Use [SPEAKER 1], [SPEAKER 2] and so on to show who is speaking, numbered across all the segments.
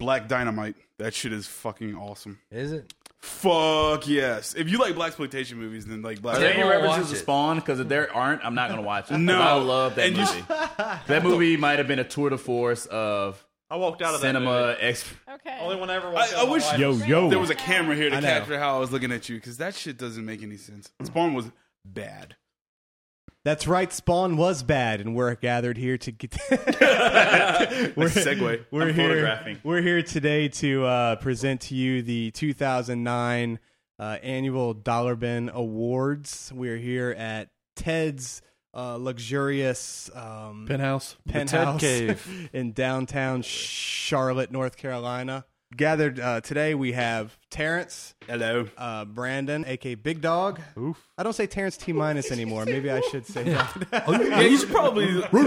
[SPEAKER 1] Black Dynamite. That shit is fucking awesome.
[SPEAKER 2] Is it?
[SPEAKER 1] Fuck yes. If you like blaxploitation movies, then like Black.
[SPEAKER 3] Are there any
[SPEAKER 2] Everyone
[SPEAKER 3] references
[SPEAKER 2] watch
[SPEAKER 3] to
[SPEAKER 2] it.
[SPEAKER 3] Spawn? Because if there aren't, I'm not gonna watch it.
[SPEAKER 1] No.
[SPEAKER 3] I love that
[SPEAKER 1] And you-
[SPEAKER 3] movie. That movie might have been a tour de force of
[SPEAKER 4] I walked out of that
[SPEAKER 3] cinema.
[SPEAKER 4] movie.
[SPEAKER 5] Okay.
[SPEAKER 4] Only one I ever watched.
[SPEAKER 1] I wish
[SPEAKER 2] Yo.
[SPEAKER 1] there was a camera here to
[SPEAKER 2] I know.
[SPEAKER 1] capture how I was looking at you, because that shit doesn't make any sense. Spawn was bad.
[SPEAKER 2] That's right. Spawn was bad, and we're gathered here to get.
[SPEAKER 1] Nice segue.
[SPEAKER 2] We're
[SPEAKER 3] I'm
[SPEAKER 2] here.
[SPEAKER 3] photographing.
[SPEAKER 2] We're here today to present to you the 2009 annual Dollar Bin Awards. We're here at Ted's luxurious
[SPEAKER 6] Penthouse.
[SPEAKER 2] penthouse
[SPEAKER 4] Cave.
[SPEAKER 2] in downtown Charlotte, North Carolina. Gathered today, we have Terrence,
[SPEAKER 1] Hello.
[SPEAKER 2] Brandon, aka Big Dog. Oof. I don't say Terrence T minus anymore. Maybe I should say that.
[SPEAKER 1] Yeah, you should probably.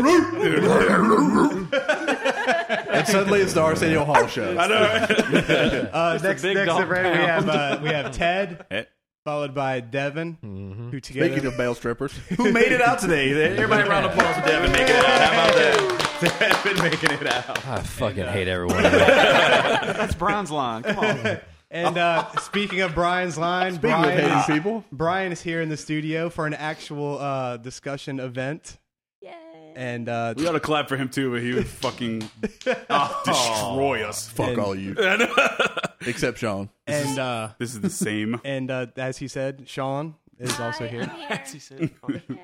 [SPEAKER 6] And suddenly it's the Arsenio Hall show.
[SPEAKER 1] I know.
[SPEAKER 2] Next,
[SPEAKER 4] big
[SPEAKER 2] next
[SPEAKER 4] dog
[SPEAKER 2] to Brandon, we have Ted,
[SPEAKER 3] Eh.
[SPEAKER 2] followed by Devin, who together.
[SPEAKER 6] Speaking of male strippers,
[SPEAKER 3] Who made it out today? Everybody round of applause for Devin making it out. How about that? Devin making it out.
[SPEAKER 7] I fucking hate everyone.
[SPEAKER 4] That's Brian's line. Come on.
[SPEAKER 2] And speaking of Brian's line,
[SPEAKER 6] speaking of
[SPEAKER 2] Brian,
[SPEAKER 6] hating people,
[SPEAKER 2] Brian is here in the studio for an actual discussion event.
[SPEAKER 5] Yay.
[SPEAKER 2] And
[SPEAKER 1] We ought to clap for him too, but he would fucking destroy us.
[SPEAKER 6] fuck
[SPEAKER 2] And-
[SPEAKER 6] all you, except Sean.
[SPEAKER 2] and
[SPEAKER 1] This is the same.
[SPEAKER 2] and as he said, Sean is also
[SPEAKER 5] Hi,
[SPEAKER 2] here.
[SPEAKER 5] I'm
[SPEAKER 4] He said,
[SPEAKER 5] Yay.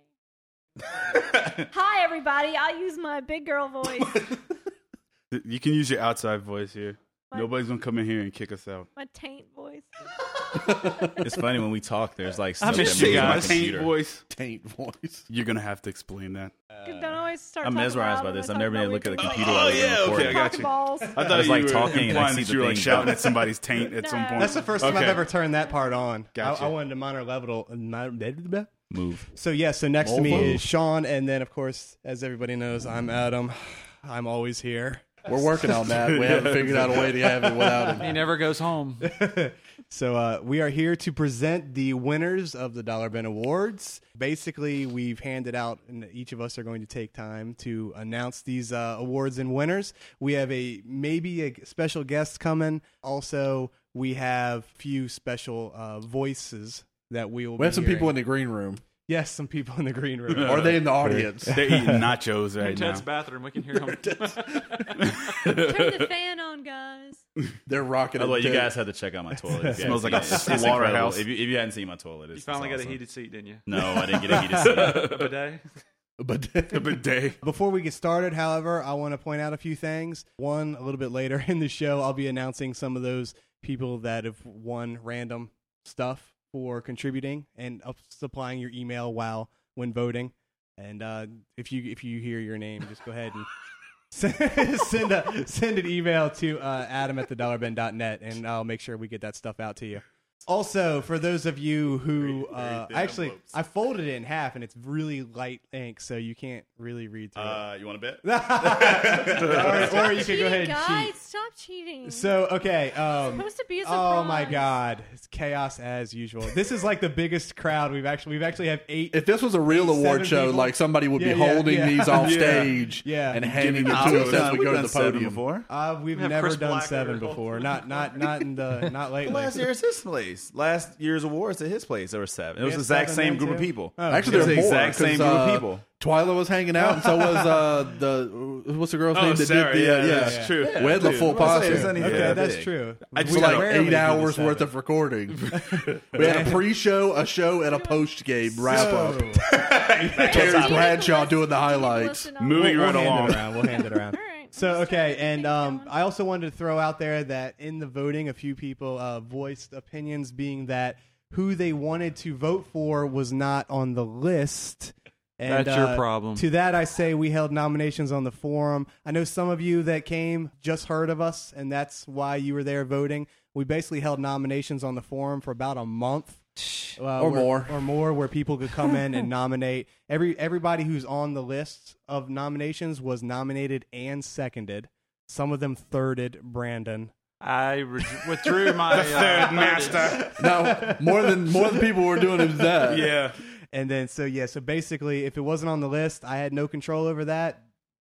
[SPEAKER 5] Hi, everybody. I'll use my big girl voice.
[SPEAKER 1] You can use your outside voice here.
[SPEAKER 5] What?
[SPEAKER 1] Nobody's gonna come in here and kick us out.
[SPEAKER 5] My taint voice.
[SPEAKER 3] It's funny when we talk. There's like
[SPEAKER 4] I
[SPEAKER 3] stuff
[SPEAKER 4] miss
[SPEAKER 3] that
[SPEAKER 4] you
[SPEAKER 3] moves my
[SPEAKER 4] guys.
[SPEAKER 1] Taint
[SPEAKER 3] computer.
[SPEAKER 1] voice.
[SPEAKER 6] Taint voice.
[SPEAKER 1] You're gonna have to explain that.
[SPEAKER 5] Don't always start.
[SPEAKER 3] I'm
[SPEAKER 5] talking
[SPEAKER 3] mesmerized
[SPEAKER 5] loud
[SPEAKER 3] by
[SPEAKER 5] when
[SPEAKER 3] this.
[SPEAKER 5] I
[SPEAKER 3] I've never been able to
[SPEAKER 5] talk
[SPEAKER 3] look at the
[SPEAKER 5] about
[SPEAKER 3] computer
[SPEAKER 1] Oh,
[SPEAKER 3] while we're
[SPEAKER 1] yeah, okay,
[SPEAKER 3] recording.
[SPEAKER 1] I got you.
[SPEAKER 5] balls.
[SPEAKER 1] I thought
[SPEAKER 3] was
[SPEAKER 1] you
[SPEAKER 3] like
[SPEAKER 1] were
[SPEAKER 3] talking and I
[SPEAKER 1] implying
[SPEAKER 3] see
[SPEAKER 1] that
[SPEAKER 3] the
[SPEAKER 1] you were like
[SPEAKER 3] thing
[SPEAKER 1] shouting
[SPEAKER 3] go.
[SPEAKER 1] at somebody's taint at some
[SPEAKER 5] No.
[SPEAKER 1] point.
[SPEAKER 2] That's the first time I've
[SPEAKER 1] Okay.
[SPEAKER 2] ever turned that part on.
[SPEAKER 1] Gotcha.
[SPEAKER 2] I wanted to minor level.
[SPEAKER 3] Move.
[SPEAKER 2] So yeah, so next to me
[SPEAKER 6] Mofo.
[SPEAKER 2] is Sean, and then of course, as everybody knows, I'm Adam. I'm always here.
[SPEAKER 6] We're working on that. We haven't figured out a way to have it without
[SPEAKER 4] He
[SPEAKER 6] him.
[SPEAKER 4] never goes home.
[SPEAKER 2] So we are here to present the winners of the Dollar Bin Awards. Basically, we've handed out, and each of us are going to take time to announce these awards and winners. We have maybe a special guest coming. Also, we have a few special voices that we will.
[SPEAKER 6] We have some people in
[SPEAKER 2] in.
[SPEAKER 6] the green room.
[SPEAKER 2] Yes, some people in the green room.
[SPEAKER 6] Are they in the audience?
[SPEAKER 1] They're eating nachos
[SPEAKER 4] In
[SPEAKER 1] right now.
[SPEAKER 4] Ted's bathroom, we can hear him.
[SPEAKER 5] Turn the fan on, guys.
[SPEAKER 6] They're rocking
[SPEAKER 3] By
[SPEAKER 6] it.
[SPEAKER 3] the way, you
[SPEAKER 6] too.
[SPEAKER 3] guys had to check out my toilet. It
[SPEAKER 1] smells like a
[SPEAKER 3] incredible.
[SPEAKER 1] slaughterhouse.
[SPEAKER 3] If you hadn't seen my toilet,
[SPEAKER 4] You
[SPEAKER 3] it's
[SPEAKER 4] finally got a
[SPEAKER 3] awesome.
[SPEAKER 4] heated seat, didn't you?
[SPEAKER 3] No, I didn't get a heated seat.
[SPEAKER 4] A bidet?
[SPEAKER 6] But
[SPEAKER 1] The bidet.
[SPEAKER 2] Before we get started, however, I want to point out a few things. One, a little bit later in the show, I'll be announcing some of those people that have won random stuff for contributing and supplying your email when voting. And if you hear your name, just go ahead and send an email to adam@thedollarben.net, and I'll make sure we get that stuff out to you. Also, for those of you who
[SPEAKER 1] Very thin
[SPEAKER 2] actually,
[SPEAKER 1] envelopes.
[SPEAKER 2] I folded it in half, and it's really light ink, so you can't really read through it.
[SPEAKER 3] You want to bet?
[SPEAKER 2] or you can go ahead and
[SPEAKER 5] guys,
[SPEAKER 2] cheat.
[SPEAKER 5] stop cheating.
[SPEAKER 2] So okay,
[SPEAKER 5] It's supposed to be a surprise.
[SPEAKER 2] oh my God, it's chaos as usual. This is like the biggest crowd we've actually have 8.
[SPEAKER 6] if this was a real award
[SPEAKER 2] Seven
[SPEAKER 6] show,
[SPEAKER 2] people?
[SPEAKER 6] like somebody would
[SPEAKER 2] Yeah,
[SPEAKER 6] be
[SPEAKER 2] yeah,
[SPEAKER 6] holding
[SPEAKER 2] yeah.
[SPEAKER 6] these off
[SPEAKER 1] Yeah.
[SPEAKER 6] stage
[SPEAKER 2] Yeah.
[SPEAKER 6] and handing
[SPEAKER 1] Giving
[SPEAKER 6] it
[SPEAKER 1] it
[SPEAKER 6] to
[SPEAKER 1] to
[SPEAKER 6] us
[SPEAKER 1] us.
[SPEAKER 6] as we go to the podium.
[SPEAKER 3] before.
[SPEAKER 2] We've
[SPEAKER 4] have
[SPEAKER 2] never
[SPEAKER 4] Chris
[SPEAKER 2] done
[SPEAKER 4] Black
[SPEAKER 2] 7
[SPEAKER 4] here.
[SPEAKER 2] before. Not lately.
[SPEAKER 3] Last year it's his place. Last year's awards at his place. There were 7. It was
[SPEAKER 2] had
[SPEAKER 3] the exact
[SPEAKER 2] 7
[SPEAKER 3] same
[SPEAKER 2] then,
[SPEAKER 3] group of
[SPEAKER 2] too?
[SPEAKER 3] people.
[SPEAKER 2] Oh,
[SPEAKER 6] Actually,
[SPEAKER 3] It was
[SPEAKER 6] there's
[SPEAKER 3] the
[SPEAKER 6] more.
[SPEAKER 3] exact same
[SPEAKER 6] 'cause,
[SPEAKER 3] group of people.
[SPEAKER 6] Twyla was hanging out, and so was what's the girl's name that
[SPEAKER 1] Sarah,
[SPEAKER 6] did the
[SPEAKER 1] yeah,
[SPEAKER 6] yeah.
[SPEAKER 1] that's true.
[SPEAKER 6] We had the
[SPEAKER 1] Dude,
[SPEAKER 6] full
[SPEAKER 3] Well, I say
[SPEAKER 6] posse.
[SPEAKER 3] it's not even
[SPEAKER 2] okay,
[SPEAKER 3] that
[SPEAKER 2] that's
[SPEAKER 3] big.
[SPEAKER 2] true.
[SPEAKER 1] I
[SPEAKER 2] We
[SPEAKER 1] just
[SPEAKER 6] For like
[SPEAKER 2] rarely do
[SPEAKER 6] 8
[SPEAKER 2] the
[SPEAKER 6] hours
[SPEAKER 2] 7.
[SPEAKER 6] worth of recording. We had a pre-show, a show, and a post-game wrap-up. Terry Bradshaw doing the highlights.
[SPEAKER 1] Moving right along.
[SPEAKER 2] We'll hand it around.
[SPEAKER 5] All right.
[SPEAKER 2] So okay, and
[SPEAKER 5] Going.
[SPEAKER 2] I also wanted to throw out there that in the voting, a few people voiced opinions, being that who they wanted to vote for was not on the list. And,
[SPEAKER 4] That's your problem.
[SPEAKER 2] To that, I say we held nominations on the forum. I know some of you that came just heard of us, and that's why you were there voting. We basically held nominations on the forum for about a month.
[SPEAKER 6] Or more.
[SPEAKER 2] Where people could come in and nominate. Everybody who's on the list of nominations was nominated and seconded. Some of them thirded Brandon.
[SPEAKER 4] I withdrew my
[SPEAKER 1] Third master.
[SPEAKER 6] No, more than people were doing is that.
[SPEAKER 1] Yeah.
[SPEAKER 2] And then, so basically, if it wasn't on the list, I had no control over that.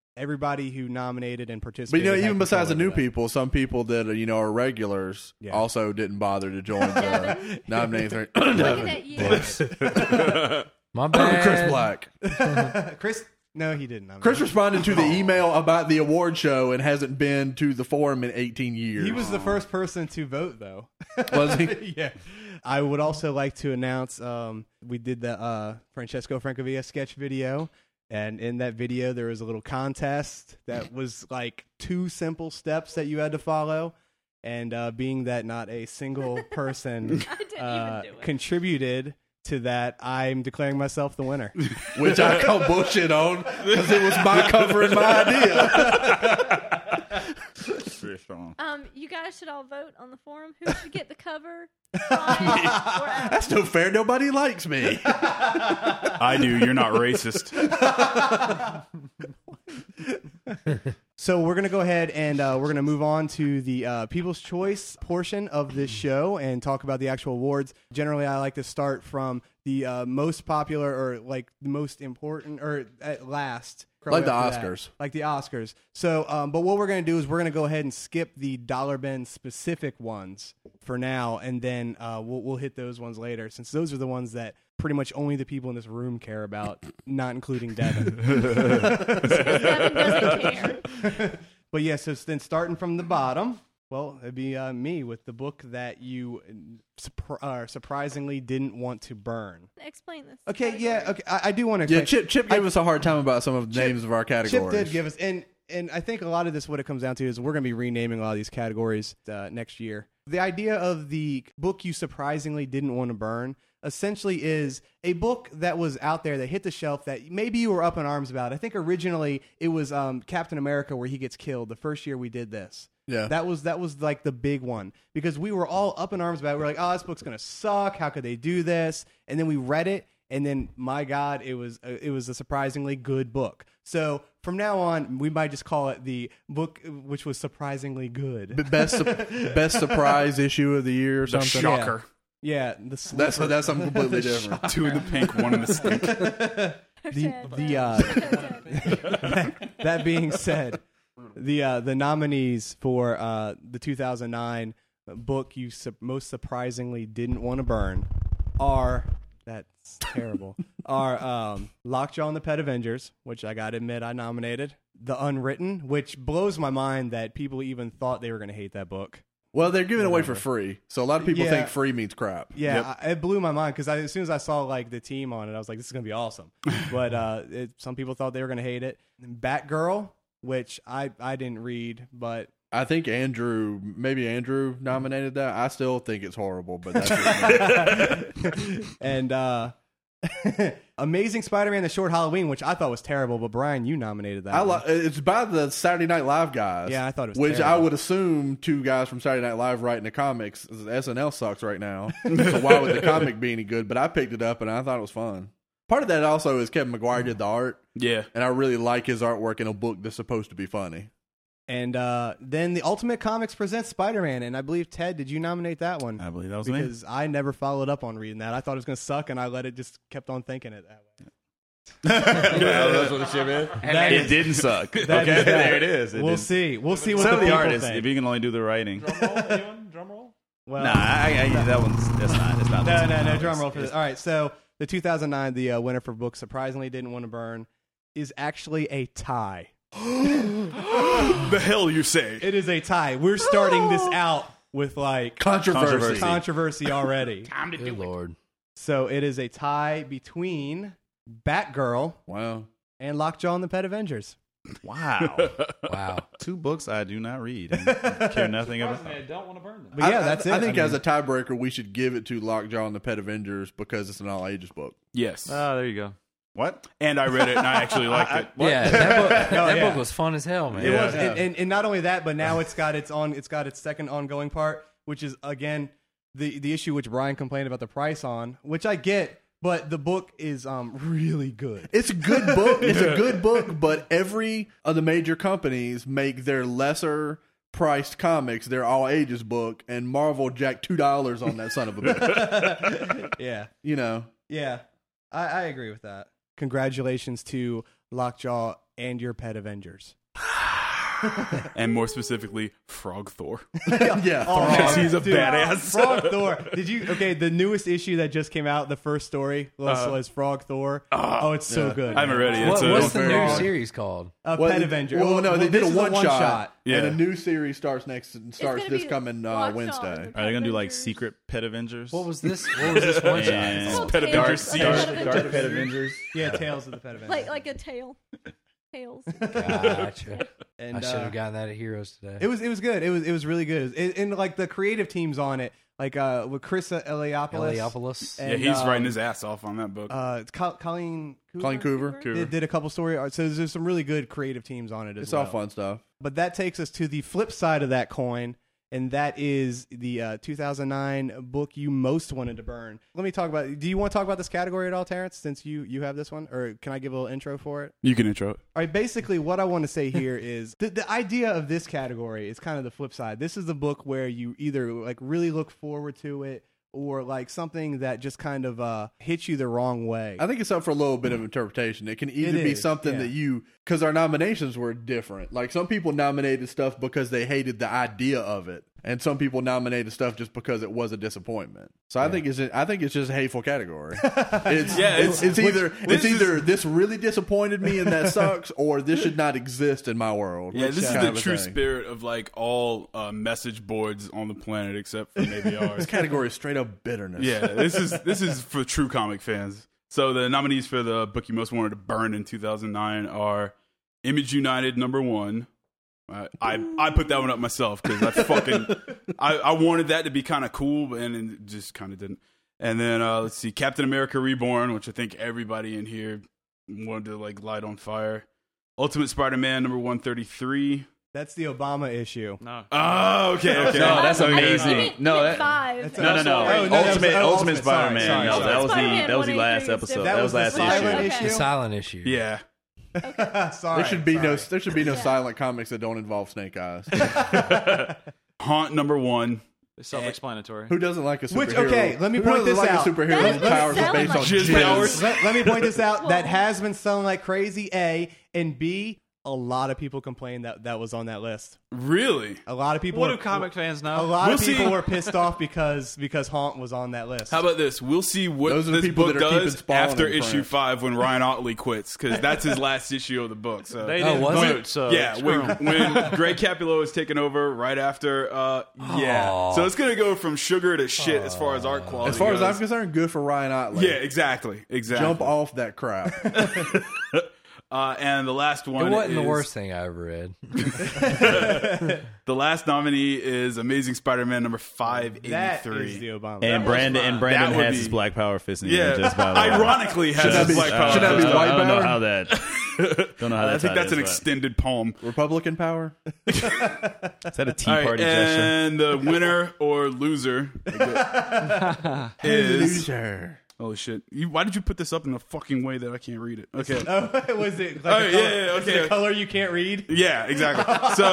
[SPEAKER 2] everybody who nominated and
[SPEAKER 6] But
[SPEAKER 2] participated.
[SPEAKER 6] you know,
[SPEAKER 2] had
[SPEAKER 6] even besides the
[SPEAKER 2] control
[SPEAKER 6] new
[SPEAKER 2] over that.
[SPEAKER 6] people, some people that are regulars
[SPEAKER 2] Yeah.
[SPEAKER 6] also didn't bother to join the nominating.
[SPEAKER 5] Looking at you.
[SPEAKER 7] My bad.
[SPEAKER 6] Chris Black.
[SPEAKER 2] Chris, no, he didn't nominate.
[SPEAKER 6] Chris responded to the email about the award show and hasn't been to the forum in 18 years.
[SPEAKER 2] He was the first person to vote, though.
[SPEAKER 6] Was he?
[SPEAKER 2] Yeah. I would also like to announce we did the Francesco Francavilla sketch video. And in that video, there was a little contest that was like 2 simple steps that you had to follow. And being that not a single person
[SPEAKER 5] I didn't even do it.
[SPEAKER 2] contributed to that, I'm declaring myself the winner.
[SPEAKER 6] Which I call bullshit on because it was my cover and my idea.
[SPEAKER 1] Very strong.
[SPEAKER 5] You guys should all vote on the forum. Who should get the cover? Brian or Adam?
[SPEAKER 6] That's no fair. Nobody likes me.
[SPEAKER 1] I do. You're not racist.
[SPEAKER 2] So we're going to go ahead and we're going to move on to the People's Choice portion of this show and talk about the actual awards. Generally, I like to start from the most popular or like the most important or at last.
[SPEAKER 6] Like the
[SPEAKER 2] after that.
[SPEAKER 6] Oscars.
[SPEAKER 2] Like the Oscars. So, but what we're going to do is we're going to go ahead and skip the Dollar Bin specific ones for now, and then we'll hit those ones later, since those are the ones that pretty much only the people in this room care about, not including Devin.
[SPEAKER 5] Devin doesn't care.
[SPEAKER 2] But yeah, so then starting from the bottom, well, it'd be me with the book that you surprisingly didn't want to burn.
[SPEAKER 5] Explain this.
[SPEAKER 2] Okay, yeah, okay, I do want to
[SPEAKER 6] Yeah,
[SPEAKER 2] explain.
[SPEAKER 6] Chip gave us a hard time about some of the names of our categories.
[SPEAKER 2] Chip did give us, and I think a lot of this, what it comes down to is we're going to be renaming a lot of these categories next year. The idea of the book you surprisingly didn't want to burn essentially is a book that was out there that hit the shelf that maybe you were up in arms about. I think originally it was Captain America where he gets killed the first year we did this.
[SPEAKER 6] Yeah.
[SPEAKER 2] That was like the big one because we were all up in arms about it. We're like, oh, this book's going to suck. How could they do this? And then we read it. And then, my God, it was a surprisingly good book. So from now on, we might just call it the book which was surprisingly good.
[SPEAKER 6] Best surprise issue of the year or
[SPEAKER 1] The
[SPEAKER 6] something.
[SPEAKER 1] shocker.
[SPEAKER 2] Yeah,
[SPEAKER 6] That's something completely different.
[SPEAKER 1] 2 in the pink, 1 in the stink.
[SPEAKER 2] That being said, the nominees for the 2009 book you most surprisingly didn't want to burn are. That's terrible. Are Lockjaw and the Pet Avengers, which I gotta admit I nominated. The Unwritten, which blows my mind that people even thought they were going to hate that book.
[SPEAKER 6] Well, they're giving it away for free, so a lot of people
[SPEAKER 2] Yeah.
[SPEAKER 6] think free means crap.
[SPEAKER 2] Yeah, it blew my mind because as soon as I saw like the team on it, I was like, "This is gonna be awesome." But some people thought they were gonna hate it. And Batgirl, which I didn't read, but
[SPEAKER 6] I think maybe Andrew nominated that. I still think it's horrible, but that's just me.
[SPEAKER 2] and Amazing Spider-Man: The Short Halloween, which I thought was terrible, but Brian, you nominated that. one.
[SPEAKER 6] It's by the Saturday Night Live guys.
[SPEAKER 2] Yeah, I thought it was
[SPEAKER 6] which I
[SPEAKER 2] terrible.
[SPEAKER 6] would assume 2 guys from Saturday Night Live writing the comics. SNL sucks right now, so why would the comic be any good? But I picked it up and I thought it was fun. Part of that also is Kevin McGuire did the art,
[SPEAKER 1] Yeah.
[SPEAKER 6] and I really like his artwork in a book that's supposed to be funny.
[SPEAKER 2] And then the Ultimate Comics presents Spider-Man, and I believe Ted, did you nominate that one?
[SPEAKER 1] I believe that was me.
[SPEAKER 2] Because I never followed up on reading that. I thought it was going to suck, and I just kept on thinking it that way.
[SPEAKER 3] That's what the shit is.
[SPEAKER 2] That
[SPEAKER 1] It
[SPEAKER 2] is-
[SPEAKER 1] didn't suck.
[SPEAKER 3] Okay, there it is.
[SPEAKER 2] We'll see. We'll see what
[SPEAKER 1] So
[SPEAKER 2] the
[SPEAKER 1] the
[SPEAKER 2] people
[SPEAKER 1] artist,
[SPEAKER 2] think.
[SPEAKER 1] if you can only do the writing.
[SPEAKER 3] Drum roll?
[SPEAKER 2] Well,
[SPEAKER 1] Nah, that one's that's not.
[SPEAKER 2] no, drum roll for this. All right, so the 2009, the winner for book surprisingly didn't want to burn, is actually a tie.
[SPEAKER 1] The hell you say?
[SPEAKER 2] It is a tie. We're starting this out with like controversy already.
[SPEAKER 7] Good Lord.
[SPEAKER 2] So it is a tie between Batgirl
[SPEAKER 6] Wow.
[SPEAKER 2] and Lockjaw and the Pet Avengers.
[SPEAKER 1] Wow.
[SPEAKER 7] Wow.
[SPEAKER 1] 2 books I do not read and care nothing about.
[SPEAKER 4] I don't want to burn them.
[SPEAKER 2] But yeah, that's it.
[SPEAKER 6] I think
[SPEAKER 2] mean,
[SPEAKER 6] as a tiebreaker, we should give it to Lockjaw and the Pet Avengers because it's an all ages book.
[SPEAKER 1] Yes.
[SPEAKER 4] Oh, there you go.
[SPEAKER 1] What? And I read it and I actually liked it.
[SPEAKER 7] Yeah, that
[SPEAKER 2] yeah.
[SPEAKER 7] book was fun as hell, man.
[SPEAKER 2] it was,
[SPEAKER 6] Yeah.
[SPEAKER 2] and not only that, but now it's got its second ongoing part, which is again the issue which Brian complained about the price on, which I get, but the book is really good.
[SPEAKER 6] It's a good book. It's a good book, but every of the major companies make their lesser priced comics their all ages book, and Marvel jacked $2 on that son of a bitch.
[SPEAKER 2] Yeah,
[SPEAKER 6] You know,
[SPEAKER 2] yeah, I agree with that. Congratulations to Lockjaw and your pet Avengers.
[SPEAKER 1] And more specifically, Frog Thor.
[SPEAKER 6] Yeah.
[SPEAKER 1] Because he's a
[SPEAKER 2] Dude,
[SPEAKER 1] badass.
[SPEAKER 2] Frog Thor. Did you? Okay, the newest issue that just came out, the first story was Frog Thor. Oh, it's so good.
[SPEAKER 1] I haven't read it.
[SPEAKER 7] What's the
[SPEAKER 6] very
[SPEAKER 7] new
[SPEAKER 6] hard.
[SPEAKER 7] series called?
[SPEAKER 2] Pet Avenger.
[SPEAKER 6] Well, no, they did a
[SPEAKER 2] this is
[SPEAKER 6] one shot.
[SPEAKER 1] Yeah.
[SPEAKER 6] And a new series starts
[SPEAKER 5] It's
[SPEAKER 6] this
[SPEAKER 5] gonna
[SPEAKER 6] coming
[SPEAKER 5] be Watch
[SPEAKER 6] Wednesday.
[SPEAKER 5] Dogs,
[SPEAKER 8] Are they gonna do like
[SPEAKER 5] Avengers.
[SPEAKER 8] secret pet Avengers?
[SPEAKER 7] What was this? What was this one shot?
[SPEAKER 8] And
[SPEAKER 5] It's called
[SPEAKER 1] Pet
[SPEAKER 5] Tales
[SPEAKER 1] Avengers
[SPEAKER 5] of
[SPEAKER 1] Siege.
[SPEAKER 5] Pet
[SPEAKER 8] Dark
[SPEAKER 5] Avengers.
[SPEAKER 8] Pet Avengers.
[SPEAKER 2] Yeah, Tales of the Pet Avenger.
[SPEAKER 5] Like a tail. Tails.
[SPEAKER 7] Gotcha.
[SPEAKER 2] And,
[SPEAKER 7] I should have gotten that at Heroes today.
[SPEAKER 2] It was good. It was really good. And like the creative teams on it, like with Chris Eliopoulos.
[SPEAKER 7] Eliopoulos.
[SPEAKER 1] Yeah,
[SPEAKER 2] And,
[SPEAKER 1] he's writing his ass off on that book.
[SPEAKER 2] It's Colleen Coover.
[SPEAKER 6] Colleen Coover.
[SPEAKER 2] They did a couple story arts. So there's some really good creative teams on it as
[SPEAKER 6] It's
[SPEAKER 2] well.
[SPEAKER 6] all fun stuff.
[SPEAKER 2] But that takes us to the flip side of that coin, and that is the 2009 book you most wanted to burn. Let me talk about. Do you want to talk about this category at all, Terrence? Since you have this one, or can I give a little intro for it?
[SPEAKER 1] You can intro it.
[SPEAKER 2] All right. Basically, what I want to say here is the idea of this category is kind of the flip side. This is the book where you either like really look forward to it, or like something that just kind of hits you the wrong way.
[SPEAKER 6] I think it's up for a little bit of interpretation. It can either
[SPEAKER 2] It
[SPEAKER 6] be
[SPEAKER 2] is,
[SPEAKER 6] something
[SPEAKER 2] yeah.
[SPEAKER 6] that because our nominations were different. Like some people nominated stuff because they hated the idea of it, and some people nominated stuff just because it was a disappointment. So I think it's just a hateful category. It's either this really disappointed me and that sucks, or this should not exist in my world.
[SPEAKER 1] Yeah, this is
[SPEAKER 6] kind
[SPEAKER 1] the
[SPEAKER 6] of a
[SPEAKER 1] true
[SPEAKER 6] thing.
[SPEAKER 1] spirit of like all message boards on the planet, except for maybe ours.
[SPEAKER 6] This category is straight up bitterness.
[SPEAKER 1] Yeah, this is for true comic fans. So the nominees for the book you most wanted to burn in 2009 are Image United #1. I put that one up myself because I wanted that to be kind of cool, and it just kind of didn't. And then let's see, Captain America Reborn, which I think everybody in here wanted to like light on fire. Ultimate Spider-Man #133.
[SPEAKER 2] That's the Obama issue.
[SPEAKER 4] No.
[SPEAKER 1] Oh, okay.
[SPEAKER 8] No, that's
[SPEAKER 5] I think
[SPEAKER 8] amazing.
[SPEAKER 5] you meant
[SPEAKER 8] No, that-
[SPEAKER 5] 5.
[SPEAKER 8] No.
[SPEAKER 2] Oh, no, that was-
[SPEAKER 8] Ultimate
[SPEAKER 2] Ultimate
[SPEAKER 8] Spider-Man.
[SPEAKER 2] sorry,
[SPEAKER 8] No,
[SPEAKER 2] sorry.
[SPEAKER 8] that was
[SPEAKER 5] Spider-Man
[SPEAKER 8] the last
[SPEAKER 5] 183
[SPEAKER 8] episode.
[SPEAKER 5] is
[SPEAKER 2] That was the
[SPEAKER 8] last
[SPEAKER 2] silent
[SPEAKER 8] issue.
[SPEAKER 2] issue.
[SPEAKER 7] The silent issue.
[SPEAKER 1] Yeah.
[SPEAKER 2] Sorry.
[SPEAKER 6] There should be no
[SPEAKER 5] Yeah.
[SPEAKER 6] silent comics that don't involve Snake Eyes.
[SPEAKER 1] Haunt #1.
[SPEAKER 4] It's self-explanatory.
[SPEAKER 6] Who doesn't like a superhero?
[SPEAKER 2] Which, okay, let me
[SPEAKER 6] Who
[SPEAKER 2] point
[SPEAKER 6] doesn't
[SPEAKER 2] this
[SPEAKER 6] like
[SPEAKER 2] out.
[SPEAKER 6] a superhero
[SPEAKER 5] That
[SPEAKER 6] whose
[SPEAKER 5] doesn't
[SPEAKER 6] powers are
[SPEAKER 5] sound
[SPEAKER 6] based
[SPEAKER 5] like
[SPEAKER 6] on
[SPEAKER 1] jizz
[SPEAKER 6] jizz.
[SPEAKER 1] powers.
[SPEAKER 2] let me point this out. That
[SPEAKER 5] Well-
[SPEAKER 2] has been selling like crazy, A, and B, a lot of people complained that was on that list.
[SPEAKER 1] Really?
[SPEAKER 2] A lot of people
[SPEAKER 4] What
[SPEAKER 2] were,
[SPEAKER 4] do comic fans know?
[SPEAKER 2] a lot
[SPEAKER 1] We'll
[SPEAKER 2] of people
[SPEAKER 1] see.
[SPEAKER 2] were pissed off because Haunt was on that list.
[SPEAKER 1] How about this? We'll see what
[SPEAKER 6] Those are the
[SPEAKER 1] this
[SPEAKER 6] people
[SPEAKER 1] book
[SPEAKER 6] that are keeping
[SPEAKER 1] does
[SPEAKER 6] Spawn
[SPEAKER 1] after
[SPEAKER 6] in
[SPEAKER 1] issue
[SPEAKER 6] print.
[SPEAKER 1] 5 when Ryan Otley quits, because that's his last issue of the book. So
[SPEAKER 4] They
[SPEAKER 7] Oh,
[SPEAKER 4] didn't
[SPEAKER 7] was
[SPEAKER 4] vote,
[SPEAKER 7] it?
[SPEAKER 4] so
[SPEAKER 1] yeah,
[SPEAKER 4] screw 'em.
[SPEAKER 1] when Greg Capullo is taken over right after, yeah.
[SPEAKER 7] Aw.
[SPEAKER 1] So it's gonna go from sugar to shit as far as art quality.
[SPEAKER 6] As far as
[SPEAKER 1] goes.
[SPEAKER 6] I'm concerned, good for Ryan Otley.
[SPEAKER 1] yeah, exactly.
[SPEAKER 6] Jump off that crap.
[SPEAKER 1] And the last
[SPEAKER 7] It
[SPEAKER 1] one
[SPEAKER 7] wasn't the
[SPEAKER 1] is-
[SPEAKER 7] worst thing I ever read.
[SPEAKER 1] The last nominee is Amazing Spider-Man
[SPEAKER 2] that is
[SPEAKER 1] =583.
[SPEAKER 2] the Obama.
[SPEAKER 8] And Brandon
[SPEAKER 1] That
[SPEAKER 8] has
[SPEAKER 1] would
[SPEAKER 8] his
[SPEAKER 1] be-
[SPEAKER 8] Black Power fist in
[SPEAKER 1] Yeah,
[SPEAKER 8] just by the way.
[SPEAKER 1] ironically has
[SPEAKER 6] that
[SPEAKER 1] his
[SPEAKER 6] be-
[SPEAKER 1] black power.
[SPEAKER 6] should that be
[SPEAKER 1] fist.
[SPEAKER 6] white
[SPEAKER 8] I don't know
[SPEAKER 6] power?
[SPEAKER 8] how that. Don't know how that.
[SPEAKER 1] I think that's an
[SPEAKER 8] ties, but-
[SPEAKER 1] extended poem.
[SPEAKER 6] Republican power.
[SPEAKER 8] Is that a Tea
[SPEAKER 1] All right,
[SPEAKER 8] Party gesture?
[SPEAKER 1] and the winner or loser is
[SPEAKER 6] Loser.
[SPEAKER 1] holy shit! Why did you put this up in the fucking way that I can't read it? Okay.
[SPEAKER 2] Oh, was it like
[SPEAKER 1] Oh,
[SPEAKER 2] a
[SPEAKER 1] yeah,
[SPEAKER 2] color,
[SPEAKER 1] yeah,
[SPEAKER 2] is it
[SPEAKER 1] okay.
[SPEAKER 2] a color you can't read?
[SPEAKER 1] Yeah, exactly.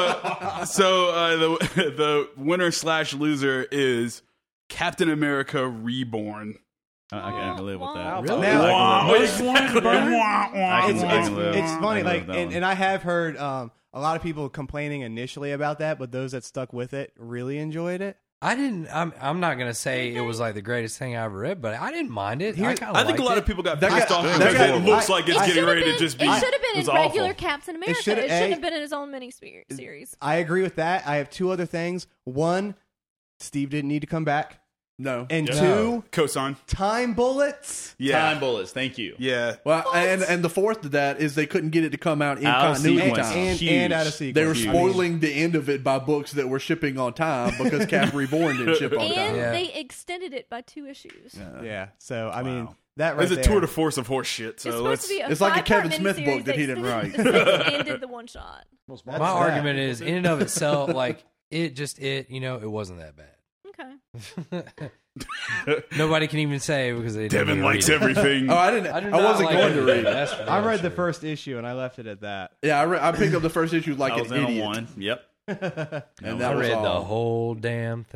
[SPEAKER 1] So the winner / loser is Captain America Reborn.
[SPEAKER 8] I can live with that.
[SPEAKER 7] Really?
[SPEAKER 2] Now-
[SPEAKER 1] Wah,
[SPEAKER 2] Most
[SPEAKER 1] exactly. Wah, wah.
[SPEAKER 2] It's,
[SPEAKER 8] I can live.
[SPEAKER 2] it's funny,
[SPEAKER 8] I can live
[SPEAKER 2] like,
[SPEAKER 8] with that one.
[SPEAKER 2] and I have heard a lot of people complaining initially about that, but those that stuck with it really enjoyed it.
[SPEAKER 7] I didn't. I'm not gonna say it was like the greatest thing I ever read, but I didn't mind it. I kind of
[SPEAKER 1] I think a lot of people got
[SPEAKER 6] That
[SPEAKER 1] pissed
[SPEAKER 6] got-
[SPEAKER 1] off
[SPEAKER 6] that
[SPEAKER 1] because
[SPEAKER 6] got-
[SPEAKER 1] it looks like it's
[SPEAKER 5] It
[SPEAKER 1] getting
[SPEAKER 5] should have
[SPEAKER 1] ready to
[SPEAKER 5] been-
[SPEAKER 1] just be.
[SPEAKER 5] It should have been
[SPEAKER 8] was
[SPEAKER 5] in regular
[SPEAKER 8] awful.
[SPEAKER 5] Captain America. It
[SPEAKER 2] should-
[SPEAKER 5] shouldn't
[SPEAKER 2] A-
[SPEAKER 5] have been in his own mini series.
[SPEAKER 2] I agree with that. I have two other things. One, Steve didn't need to come back.
[SPEAKER 6] No.
[SPEAKER 2] And
[SPEAKER 8] Yeah.
[SPEAKER 2] two,
[SPEAKER 1] Cosign.
[SPEAKER 2] time bullets.
[SPEAKER 1] Yeah.
[SPEAKER 8] Time bullets. Thank you.
[SPEAKER 1] Yeah.
[SPEAKER 6] Well, and the fourth to that is they couldn't get it to come out in
[SPEAKER 8] Out of
[SPEAKER 6] continuity
[SPEAKER 8] sequence.
[SPEAKER 6] time.
[SPEAKER 2] And
[SPEAKER 8] Huge.
[SPEAKER 2] out of sequence.
[SPEAKER 6] They were
[SPEAKER 2] I mean,
[SPEAKER 6] spoiling the end of it by books that were shipping on time because Cap Reborn didn't ship on
[SPEAKER 5] And
[SPEAKER 6] time.
[SPEAKER 7] Yeah.
[SPEAKER 5] they extended it by 2 issues.
[SPEAKER 2] yeah. So I mean
[SPEAKER 1] Wow.
[SPEAKER 2] that right
[SPEAKER 1] It's a
[SPEAKER 2] there.
[SPEAKER 1] tour de force of horse shit.
[SPEAKER 5] It's
[SPEAKER 1] So
[SPEAKER 5] supposed
[SPEAKER 1] let's.
[SPEAKER 5] to be a
[SPEAKER 6] It's like a
[SPEAKER 5] 5-part
[SPEAKER 6] Kevin Smith
[SPEAKER 5] miniseries.
[SPEAKER 6] book that he
[SPEAKER 5] They
[SPEAKER 6] didn't
[SPEAKER 5] extended
[SPEAKER 6] write.
[SPEAKER 5] the second and did the one shot.
[SPEAKER 2] That's
[SPEAKER 7] My
[SPEAKER 2] that.
[SPEAKER 7] argument is, in and of itself, like it wasn't that bad.
[SPEAKER 5] Okay.
[SPEAKER 7] Nobody can even say because they didn't
[SPEAKER 1] Devin
[SPEAKER 7] even
[SPEAKER 1] likes
[SPEAKER 7] read it.
[SPEAKER 1] everything.
[SPEAKER 6] Oh, I
[SPEAKER 7] I,
[SPEAKER 6] didn't.
[SPEAKER 7] do
[SPEAKER 6] I
[SPEAKER 7] not
[SPEAKER 6] wasn't
[SPEAKER 7] like
[SPEAKER 6] going to
[SPEAKER 7] everything,
[SPEAKER 6] read it.
[SPEAKER 7] that's for
[SPEAKER 2] I
[SPEAKER 7] damn
[SPEAKER 2] read the
[SPEAKER 7] sure.
[SPEAKER 2] first issue and I left it at that.
[SPEAKER 6] Yeah, I picked up the first issue like
[SPEAKER 8] I was
[SPEAKER 6] an
[SPEAKER 8] in on
[SPEAKER 6] idiot.
[SPEAKER 8] one. Yep.
[SPEAKER 6] And
[SPEAKER 7] I
[SPEAKER 6] that was
[SPEAKER 7] read
[SPEAKER 6] all.
[SPEAKER 7] the whole damn thing.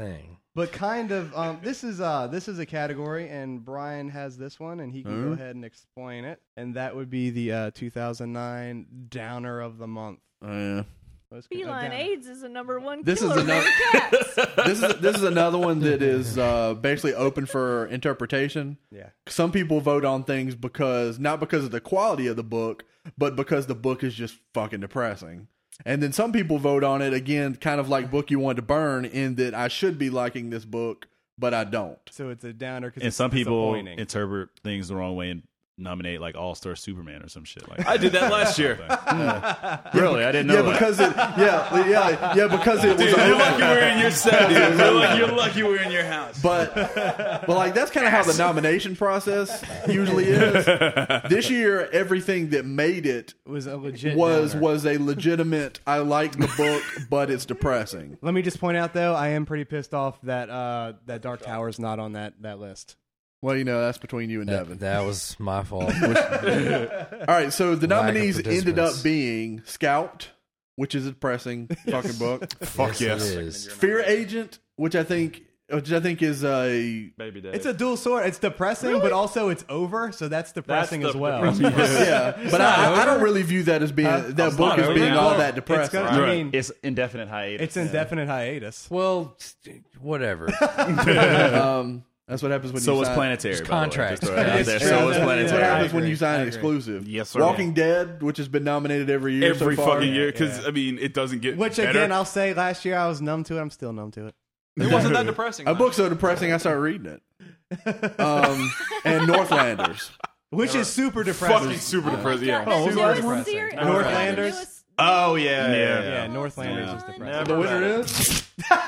[SPEAKER 2] But kind of, this is a category, and Brian has this one, and he can go ahead and explain it. And that would be the 2009 Downer of the Month.
[SPEAKER 5] Feline AIDS is the #1
[SPEAKER 6] This is
[SPEAKER 5] killer
[SPEAKER 6] another-
[SPEAKER 5] of cats.
[SPEAKER 6] This is another one that is basically open for interpretation.
[SPEAKER 2] Yeah.
[SPEAKER 6] Some people vote on things not because of the quality of the book, but because the book is just fucking depressing. And then some people vote on it again, kind of like Book You Want to Burn, in that I should be liking this book, but I don't.
[SPEAKER 2] So it's a downer because
[SPEAKER 8] And some people
[SPEAKER 2] disappointing.
[SPEAKER 8] interpret things the wrong way and nominate like All-Star Superman or some shit like that.
[SPEAKER 1] I did that last year.
[SPEAKER 8] Really? I didn't know that.
[SPEAKER 6] Because it was.
[SPEAKER 1] You're lucky we're in your set, dude. You're lucky we're in your house.
[SPEAKER 6] But like that's kind of how the nomination process usually is. This year, everything that made it
[SPEAKER 2] was a legit
[SPEAKER 6] was
[SPEAKER 2] downer.
[SPEAKER 6] a legitimate. I like the book, but it's depressing.
[SPEAKER 2] Let me just point out, though, I am pretty pissed off that that Dark Tower's not on that list.
[SPEAKER 6] Well, that's between you and Devin.
[SPEAKER 7] That was my fault.
[SPEAKER 6] All right, so the
[SPEAKER 7] Lack of
[SPEAKER 6] nominees ended up
[SPEAKER 7] participants.
[SPEAKER 6] being Scout, which is a depressing fucking book.
[SPEAKER 1] Fuck
[SPEAKER 7] Yes,
[SPEAKER 1] yes.
[SPEAKER 7] it is.
[SPEAKER 6] Fear Agent, which I think is a
[SPEAKER 3] Baby Dave.
[SPEAKER 2] It's a dual sword. It's depressing, but also it's over, so that's depressing
[SPEAKER 3] That's
[SPEAKER 2] as
[SPEAKER 3] the
[SPEAKER 2] well.
[SPEAKER 3] depressing
[SPEAKER 6] yeah, but I don't really view that as being that book
[SPEAKER 3] not
[SPEAKER 6] as
[SPEAKER 3] over
[SPEAKER 6] being
[SPEAKER 3] yet.
[SPEAKER 6] all
[SPEAKER 2] Well,
[SPEAKER 6] that depressing.
[SPEAKER 2] it's gonna- I mean,
[SPEAKER 8] It's indefinite hiatus.
[SPEAKER 2] it's indefinite hiatus.
[SPEAKER 7] Well, whatever.
[SPEAKER 6] That's what happens when
[SPEAKER 8] So
[SPEAKER 6] you
[SPEAKER 8] was
[SPEAKER 6] sign.
[SPEAKER 8] Planetary.
[SPEAKER 7] It's
[SPEAKER 8] by the way.
[SPEAKER 7] contract.
[SPEAKER 8] Just throw it out
[SPEAKER 2] It's
[SPEAKER 8] there.
[SPEAKER 2] true.
[SPEAKER 8] So was
[SPEAKER 6] That's what
[SPEAKER 8] Planetary.
[SPEAKER 6] happens when
[SPEAKER 2] agree.
[SPEAKER 6] you sign
[SPEAKER 2] I
[SPEAKER 6] an
[SPEAKER 2] agree.
[SPEAKER 6] exclusive.
[SPEAKER 1] Yes, sir.
[SPEAKER 6] Walking Dead, which has been nominated every year
[SPEAKER 1] Every
[SPEAKER 6] so far.
[SPEAKER 1] fucking year, because
[SPEAKER 2] Yeah.
[SPEAKER 1] I mean, it doesn't get
[SPEAKER 2] Which
[SPEAKER 1] better.
[SPEAKER 2] again, I'll say, last year I was numb to it. I'm still numb to it.
[SPEAKER 3] It wasn't that depressing.
[SPEAKER 6] A
[SPEAKER 3] though.
[SPEAKER 6] book so depressing, I started reading it. And Northlanders.
[SPEAKER 2] Which is super depressing.
[SPEAKER 1] fucking super depressing.
[SPEAKER 5] God,
[SPEAKER 1] Yeah.
[SPEAKER 5] the
[SPEAKER 2] was the
[SPEAKER 5] newest
[SPEAKER 2] last one?
[SPEAKER 5] series-
[SPEAKER 2] Northlanders?
[SPEAKER 5] the newest-
[SPEAKER 8] Oh yeah,
[SPEAKER 2] Yeah, Northlanders is depressing.
[SPEAKER 3] Never
[SPEAKER 6] The winner
[SPEAKER 3] read it.
[SPEAKER 6] is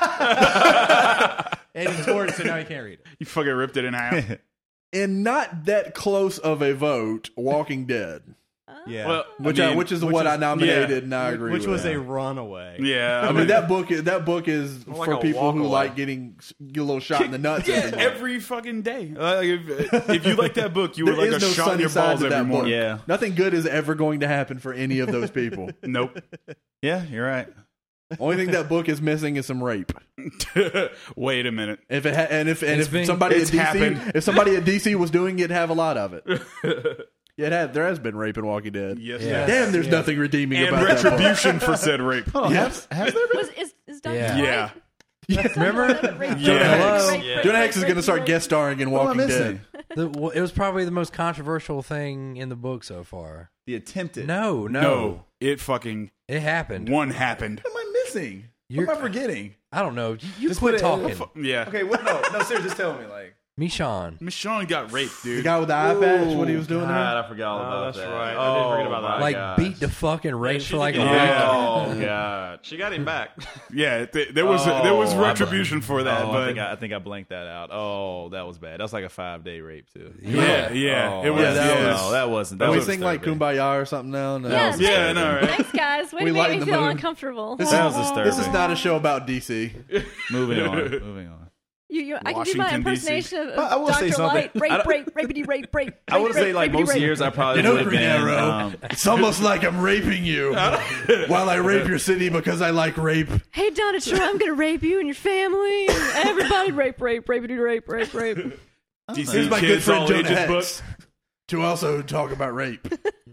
[SPEAKER 2] And he tore it, so now he can't read it.
[SPEAKER 1] You fucking ripped it in half.
[SPEAKER 6] and not that close of a vote, Walking Dead.
[SPEAKER 2] Yeah.
[SPEAKER 1] Well,
[SPEAKER 6] Which
[SPEAKER 1] I mean,
[SPEAKER 6] which is what I nominated and I agree
[SPEAKER 2] which
[SPEAKER 6] with.
[SPEAKER 2] was a runaway.
[SPEAKER 1] yeah.
[SPEAKER 6] I mean that book is
[SPEAKER 3] Like
[SPEAKER 6] for
[SPEAKER 3] a
[SPEAKER 6] people
[SPEAKER 3] walk
[SPEAKER 6] who
[SPEAKER 3] away.
[SPEAKER 6] like get a little shot in the nuts
[SPEAKER 1] yeah,
[SPEAKER 6] every morning.
[SPEAKER 1] every fucking day. Like, if you like that book, you
[SPEAKER 6] There
[SPEAKER 1] would like
[SPEAKER 6] is
[SPEAKER 1] a
[SPEAKER 6] no
[SPEAKER 1] shot in
[SPEAKER 6] sunny
[SPEAKER 1] your
[SPEAKER 6] side
[SPEAKER 1] balls
[SPEAKER 6] to
[SPEAKER 1] every
[SPEAKER 6] that book.
[SPEAKER 1] morning.
[SPEAKER 8] Yeah.
[SPEAKER 6] Nothing good is ever going to happen for any of those people.
[SPEAKER 1] Nope.
[SPEAKER 8] Yeah, you're right.
[SPEAKER 6] Only thing that book is missing is some rape.
[SPEAKER 1] Wait a minute.
[SPEAKER 6] If it if
[SPEAKER 7] been-
[SPEAKER 6] somebody at
[SPEAKER 1] it's
[SPEAKER 6] DC
[SPEAKER 1] happened.
[SPEAKER 6] if somebody at DC was doing it, have a lot of it. Yeah, there has been rape in Walking Dead.
[SPEAKER 1] Yes.
[SPEAKER 7] Yeah.
[SPEAKER 6] Damn, there's nothing redeeming
[SPEAKER 1] And
[SPEAKER 6] about that book.
[SPEAKER 1] retribution for said rape.
[SPEAKER 6] Yes.
[SPEAKER 5] Is Dr.
[SPEAKER 7] Yeah.
[SPEAKER 5] White?
[SPEAKER 7] Remember?
[SPEAKER 1] Yeah.
[SPEAKER 6] Jonah Hex is going to start guest starring in Walking Dead.
[SPEAKER 7] It was probably the most controversial thing in the book so far.
[SPEAKER 8] The attempted.
[SPEAKER 7] No,
[SPEAKER 1] No, it fucking
[SPEAKER 7] it happened.
[SPEAKER 1] one happened.
[SPEAKER 8] What am I missing?
[SPEAKER 7] You're-
[SPEAKER 8] What am I forgetting?
[SPEAKER 7] I don't know. You
[SPEAKER 8] Just
[SPEAKER 7] quit
[SPEAKER 8] put it-
[SPEAKER 7] talking.
[SPEAKER 1] Yeah.
[SPEAKER 8] Okay, what? No, seriously, just tell me. Like,
[SPEAKER 7] Michonne.
[SPEAKER 1] Michonne got raped,
[SPEAKER 6] The
[SPEAKER 1] dude.
[SPEAKER 6] guy with the eye patch, what he was doing
[SPEAKER 3] God,
[SPEAKER 6] there?
[SPEAKER 3] I forgot all
[SPEAKER 2] Oh,
[SPEAKER 3] about
[SPEAKER 2] that's
[SPEAKER 3] that.
[SPEAKER 2] right.
[SPEAKER 3] I did forget about that.
[SPEAKER 7] Like
[SPEAKER 3] gosh.
[SPEAKER 7] beat the fucking rape
[SPEAKER 3] she
[SPEAKER 7] for like a
[SPEAKER 3] did
[SPEAKER 7] week.
[SPEAKER 3] get-
[SPEAKER 8] oh
[SPEAKER 3] Yeah.
[SPEAKER 8] god.
[SPEAKER 3] She got him back.
[SPEAKER 1] Yeah, there was retribution for that,
[SPEAKER 8] Oh,
[SPEAKER 1] but
[SPEAKER 8] I think I blanked that out. Oh, that was bad. That was like a 5-day rape too.
[SPEAKER 1] yeah,
[SPEAKER 8] Oh,
[SPEAKER 1] it was.
[SPEAKER 6] Yeah, that
[SPEAKER 1] yeah.
[SPEAKER 6] was-
[SPEAKER 8] No, that wasn't. That
[SPEAKER 6] Can we
[SPEAKER 8] was
[SPEAKER 6] sing like
[SPEAKER 8] disturbing.
[SPEAKER 6] Kumbaya or something now? No.
[SPEAKER 5] Yeah,
[SPEAKER 1] Yeah, I know, right?
[SPEAKER 5] Thanks, guys. Way
[SPEAKER 6] We
[SPEAKER 5] to
[SPEAKER 6] lighten
[SPEAKER 5] make
[SPEAKER 6] the
[SPEAKER 5] me feel
[SPEAKER 6] mood.
[SPEAKER 5] uncomfortable.
[SPEAKER 8] That was disturbing.
[SPEAKER 6] This is not a show about DC.
[SPEAKER 8] Moving on. Moving on.
[SPEAKER 5] I can do my
[SPEAKER 1] Washington,
[SPEAKER 5] impersonation of
[SPEAKER 8] I will say
[SPEAKER 5] Dr.
[SPEAKER 8] something.
[SPEAKER 5] Light. Rape, rapity, rape.
[SPEAKER 8] I would say like
[SPEAKER 5] rapity,
[SPEAKER 8] most
[SPEAKER 5] rape.
[SPEAKER 8] years I probably
[SPEAKER 6] You know,
[SPEAKER 8] would have
[SPEAKER 6] Green
[SPEAKER 8] been.
[SPEAKER 6] Arrow, it's almost like I'm raping you while I rape your city because I like rape.
[SPEAKER 5] Hey, Donna True, I'm going to rape you and your family. Everybody rapity, rape.
[SPEAKER 1] DC
[SPEAKER 6] Here's my good
[SPEAKER 1] kids
[SPEAKER 6] friend
[SPEAKER 1] all
[SPEAKER 6] Jonah
[SPEAKER 1] ages book.
[SPEAKER 6] Hex to also talk about rape.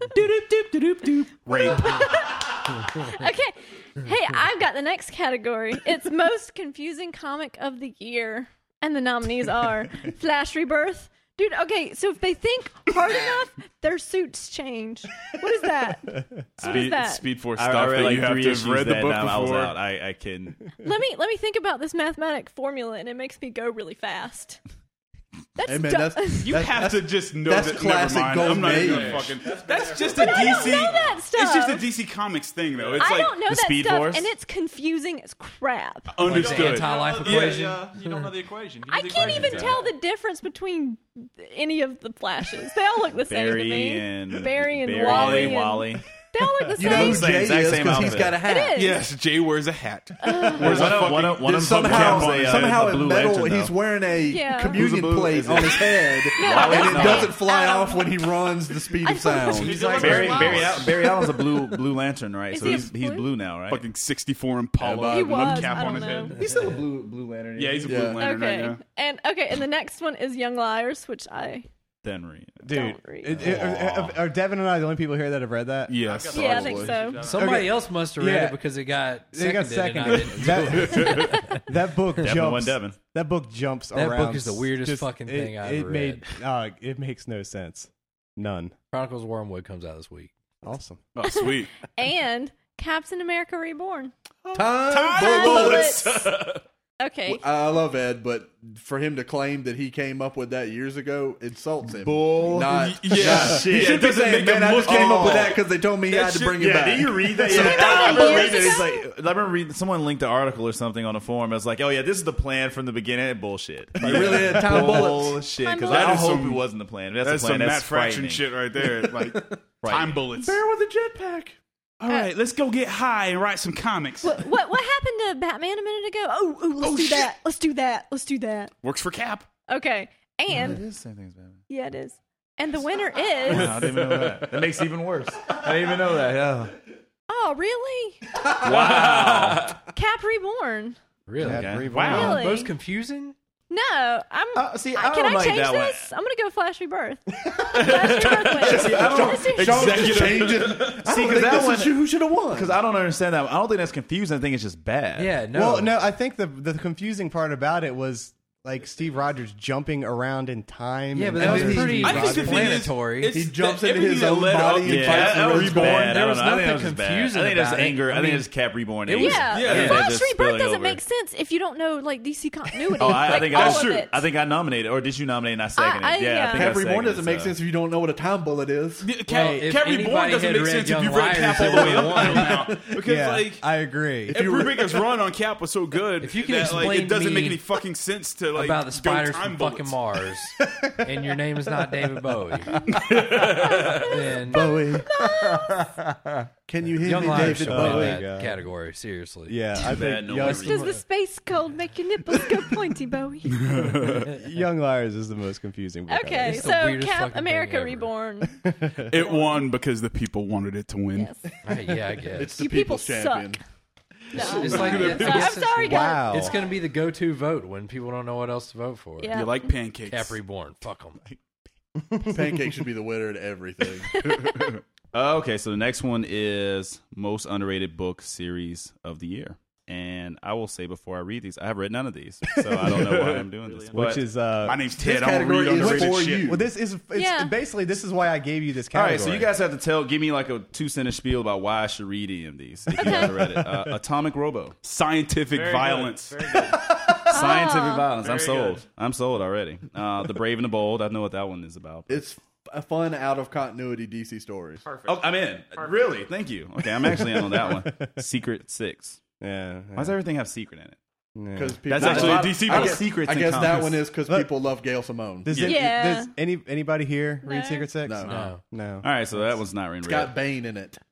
[SPEAKER 1] Rape.
[SPEAKER 5] Okay. Hey, I've got the next category. It's most confusing comic of the year. And the nominees are Flash Rebirth. Dude, okay, so if they think hard enough, their suits change. What is that? What is that?
[SPEAKER 1] Speed Force
[SPEAKER 8] I
[SPEAKER 1] stuff
[SPEAKER 8] read
[SPEAKER 1] that
[SPEAKER 8] like
[SPEAKER 1] you have
[SPEAKER 8] 3
[SPEAKER 1] to
[SPEAKER 8] issues
[SPEAKER 1] have read the
[SPEAKER 8] that
[SPEAKER 1] book
[SPEAKER 8] time I was
[SPEAKER 1] before.
[SPEAKER 8] out. I couldn't.
[SPEAKER 5] Let me think about this mathematic formula, and it makes me go really fast. That's
[SPEAKER 6] Hey, man,
[SPEAKER 5] dumb.
[SPEAKER 6] that's-
[SPEAKER 1] You have to just know
[SPEAKER 6] that's
[SPEAKER 1] that.
[SPEAKER 6] classic
[SPEAKER 1] Never mind. I'm not
[SPEAKER 6] Golden
[SPEAKER 1] even
[SPEAKER 6] Age.
[SPEAKER 1] fucking. That's just a DC.
[SPEAKER 5] I don't know that
[SPEAKER 1] It's just a
[SPEAKER 5] stuff.
[SPEAKER 1] DC Comics thing, though. It's
[SPEAKER 5] I
[SPEAKER 1] like
[SPEAKER 5] don't know
[SPEAKER 1] the
[SPEAKER 5] that
[SPEAKER 1] Speed
[SPEAKER 5] stuff,
[SPEAKER 1] Force.
[SPEAKER 5] and it's confusing as crap.
[SPEAKER 7] Like the
[SPEAKER 1] Understood.
[SPEAKER 7] anti-life equation.
[SPEAKER 3] You don't know the equation.
[SPEAKER 5] I can't even tell the difference between any of the Flashes. They all look the same to
[SPEAKER 8] Barry
[SPEAKER 5] me.
[SPEAKER 8] and
[SPEAKER 5] Barry and Wally. and-
[SPEAKER 8] Wally.
[SPEAKER 5] They all look the
[SPEAKER 6] You know who
[SPEAKER 5] same.
[SPEAKER 6] Jay
[SPEAKER 8] exact
[SPEAKER 6] is
[SPEAKER 8] same
[SPEAKER 6] because he's
[SPEAKER 8] outfit.
[SPEAKER 6] got a hat.
[SPEAKER 5] It is.
[SPEAKER 1] Yes, Jay wears a hat.
[SPEAKER 8] One of them
[SPEAKER 6] Somehow
[SPEAKER 8] a
[SPEAKER 6] in
[SPEAKER 8] blue
[SPEAKER 6] metal,
[SPEAKER 8] lantern,
[SPEAKER 6] he's
[SPEAKER 8] though.
[SPEAKER 6] wearing a
[SPEAKER 5] Yeah.
[SPEAKER 6] communion
[SPEAKER 8] Who's a blue-
[SPEAKER 6] plate
[SPEAKER 8] is it-
[SPEAKER 6] on his head, and it
[SPEAKER 5] no.
[SPEAKER 6] doesn't fly
[SPEAKER 5] Adam.
[SPEAKER 6] off when he runs the speed
[SPEAKER 5] I
[SPEAKER 6] of
[SPEAKER 5] thought-
[SPEAKER 6] sound.
[SPEAKER 8] He's like
[SPEAKER 5] Barry-
[SPEAKER 8] Barry Allen's a blue lantern, right?
[SPEAKER 5] Is
[SPEAKER 8] So
[SPEAKER 5] he a
[SPEAKER 8] he's
[SPEAKER 5] blue?
[SPEAKER 8] blue now, right?
[SPEAKER 1] Fucking 64 Impala.
[SPEAKER 5] He
[SPEAKER 1] with
[SPEAKER 5] was.
[SPEAKER 1] a cap
[SPEAKER 5] I
[SPEAKER 1] on
[SPEAKER 5] don't
[SPEAKER 1] his
[SPEAKER 5] know.
[SPEAKER 1] head.
[SPEAKER 8] He's still a blue lantern.
[SPEAKER 1] Yeah, he's a
[SPEAKER 6] Yeah.
[SPEAKER 1] blue lantern
[SPEAKER 5] Okay.
[SPEAKER 1] right now.
[SPEAKER 5] And the next one is Young Liars, which I
[SPEAKER 8] Henry.
[SPEAKER 2] Dude,
[SPEAKER 5] don't read.
[SPEAKER 2] are Devin and I the only people here that have read that?
[SPEAKER 1] Yes.
[SPEAKER 5] Yeah, I think so.
[SPEAKER 7] Somebody else must have read
[SPEAKER 2] Yeah.
[SPEAKER 7] it because it got
[SPEAKER 2] They got
[SPEAKER 7] seconded.
[SPEAKER 2] seconded.
[SPEAKER 7] And I didn't.
[SPEAKER 2] That book
[SPEAKER 8] Devin won
[SPEAKER 2] jumps.
[SPEAKER 8] Devin.
[SPEAKER 2] That book jumps
[SPEAKER 7] That
[SPEAKER 2] around.
[SPEAKER 7] book is the weirdest fucking thing I've ever
[SPEAKER 2] made. It makes no sense. None.
[SPEAKER 7] Chronicles of Wormwood comes out this week.
[SPEAKER 2] Awesome.
[SPEAKER 1] Oh, sweet.
[SPEAKER 5] And Captain America Reborn.
[SPEAKER 6] Time
[SPEAKER 5] Bullets.
[SPEAKER 6] bullets.
[SPEAKER 5] Okay.
[SPEAKER 6] I love Ed, but for him to claim that he came up with that years ago insults him.
[SPEAKER 8] Bull.
[SPEAKER 6] Not,
[SPEAKER 1] Yeah.
[SPEAKER 6] not-
[SPEAKER 1] Shit.
[SPEAKER 6] He should
[SPEAKER 1] It
[SPEAKER 6] be
[SPEAKER 1] doesn't
[SPEAKER 6] saying,
[SPEAKER 1] make
[SPEAKER 6] man,
[SPEAKER 1] him
[SPEAKER 6] I just
[SPEAKER 1] look-
[SPEAKER 6] came up with
[SPEAKER 1] Oh.
[SPEAKER 6] that because they told me he had to bring it back.
[SPEAKER 8] Did you read that?
[SPEAKER 5] So
[SPEAKER 8] Yeah,
[SPEAKER 5] he
[SPEAKER 8] I
[SPEAKER 5] made
[SPEAKER 8] remember
[SPEAKER 5] it
[SPEAKER 8] reading it.
[SPEAKER 5] years
[SPEAKER 8] It's like I remember reading someone linked the article or something on a forum. It was like, oh yeah, this is the plan from the beginning. Bullshit.
[SPEAKER 6] You really had time bullets.
[SPEAKER 8] Bullshit.
[SPEAKER 5] Time
[SPEAKER 8] Because
[SPEAKER 5] bullets.
[SPEAKER 8] I
[SPEAKER 1] That is
[SPEAKER 8] hope
[SPEAKER 1] some-
[SPEAKER 8] it wasn't the plan. That's
[SPEAKER 1] That's
[SPEAKER 8] the plan.
[SPEAKER 1] some
[SPEAKER 8] That's
[SPEAKER 1] Matt Fraction
[SPEAKER 8] frightening.
[SPEAKER 1] shit right there. Like time bullets.
[SPEAKER 6] Bear with a jetpack.
[SPEAKER 1] All right, let's go get high and write some comics.
[SPEAKER 5] What happened to Batman a minute ago? Oh, let's do
[SPEAKER 1] shit.
[SPEAKER 5] that. Let's do that. Let's do that.
[SPEAKER 1] Works for Cap.
[SPEAKER 5] Okay.
[SPEAKER 8] It
[SPEAKER 5] And
[SPEAKER 8] is the same thing as Batman.
[SPEAKER 5] yeah, it is. And the winner
[SPEAKER 8] I
[SPEAKER 5] is.
[SPEAKER 8] didn't even know that. That makes it even worse. I didn't even know that. Yeah.
[SPEAKER 5] Oh, really?
[SPEAKER 8] Wow.
[SPEAKER 5] Cap Reborn.
[SPEAKER 7] Really?
[SPEAKER 8] Okay.
[SPEAKER 1] Wow.
[SPEAKER 5] Really?
[SPEAKER 7] Most confusing?
[SPEAKER 5] No, I'm.
[SPEAKER 8] See, I
[SPEAKER 5] can
[SPEAKER 8] don't
[SPEAKER 5] I
[SPEAKER 8] like
[SPEAKER 5] change
[SPEAKER 8] that one.
[SPEAKER 5] this? I'm gonna go Flash Rebirth. Flash Rebirth wins.
[SPEAKER 8] See, I don't-
[SPEAKER 5] Let's do-
[SPEAKER 6] Sean
[SPEAKER 1] Executive-
[SPEAKER 6] just changed it.
[SPEAKER 8] See, because that one,
[SPEAKER 6] who should have won.
[SPEAKER 8] because I don't understand that. I don't think that's confusing. I think it's just bad.
[SPEAKER 7] Yeah, no.
[SPEAKER 2] Well, no, I think the confusing part about it was like Steve Rogers jumping around in time.
[SPEAKER 7] Yeah,
[SPEAKER 2] and-
[SPEAKER 7] but that was
[SPEAKER 2] and then
[SPEAKER 7] pretty
[SPEAKER 1] I think the thing is,
[SPEAKER 7] explanatory.
[SPEAKER 1] it's
[SPEAKER 6] He jumps
[SPEAKER 1] that
[SPEAKER 6] into his
[SPEAKER 1] everything
[SPEAKER 6] own
[SPEAKER 1] that led up-
[SPEAKER 6] body and
[SPEAKER 8] Yeah,
[SPEAKER 6] fights
[SPEAKER 8] that
[SPEAKER 6] the
[SPEAKER 8] was
[SPEAKER 6] Red
[SPEAKER 8] bad.
[SPEAKER 6] Reborn.
[SPEAKER 8] I
[SPEAKER 7] There
[SPEAKER 8] don't
[SPEAKER 7] was
[SPEAKER 8] know. I think
[SPEAKER 7] nothing
[SPEAKER 8] that was just bad.
[SPEAKER 7] confusing
[SPEAKER 8] I think that's
[SPEAKER 7] about it.
[SPEAKER 8] anger.
[SPEAKER 7] I
[SPEAKER 8] I think
[SPEAKER 7] mean,
[SPEAKER 8] it's Cap Reborn.
[SPEAKER 7] it was-
[SPEAKER 5] Yeah,
[SPEAKER 1] Yeah.
[SPEAKER 5] Flash
[SPEAKER 8] just
[SPEAKER 5] Rebirth
[SPEAKER 8] spilling
[SPEAKER 5] doesn't
[SPEAKER 8] over.
[SPEAKER 5] make sense if you don't know like DC continuity.
[SPEAKER 8] Oh, I
[SPEAKER 5] like,
[SPEAKER 8] think
[SPEAKER 5] all
[SPEAKER 8] that's
[SPEAKER 5] of
[SPEAKER 1] true.
[SPEAKER 5] it.
[SPEAKER 8] I think I nominated, or did you nominate and I seconded?
[SPEAKER 5] I-
[SPEAKER 8] Yeah,
[SPEAKER 5] yeah.
[SPEAKER 8] I think
[SPEAKER 6] Cap
[SPEAKER 8] I
[SPEAKER 6] Reborn doesn't
[SPEAKER 8] seconded,
[SPEAKER 6] make
[SPEAKER 8] so.
[SPEAKER 6] sense if you don't know what a time bullet is.
[SPEAKER 1] Cap,
[SPEAKER 7] Well, if
[SPEAKER 1] Cap Reborn
[SPEAKER 7] anybody
[SPEAKER 1] doesn't
[SPEAKER 7] had
[SPEAKER 1] make
[SPEAKER 7] read
[SPEAKER 1] sense if
[SPEAKER 7] Young
[SPEAKER 1] you've read
[SPEAKER 7] Liars,
[SPEAKER 1] Cap
[SPEAKER 7] they
[SPEAKER 1] all the way
[SPEAKER 7] would've
[SPEAKER 1] up
[SPEAKER 7] won.
[SPEAKER 1] until now. Because
[SPEAKER 2] yeah,
[SPEAKER 1] like
[SPEAKER 2] I agree.
[SPEAKER 1] Every Brubaker's run on Cap was so good
[SPEAKER 7] If you can
[SPEAKER 1] that like,
[SPEAKER 7] explain
[SPEAKER 1] it doesn't
[SPEAKER 7] me
[SPEAKER 1] make any fucking sense to like
[SPEAKER 7] about the
[SPEAKER 1] go
[SPEAKER 7] spiders
[SPEAKER 1] time
[SPEAKER 7] from fucking
[SPEAKER 1] bullets.
[SPEAKER 7] Mars, and your name is not David Bowie, then
[SPEAKER 6] Bowie. Can you hear
[SPEAKER 7] Young
[SPEAKER 6] me,
[SPEAKER 7] Liars
[SPEAKER 6] David
[SPEAKER 7] should win
[SPEAKER 6] Bowie?
[SPEAKER 7] that
[SPEAKER 2] God.
[SPEAKER 7] category. Seriously,
[SPEAKER 2] Yeah, I
[SPEAKER 8] bad
[SPEAKER 2] think
[SPEAKER 8] no
[SPEAKER 2] Young,
[SPEAKER 8] one read
[SPEAKER 5] Does the space cold make your nipples go pointy, Bowie?
[SPEAKER 2] Young Liars is the most confusing book.
[SPEAKER 5] Okay,
[SPEAKER 7] It's the
[SPEAKER 5] so
[SPEAKER 7] weirdest
[SPEAKER 5] Cap
[SPEAKER 7] fucking thing
[SPEAKER 5] America
[SPEAKER 7] ever.
[SPEAKER 5] Reborn.
[SPEAKER 1] It won because the people wanted it to win.
[SPEAKER 5] Yes.
[SPEAKER 7] yeah, I guess
[SPEAKER 6] It's the
[SPEAKER 5] You people
[SPEAKER 6] people's champion.
[SPEAKER 5] No.
[SPEAKER 7] It's like
[SPEAKER 5] I'm sorry, guys.
[SPEAKER 2] Wow.
[SPEAKER 7] It's going to be the go-to vote when people don't know what else to vote for.
[SPEAKER 5] Yeah.
[SPEAKER 1] You like pancakes?
[SPEAKER 7] Cap Reborn, fuck them.
[SPEAKER 6] Pancake should be the winner at everything.
[SPEAKER 8] Okay, so the next one is most underrated book series of the year. And I will say before I read these, I have read none of these, so I don't know why I'm doing this.
[SPEAKER 2] which
[SPEAKER 8] But-
[SPEAKER 2] is
[SPEAKER 1] My name's
[SPEAKER 6] This
[SPEAKER 1] Ted. I'm gonna read
[SPEAKER 6] category is
[SPEAKER 1] underrated
[SPEAKER 6] for
[SPEAKER 1] shit.
[SPEAKER 6] you.
[SPEAKER 2] well, this is
[SPEAKER 5] Yeah.
[SPEAKER 2] basically this is why I gave you this
[SPEAKER 8] all
[SPEAKER 2] category.
[SPEAKER 8] right, so you guys have to give me like a 2-sentence spiel about why I should read any of these. If you guys have read it, Atomic Robo,
[SPEAKER 1] Scientific violence.
[SPEAKER 8] Scientific Violence. I'm
[SPEAKER 4] Very
[SPEAKER 8] sold.
[SPEAKER 4] good.
[SPEAKER 8] I'm sold already. The Brave and the Bold. I know what that one is about.
[SPEAKER 6] It's a fun out of continuity DC stories.
[SPEAKER 4] Perfect.
[SPEAKER 8] Oh, I'm in. Really? Thank you. Okay, I'm actually in on that one. Secret 6.
[SPEAKER 2] yeah,
[SPEAKER 8] Why does everything have secret in it?
[SPEAKER 6] Because
[SPEAKER 1] That's actually a DC
[SPEAKER 6] I
[SPEAKER 1] book.
[SPEAKER 6] guess,
[SPEAKER 8] Secrets
[SPEAKER 6] I
[SPEAKER 8] in
[SPEAKER 6] guess that
[SPEAKER 8] comics.
[SPEAKER 6] one is because
[SPEAKER 2] Look.
[SPEAKER 6] people love Gail Simone.
[SPEAKER 2] Does,
[SPEAKER 5] Yeah.
[SPEAKER 2] does anybody here read
[SPEAKER 5] No.
[SPEAKER 2] Secret Six?
[SPEAKER 6] No.
[SPEAKER 7] No.
[SPEAKER 2] No.
[SPEAKER 8] All right, so that one's not read.
[SPEAKER 6] It's got Bane in it.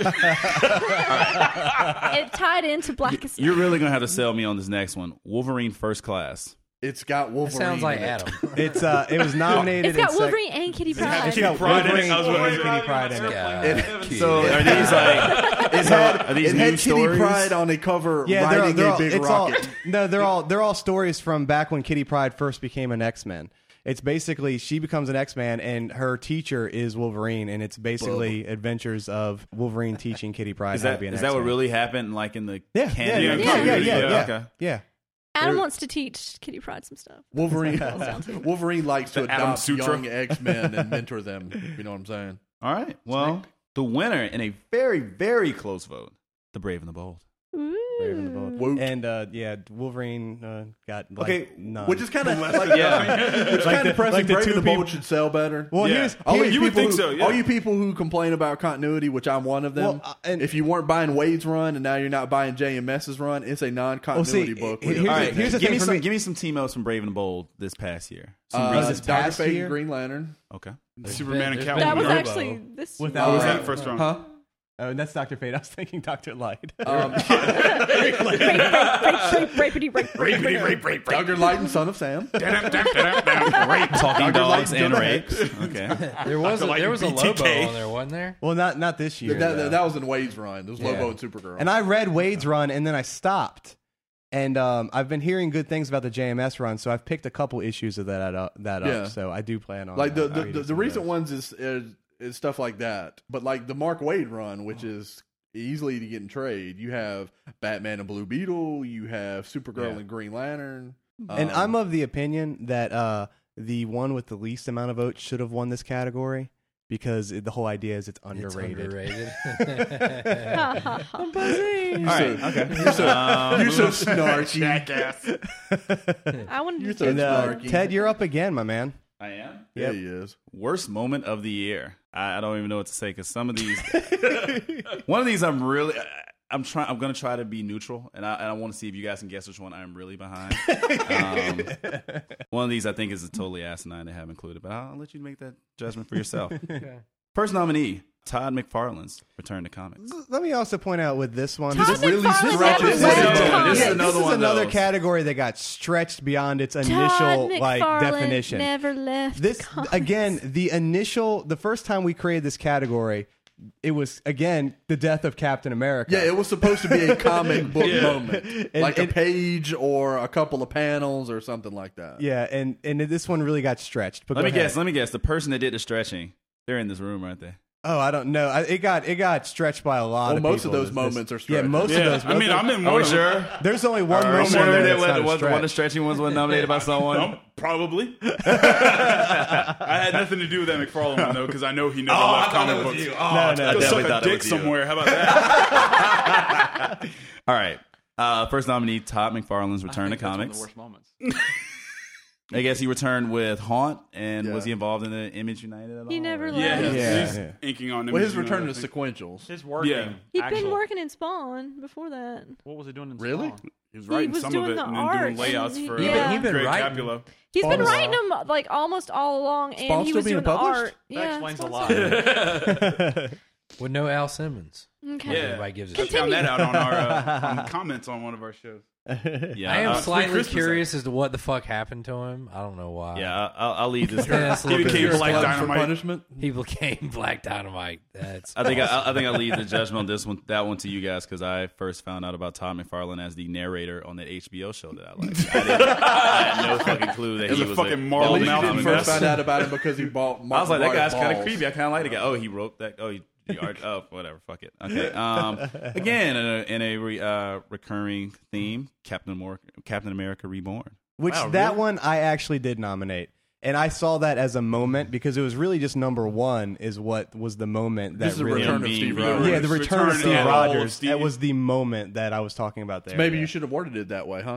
[SPEAKER 5] It tied into Blackest Night.
[SPEAKER 8] You're really gonna have to sell me on this next one. Wolverine First Class.
[SPEAKER 6] It's got
[SPEAKER 7] That
[SPEAKER 6] Wolverine.
[SPEAKER 7] sounds like
[SPEAKER 6] in it.
[SPEAKER 7] Adam.
[SPEAKER 2] It's it was nominated.
[SPEAKER 5] It's got
[SPEAKER 2] in
[SPEAKER 5] Wolverine and Kitty Pryde.
[SPEAKER 2] It's got
[SPEAKER 1] Pride in it.
[SPEAKER 2] Wolverine
[SPEAKER 1] I was wondering-
[SPEAKER 2] and Kitty Pryde in it.
[SPEAKER 7] God.
[SPEAKER 8] So are these like? Are these
[SPEAKER 6] It
[SPEAKER 8] new
[SPEAKER 6] had Kitty
[SPEAKER 8] stories?
[SPEAKER 6] Pride on a cover
[SPEAKER 2] Yeah,
[SPEAKER 6] riding
[SPEAKER 2] they're
[SPEAKER 6] a
[SPEAKER 2] all,
[SPEAKER 6] big
[SPEAKER 2] it's
[SPEAKER 6] rocket.
[SPEAKER 2] all no, they're all stories from back when Kitty Pryde first became an X-Men. It's basically she becomes an X-Man and her teacher is Wolverine, and it's basically adventures of Wolverine teaching Kitty Pryde
[SPEAKER 8] Is
[SPEAKER 2] how
[SPEAKER 8] that
[SPEAKER 2] to be an
[SPEAKER 8] is
[SPEAKER 2] X-Man.
[SPEAKER 8] that what really happened? Like in the
[SPEAKER 2] Yeah,
[SPEAKER 8] canon?
[SPEAKER 2] yeah,
[SPEAKER 1] Yeah,
[SPEAKER 2] yeah.
[SPEAKER 8] Okay.
[SPEAKER 2] Yeah.
[SPEAKER 5] Adam wants to teach Kitty Pryde some stuff.
[SPEAKER 6] Wolverine likes to
[SPEAKER 1] The Adam
[SPEAKER 6] adopt
[SPEAKER 1] Sutra.
[SPEAKER 6] young X-Men and mentor them. You know what I'm saying?
[SPEAKER 8] All right. Well, the winner in a very very close vote, the Brave and the Bold.
[SPEAKER 6] Woot.
[SPEAKER 2] And Wolverine got like,
[SPEAKER 8] Okay,
[SPEAKER 2] none.
[SPEAKER 6] Which is kind of
[SPEAKER 8] Yeah.
[SPEAKER 6] it's kind of impressive.
[SPEAKER 2] like the
[SPEAKER 6] Brave
[SPEAKER 2] two
[SPEAKER 6] and the Bold
[SPEAKER 2] people-
[SPEAKER 6] should sell better.
[SPEAKER 2] well,
[SPEAKER 1] Yeah.
[SPEAKER 2] here's
[SPEAKER 6] All
[SPEAKER 1] You would
[SPEAKER 6] people
[SPEAKER 1] think
[SPEAKER 6] who,
[SPEAKER 1] so, yeah.
[SPEAKER 6] all you people who complain about continuity, which I'm one of them.
[SPEAKER 2] Well, and-
[SPEAKER 6] if you weren't buying Wade's run and now you're not buying JMS's run, it's a non-continuity
[SPEAKER 2] Well, see,
[SPEAKER 6] book.
[SPEAKER 2] here's
[SPEAKER 6] with-
[SPEAKER 2] the-
[SPEAKER 8] All right.
[SPEAKER 2] here's the
[SPEAKER 8] give
[SPEAKER 2] thing
[SPEAKER 8] me
[SPEAKER 2] for
[SPEAKER 8] some
[SPEAKER 2] me-
[SPEAKER 8] give me some team ups from Brave and the Bold this past year.
[SPEAKER 2] this
[SPEAKER 6] Dr.
[SPEAKER 2] past
[SPEAKER 6] Fate,
[SPEAKER 2] year?
[SPEAKER 6] Green Lantern.
[SPEAKER 8] Okay.
[SPEAKER 1] Superman and
[SPEAKER 7] There's
[SPEAKER 1] Catwoman.
[SPEAKER 5] That was
[SPEAKER 7] Robo.
[SPEAKER 5] actually this.
[SPEAKER 2] Without-
[SPEAKER 1] was
[SPEAKER 6] Uh,
[SPEAKER 1] that first round?
[SPEAKER 6] Huh?
[SPEAKER 2] Oh, and that's Dr. Fate. I was thinking Dr. Light.
[SPEAKER 5] Rape.
[SPEAKER 6] Dr. Light and Son of Sam.
[SPEAKER 8] Talking dogs and rapes. Okay.
[SPEAKER 7] There was a
[SPEAKER 1] BTK.
[SPEAKER 7] Lobo on there, wasn't there?
[SPEAKER 2] Well, not this year. though.
[SPEAKER 6] That was in Wade's run. There was Lobo and Supergirl.
[SPEAKER 2] And I read Wade's run, and then I stopped. And I've been hearing good things about the JMS run, so I've picked a couple issues of that up.
[SPEAKER 6] Yeah.
[SPEAKER 2] So I do plan on
[SPEAKER 6] like
[SPEAKER 2] reading
[SPEAKER 6] the
[SPEAKER 2] some
[SPEAKER 6] recent
[SPEAKER 2] of
[SPEAKER 6] ones is stuff like that. But like the Mark Wade run, which is easily to get in trade, you have Batman and Blue Beetle, you have Supergirl and Green Lantern.
[SPEAKER 2] And I'm of the opinion that the one with the least amount of votes should have won this category because the whole idea is it's underrated.
[SPEAKER 5] I'm
[SPEAKER 6] You're
[SPEAKER 8] right,
[SPEAKER 6] you're so snarky.
[SPEAKER 1] Jackass.
[SPEAKER 5] I wanted
[SPEAKER 6] You're
[SPEAKER 5] to
[SPEAKER 6] so
[SPEAKER 2] And
[SPEAKER 6] snarky.
[SPEAKER 2] Ted, you're up again, my man.
[SPEAKER 8] I am.
[SPEAKER 6] Yeah, he is.
[SPEAKER 8] Worst moment of the year. I don't even know what to say because some of these, one of these I'm going to try to be neutral, and I want to see if you guys can guess which one I'm really behind. One of these I think is totally asinine to have included, but I'll let you make that judgment for yourself.
[SPEAKER 7] Okay.
[SPEAKER 8] First nominee, Todd McFarlane's Return to Comics.
[SPEAKER 2] Let me also point out with this one.
[SPEAKER 5] Todd
[SPEAKER 6] really
[SPEAKER 5] McFarlane
[SPEAKER 6] stretches
[SPEAKER 5] never
[SPEAKER 6] it.
[SPEAKER 5] left
[SPEAKER 8] This
[SPEAKER 5] comics.
[SPEAKER 8] is
[SPEAKER 2] Yeah,
[SPEAKER 8] another
[SPEAKER 2] this is
[SPEAKER 8] one of
[SPEAKER 2] another
[SPEAKER 8] those.
[SPEAKER 2] category that got stretched beyond its
[SPEAKER 5] Todd
[SPEAKER 2] initial
[SPEAKER 5] McFarlane
[SPEAKER 2] definition.
[SPEAKER 5] never left
[SPEAKER 2] This
[SPEAKER 5] comics.
[SPEAKER 2] again, the first time we created this category, it was again the death of Captain America.
[SPEAKER 6] Yeah, it was supposed to be a comic book moment,
[SPEAKER 2] And-
[SPEAKER 6] like a
[SPEAKER 2] and-
[SPEAKER 6] page or a couple of panels or something like that.
[SPEAKER 2] Yeah, and this one really got stretched. But
[SPEAKER 8] Let
[SPEAKER 2] go
[SPEAKER 8] me
[SPEAKER 2] ahead.
[SPEAKER 8] guess. The person that did the stretching, they're in this room, aren't they?
[SPEAKER 2] Oh, I don't know. It got stretched by a lot
[SPEAKER 6] Well,
[SPEAKER 2] of
[SPEAKER 6] most
[SPEAKER 2] people.
[SPEAKER 6] of those moments are
[SPEAKER 2] Yeah,
[SPEAKER 6] stretched.
[SPEAKER 2] most of
[SPEAKER 1] Yeah,
[SPEAKER 2] those.
[SPEAKER 1] I mean, I'm in
[SPEAKER 8] Are
[SPEAKER 1] one
[SPEAKER 8] we
[SPEAKER 1] of them.
[SPEAKER 8] sure?
[SPEAKER 2] There's only one
[SPEAKER 8] I'm
[SPEAKER 2] moment
[SPEAKER 8] sure
[SPEAKER 2] there
[SPEAKER 8] that
[SPEAKER 2] that's not a
[SPEAKER 8] one of the
[SPEAKER 2] stretch.
[SPEAKER 8] stretching ones was nominated by someone.
[SPEAKER 1] Probably. I had nothing to do with that McFarlane one, though, because I know he never left comic books.
[SPEAKER 2] No,
[SPEAKER 1] Go
[SPEAKER 8] definitely
[SPEAKER 1] suck a
[SPEAKER 8] thought it
[SPEAKER 1] dick
[SPEAKER 8] was you.
[SPEAKER 1] somewhere. How about that?
[SPEAKER 8] All right. First nominee, Todd McFarlane's Return to
[SPEAKER 4] That's one of
[SPEAKER 8] Comics.
[SPEAKER 4] the worst moments.
[SPEAKER 8] I guess he returned with Haunt, and
[SPEAKER 6] Yeah.
[SPEAKER 8] was he involved in the Image United at all?
[SPEAKER 5] He never
[SPEAKER 8] or-
[SPEAKER 1] Yeah,
[SPEAKER 5] left.
[SPEAKER 1] he's
[SPEAKER 2] Yeah.
[SPEAKER 1] inking on
[SPEAKER 6] Well, his
[SPEAKER 1] Image
[SPEAKER 6] return to
[SPEAKER 1] United, I think.
[SPEAKER 6] sequentials.
[SPEAKER 4] His working.
[SPEAKER 1] Yeah.
[SPEAKER 5] He'd
[SPEAKER 4] actual-
[SPEAKER 5] been working in Spawn before that.
[SPEAKER 4] What was he doing in
[SPEAKER 6] Really?
[SPEAKER 4] Spawn?
[SPEAKER 1] He was writing
[SPEAKER 5] was
[SPEAKER 1] some
[SPEAKER 5] doing
[SPEAKER 1] of it
[SPEAKER 5] the
[SPEAKER 1] and then
[SPEAKER 5] art,
[SPEAKER 1] doing layouts
[SPEAKER 5] and
[SPEAKER 1] for
[SPEAKER 5] yeah.
[SPEAKER 7] He'd been
[SPEAKER 1] Greg
[SPEAKER 7] writing.
[SPEAKER 1] Capullo.
[SPEAKER 5] He's
[SPEAKER 6] Spawn
[SPEAKER 5] been
[SPEAKER 6] is-
[SPEAKER 5] writing them like almost all along, and
[SPEAKER 6] Spawn's
[SPEAKER 5] he
[SPEAKER 6] still
[SPEAKER 5] was
[SPEAKER 6] being
[SPEAKER 5] doing the
[SPEAKER 6] published?
[SPEAKER 5] art.
[SPEAKER 4] That
[SPEAKER 5] Yeah,
[SPEAKER 4] explains a
[SPEAKER 5] Spawn's
[SPEAKER 4] lot.
[SPEAKER 7] With no Al Simmons.
[SPEAKER 5] Okay.
[SPEAKER 1] Yeah.
[SPEAKER 7] Everybody gives a
[SPEAKER 1] I
[SPEAKER 7] shit.
[SPEAKER 1] found that out on our on comments on one of our shows.
[SPEAKER 8] Yeah,
[SPEAKER 7] I am
[SPEAKER 8] I'll-
[SPEAKER 7] slightly
[SPEAKER 1] Christmas,
[SPEAKER 7] curious as to what the fuck happened to him. I don't know why.
[SPEAKER 8] Yeah, I'll leave this.
[SPEAKER 7] Yeah, that's a
[SPEAKER 1] He
[SPEAKER 7] little
[SPEAKER 1] became
[SPEAKER 7] bit-
[SPEAKER 1] Black
[SPEAKER 6] Glutton for
[SPEAKER 1] Dynamite.
[SPEAKER 6] punishment.
[SPEAKER 7] He became Black Dynamite. That's
[SPEAKER 8] I think I'll leave the judgment on this one, that one to you guys, because I first found out about Todd McFarlane as the narrator on that HBO show that I liked. I had no fucking clue that
[SPEAKER 1] As
[SPEAKER 8] he
[SPEAKER 1] a
[SPEAKER 8] was
[SPEAKER 1] fucking
[SPEAKER 8] a
[SPEAKER 1] Marvel
[SPEAKER 6] At least you
[SPEAKER 1] mouth
[SPEAKER 6] didn't
[SPEAKER 1] in
[SPEAKER 6] first
[SPEAKER 1] this.
[SPEAKER 6] find out about him because he bought.
[SPEAKER 8] I was like, that guy's kind of
[SPEAKER 6] balls.
[SPEAKER 8] creepy. I kind of like the guy. Oh, he wrote that. Oh, he oh, whatever. Fuck it. Okay. Again, in a recurring theme, Captain America Reborn.
[SPEAKER 2] Which that one I actually did nominate. And I saw that as a moment because it was really just number one is what was the moment that
[SPEAKER 6] This is the
[SPEAKER 2] really
[SPEAKER 6] return of
[SPEAKER 8] being
[SPEAKER 6] Steve
[SPEAKER 8] real.
[SPEAKER 6] Rogers.
[SPEAKER 2] Yeah, the return of Steve
[SPEAKER 1] and all of
[SPEAKER 2] Rogers.
[SPEAKER 1] Steve.
[SPEAKER 2] That was the moment that I was talking about there.
[SPEAKER 6] Maybe
[SPEAKER 2] yeah.
[SPEAKER 6] you should have worded it that way, huh?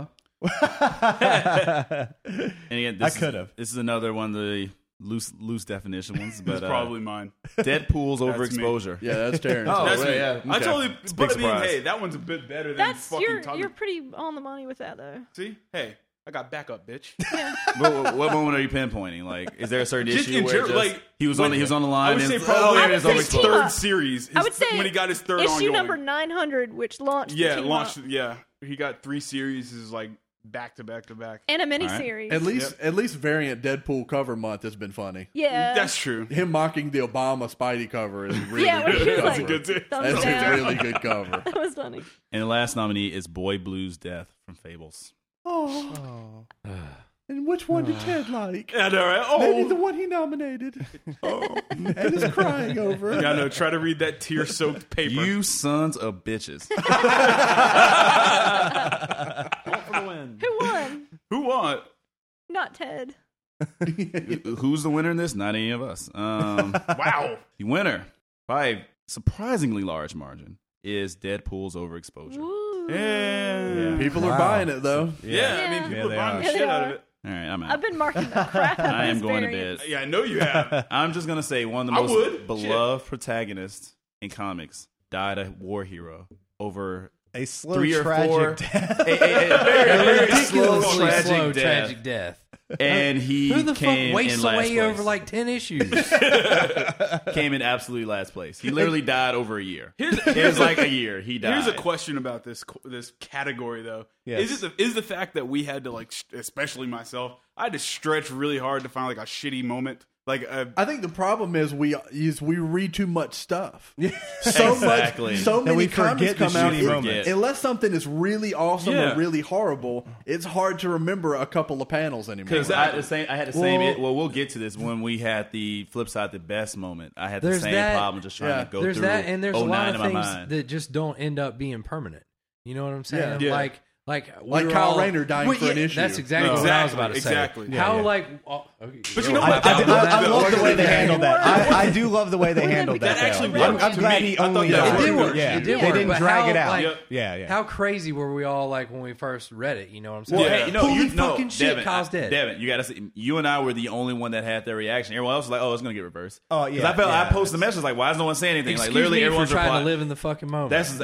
[SPEAKER 8] And again,
[SPEAKER 2] I could've.
[SPEAKER 8] This is another one of the loose definition ones, but
[SPEAKER 1] It's probably mine.
[SPEAKER 8] Deadpool's
[SPEAKER 1] That's
[SPEAKER 8] overexposure.
[SPEAKER 6] Yeah, that's Terrence.
[SPEAKER 1] That's me.
[SPEAKER 8] yeah,
[SPEAKER 1] I
[SPEAKER 8] okay.
[SPEAKER 1] totally.
[SPEAKER 8] It's a
[SPEAKER 1] But I
[SPEAKER 8] big
[SPEAKER 1] mean,
[SPEAKER 8] surprise.
[SPEAKER 1] hey, that one's a bit better than
[SPEAKER 5] That's
[SPEAKER 1] fucking Todd.
[SPEAKER 5] you're pretty on the money with that though.
[SPEAKER 1] See, hey, I got backup, bitch.
[SPEAKER 8] What moment are you pinpointing? Like, is there a certain
[SPEAKER 1] Just
[SPEAKER 8] issue
[SPEAKER 1] in
[SPEAKER 8] where
[SPEAKER 1] general,
[SPEAKER 8] just,
[SPEAKER 1] like,
[SPEAKER 8] he was
[SPEAKER 1] when-
[SPEAKER 8] on the
[SPEAKER 1] I
[SPEAKER 8] line?
[SPEAKER 1] would
[SPEAKER 8] and
[SPEAKER 1] say
[SPEAKER 8] it's-
[SPEAKER 1] probably
[SPEAKER 8] there it is,
[SPEAKER 5] I would
[SPEAKER 1] his
[SPEAKER 5] say
[SPEAKER 8] overexposure.
[SPEAKER 5] team
[SPEAKER 1] third
[SPEAKER 5] up.
[SPEAKER 1] series.
[SPEAKER 5] I would say
[SPEAKER 1] when he got his third
[SPEAKER 5] issue
[SPEAKER 1] ongoing.
[SPEAKER 5] number 900, which launched. the
[SPEAKER 1] Yeah,
[SPEAKER 5] team
[SPEAKER 1] launched.
[SPEAKER 5] up.
[SPEAKER 1] Yeah, he got 3 series. Is like back to back to back.
[SPEAKER 5] and a
[SPEAKER 8] right.
[SPEAKER 5] miniseries.
[SPEAKER 6] At least variant Deadpool cover month has been funny.
[SPEAKER 5] Yeah,
[SPEAKER 1] That's true.
[SPEAKER 6] Him mocking the Obama Spidey cover is really
[SPEAKER 5] Yeah, when
[SPEAKER 6] good.
[SPEAKER 5] he was
[SPEAKER 6] cover.
[SPEAKER 5] like,
[SPEAKER 1] Good too.
[SPEAKER 5] thumbs
[SPEAKER 6] That's
[SPEAKER 5] down.
[SPEAKER 6] a really good cover.
[SPEAKER 5] That was funny.
[SPEAKER 8] And the last nominee is Boy Blue's Death from Fables.
[SPEAKER 6] Oh. And which one did Ted like?
[SPEAKER 1] Yeah, all right.
[SPEAKER 6] Maybe the
[SPEAKER 1] Oh,
[SPEAKER 6] one he nominated. And is crying over.
[SPEAKER 1] yeah, no. Try to read that tear-soaked paper.
[SPEAKER 8] You sons of bitches.
[SPEAKER 4] For the win.
[SPEAKER 5] Who won?
[SPEAKER 1] Who won?
[SPEAKER 5] Not Ted.
[SPEAKER 8] Who's the winner in this? Not any of us.
[SPEAKER 1] Wow.
[SPEAKER 8] The winner, by a surprisingly large margin, is Deadpool's overexposure.
[SPEAKER 5] Ooh.
[SPEAKER 1] Yeah.
[SPEAKER 6] People are buying it, though.
[SPEAKER 1] Yeah, I
[SPEAKER 5] Yeah.
[SPEAKER 1] mean,
[SPEAKER 2] Yeah,
[SPEAKER 1] people
[SPEAKER 2] they
[SPEAKER 1] are buying
[SPEAKER 2] are.
[SPEAKER 1] the
[SPEAKER 5] Yeah, they
[SPEAKER 1] shit out of
[SPEAKER 5] are.
[SPEAKER 1] it.
[SPEAKER 8] All right, I'm out.
[SPEAKER 5] I've been marking the crap out of
[SPEAKER 8] I am
[SPEAKER 5] this
[SPEAKER 8] going to
[SPEAKER 5] variant.
[SPEAKER 8] bed.
[SPEAKER 1] Yeah, I know you have.
[SPEAKER 8] I'm just going to say one of
[SPEAKER 1] I
[SPEAKER 8] the most
[SPEAKER 1] would.
[SPEAKER 8] beloved protagonists in comics died a war hero over
[SPEAKER 2] A slow,
[SPEAKER 8] 3 or
[SPEAKER 2] tragic
[SPEAKER 8] 4
[SPEAKER 2] death.
[SPEAKER 8] a very
[SPEAKER 7] ridiculously
[SPEAKER 8] slow, tragic
[SPEAKER 7] slow,
[SPEAKER 8] death.
[SPEAKER 7] tragic death.
[SPEAKER 8] And he
[SPEAKER 7] Who the fuck
[SPEAKER 8] came
[SPEAKER 7] wastes
[SPEAKER 8] in last
[SPEAKER 7] away
[SPEAKER 8] place.
[SPEAKER 7] over like 10 issues?
[SPEAKER 8] Came in absolutely last place. He literally died over a year.
[SPEAKER 1] Here's-
[SPEAKER 8] It was like a year. He died.
[SPEAKER 1] Here's a question about this category though.
[SPEAKER 2] Yes.
[SPEAKER 1] Is the fact that we had to especially myself, I had to stretch really hard to find like a shitty moment. Like
[SPEAKER 6] I think the problem is we read too much stuff.
[SPEAKER 8] Exactly.
[SPEAKER 6] So
[SPEAKER 2] That
[SPEAKER 6] many
[SPEAKER 2] we
[SPEAKER 6] comics
[SPEAKER 2] forget the
[SPEAKER 6] come out.
[SPEAKER 2] shitty moments.
[SPEAKER 6] Unless something is really awesome
[SPEAKER 1] Yeah.
[SPEAKER 6] or really horrible, it's hard to remember a couple of panels anymore.
[SPEAKER 8] Because I had the same.
[SPEAKER 7] Well-
[SPEAKER 8] We'll get to this when we had the flip side, the best moment. I had the
[SPEAKER 7] There's
[SPEAKER 8] same
[SPEAKER 7] that-
[SPEAKER 8] problem just trying to go
[SPEAKER 7] There's
[SPEAKER 8] through.
[SPEAKER 7] that, and there's a lot
[SPEAKER 8] 09
[SPEAKER 7] of
[SPEAKER 8] in my
[SPEAKER 7] things
[SPEAKER 8] mind.
[SPEAKER 7] that just don't end up being permanent. You know what I'm saying?
[SPEAKER 1] Yeah.
[SPEAKER 7] Like
[SPEAKER 6] Like Kyle Rayner dying for an issue.
[SPEAKER 7] That's exactly what I was about to say.
[SPEAKER 1] Exactly.
[SPEAKER 7] How
[SPEAKER 2] Yeah.
[SPEAKER 7] like,
[SPEAKER 1] But you know what?
[SPEAKER 2] I love the way they handled that. I do love the way they handled that.
[SPEAKER 1] That actually
[SPEAKER 2] though.
[SPEAKER 1] worked
[SPEAKER 2] I'm
[SPEAKER 1] to
[SPEAKER 2] glad
[SPEAKER 1] me.
[SPEAKER 2] he
[SPEAKER 1] I thought
[SPEAKER 2] only.
[SPEAKER 1] that
[SPEAKER 7] it did
[SPEAKER 1] worked.
[SPEAKER 7] work.
[SPEAKER 2] Yeah,
[SPEAKER 7] It did
[SPEAKER 2] they
[SPEAKER 7] work.
[SPEAKER 2] didn't
[SPEAKER 7] but
[SPEAKER 2] drag
[SPEAKER 7] how,
[SPEAKER 2] it out.
[SPEAKER 7] like,
[SPEAKER 2] Yeah.
[SPEAKER 7] How crazy were we all like when we first read it? You know what I'm saying?
[SPEAKER 8] Well, hey,
[SPEAKER 7] Holy fucking shit,
[SPEAKER 8] Devin,
[SPEAKER 7] Kyle's dead.
[SPEAKER 8] Devin, you got to see. You and I were the only one that had their reaction. Everyone else was like, "Oh, it's gonna get reversed."
[SPEAKER 2] Oh,
[SPEAKER 8] 'Cause
[SPEAKER 2] yeah,
[SPEAKER 8] I felt
[SPEAKER 2] yeah.
[SPEAKER 8] I posted the message like, "Why is no one saying anything?"
[SPEAKER 7] Excuse
[SPEAKER 8] like literally,
[SPEAKER 7] me for
[SPEAKER 8] everyone's
[SPEAKER 7] trying
[SPEAKER 8] replying.
[SPEAKER 7] to live in the fucking moment.
[SPEAKER 8] That's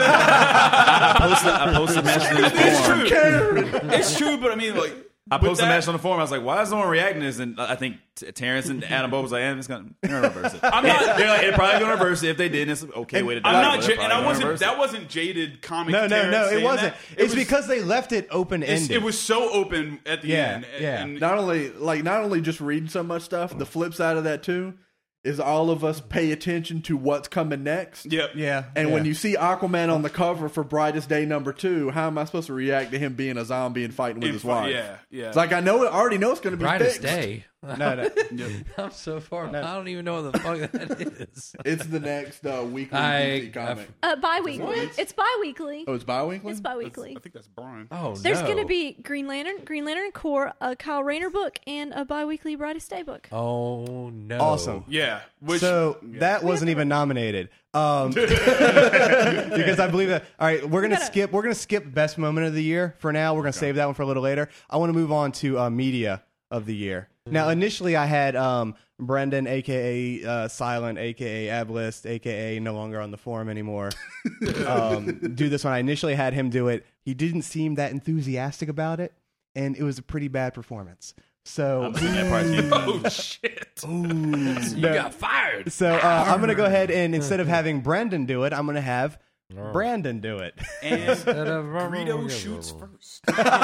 [SPEAKER 8] I posted a message in the forum.
[SPEAKER 1] It's true, but I mean, like,
[SPEAKER 8] I
[SPEAKER 1] with
[SPEAKER 8] posted a
[SPEAKER 1] that-
[SPEAKER 8] message on the forum. I was like, "Why is no one reacting to this?" And I think Terrence and Adam both was like, "It's gonna reverse it."
[SPEAKER 1] I'm not-
[SPEAKER 8] They're like, "It's probably gonna reverse it if they did." It's an okay way to die.
[SPEAKER 1] I'm not,
[SPEAKER 8] but they're
[SPEAKER 1] and I
[SPEAKER 8] probably gonna reverse
[SPEAKER 1] wasn't.
[SPEAKER 8] it.
[SPEAKER 1] That wasn't jaded comic.
[SPEAKER 2] No,
[SPEAKER 1] Terrence
[SPEAKER 2] it
[SPEAKER 1] saying
[SPEAKER 2] wasn't.
[SPEAKER 1] that.
[SPEAKER 2] It's because they left it open ended.
[SPEAKER 1] it was so open at the
[SPEAKER 2] Yeah,
[SPEAKER 1] end.
[SPEAKER 2] yeah.
[SPEAKER 1] And
[SPEAKER 6] not only just reading so much stuff, the flip side of that too is all of us pay attention to what's coming next.
[SPEAKER 1] Yep.
[SPEAKER 2] Yeah.
[SPEAKER 6] And
[SPEAKER 2] yeah.
[SPEAKER 6] when you see Aquaman on the cover for Brightest Day #2, how am I supposed to react to him being a zombie and fighting with his wife?
[SPEAKER 1] Yeah.
[SPEAKER 6] It's like I already know it's going to be
[SPEAKER 7] Brightest
[SPEAKER 6] fixed.
[SPEAKER 7] Day.
[SPEAKER 2] no.
[SPEAKER 7] I'm so far. I don't even know what the fuck that is.
[SPEAKER 6] It's the next weekly
[SPEAKER 7] I-
[SPEAKER 6] DC comic.
[SPEAKER 5] Bi-weekly. It's bi-weekly.
[SPEAKER 6] Oh, it's bi-weekly?
[SPEAKER 5] It's bi-weekly.
[SPEAKER 1] I think that's Brian.
[SPEAKER 7] Oh,
[SPEAKER 5] There's
[SPEAKER 7] no.
[SPEAKER 5] going to be Green Lantern Corps, a Kyle Rayner book, and a bi-weekly Brightest Day book.
[SPEAKER 7] Oh no!
[SPEAKER 2] Awesome.
[SPEAKER 1] Yeah. Which,
[SPEAKER 2] So that wasn't even nominated. Because I believe that. All right, we're gonna skip best moment of the year for now. We're gonna save that one for a little later. I want to move on to media of the year. Now, initially, I had Brendan, aka Silent, aka Ablist, aka no longer on the forum anymore, do this one. I initially had him do it. He didn't seem that enthusiastic about it, and it was a pretty bad performance. So
[SPEAKER 1] oh shit!
[SPEAKER 7] You got fired.
[SPEAKER 2] So I'm going to go ahead and instead of having Brendan do it, I'm going to have Brandon do it.
[SPEAKER 1] And Greedo
[SPEAKER 7] Greedo
[SPEAKER 1] shoots first.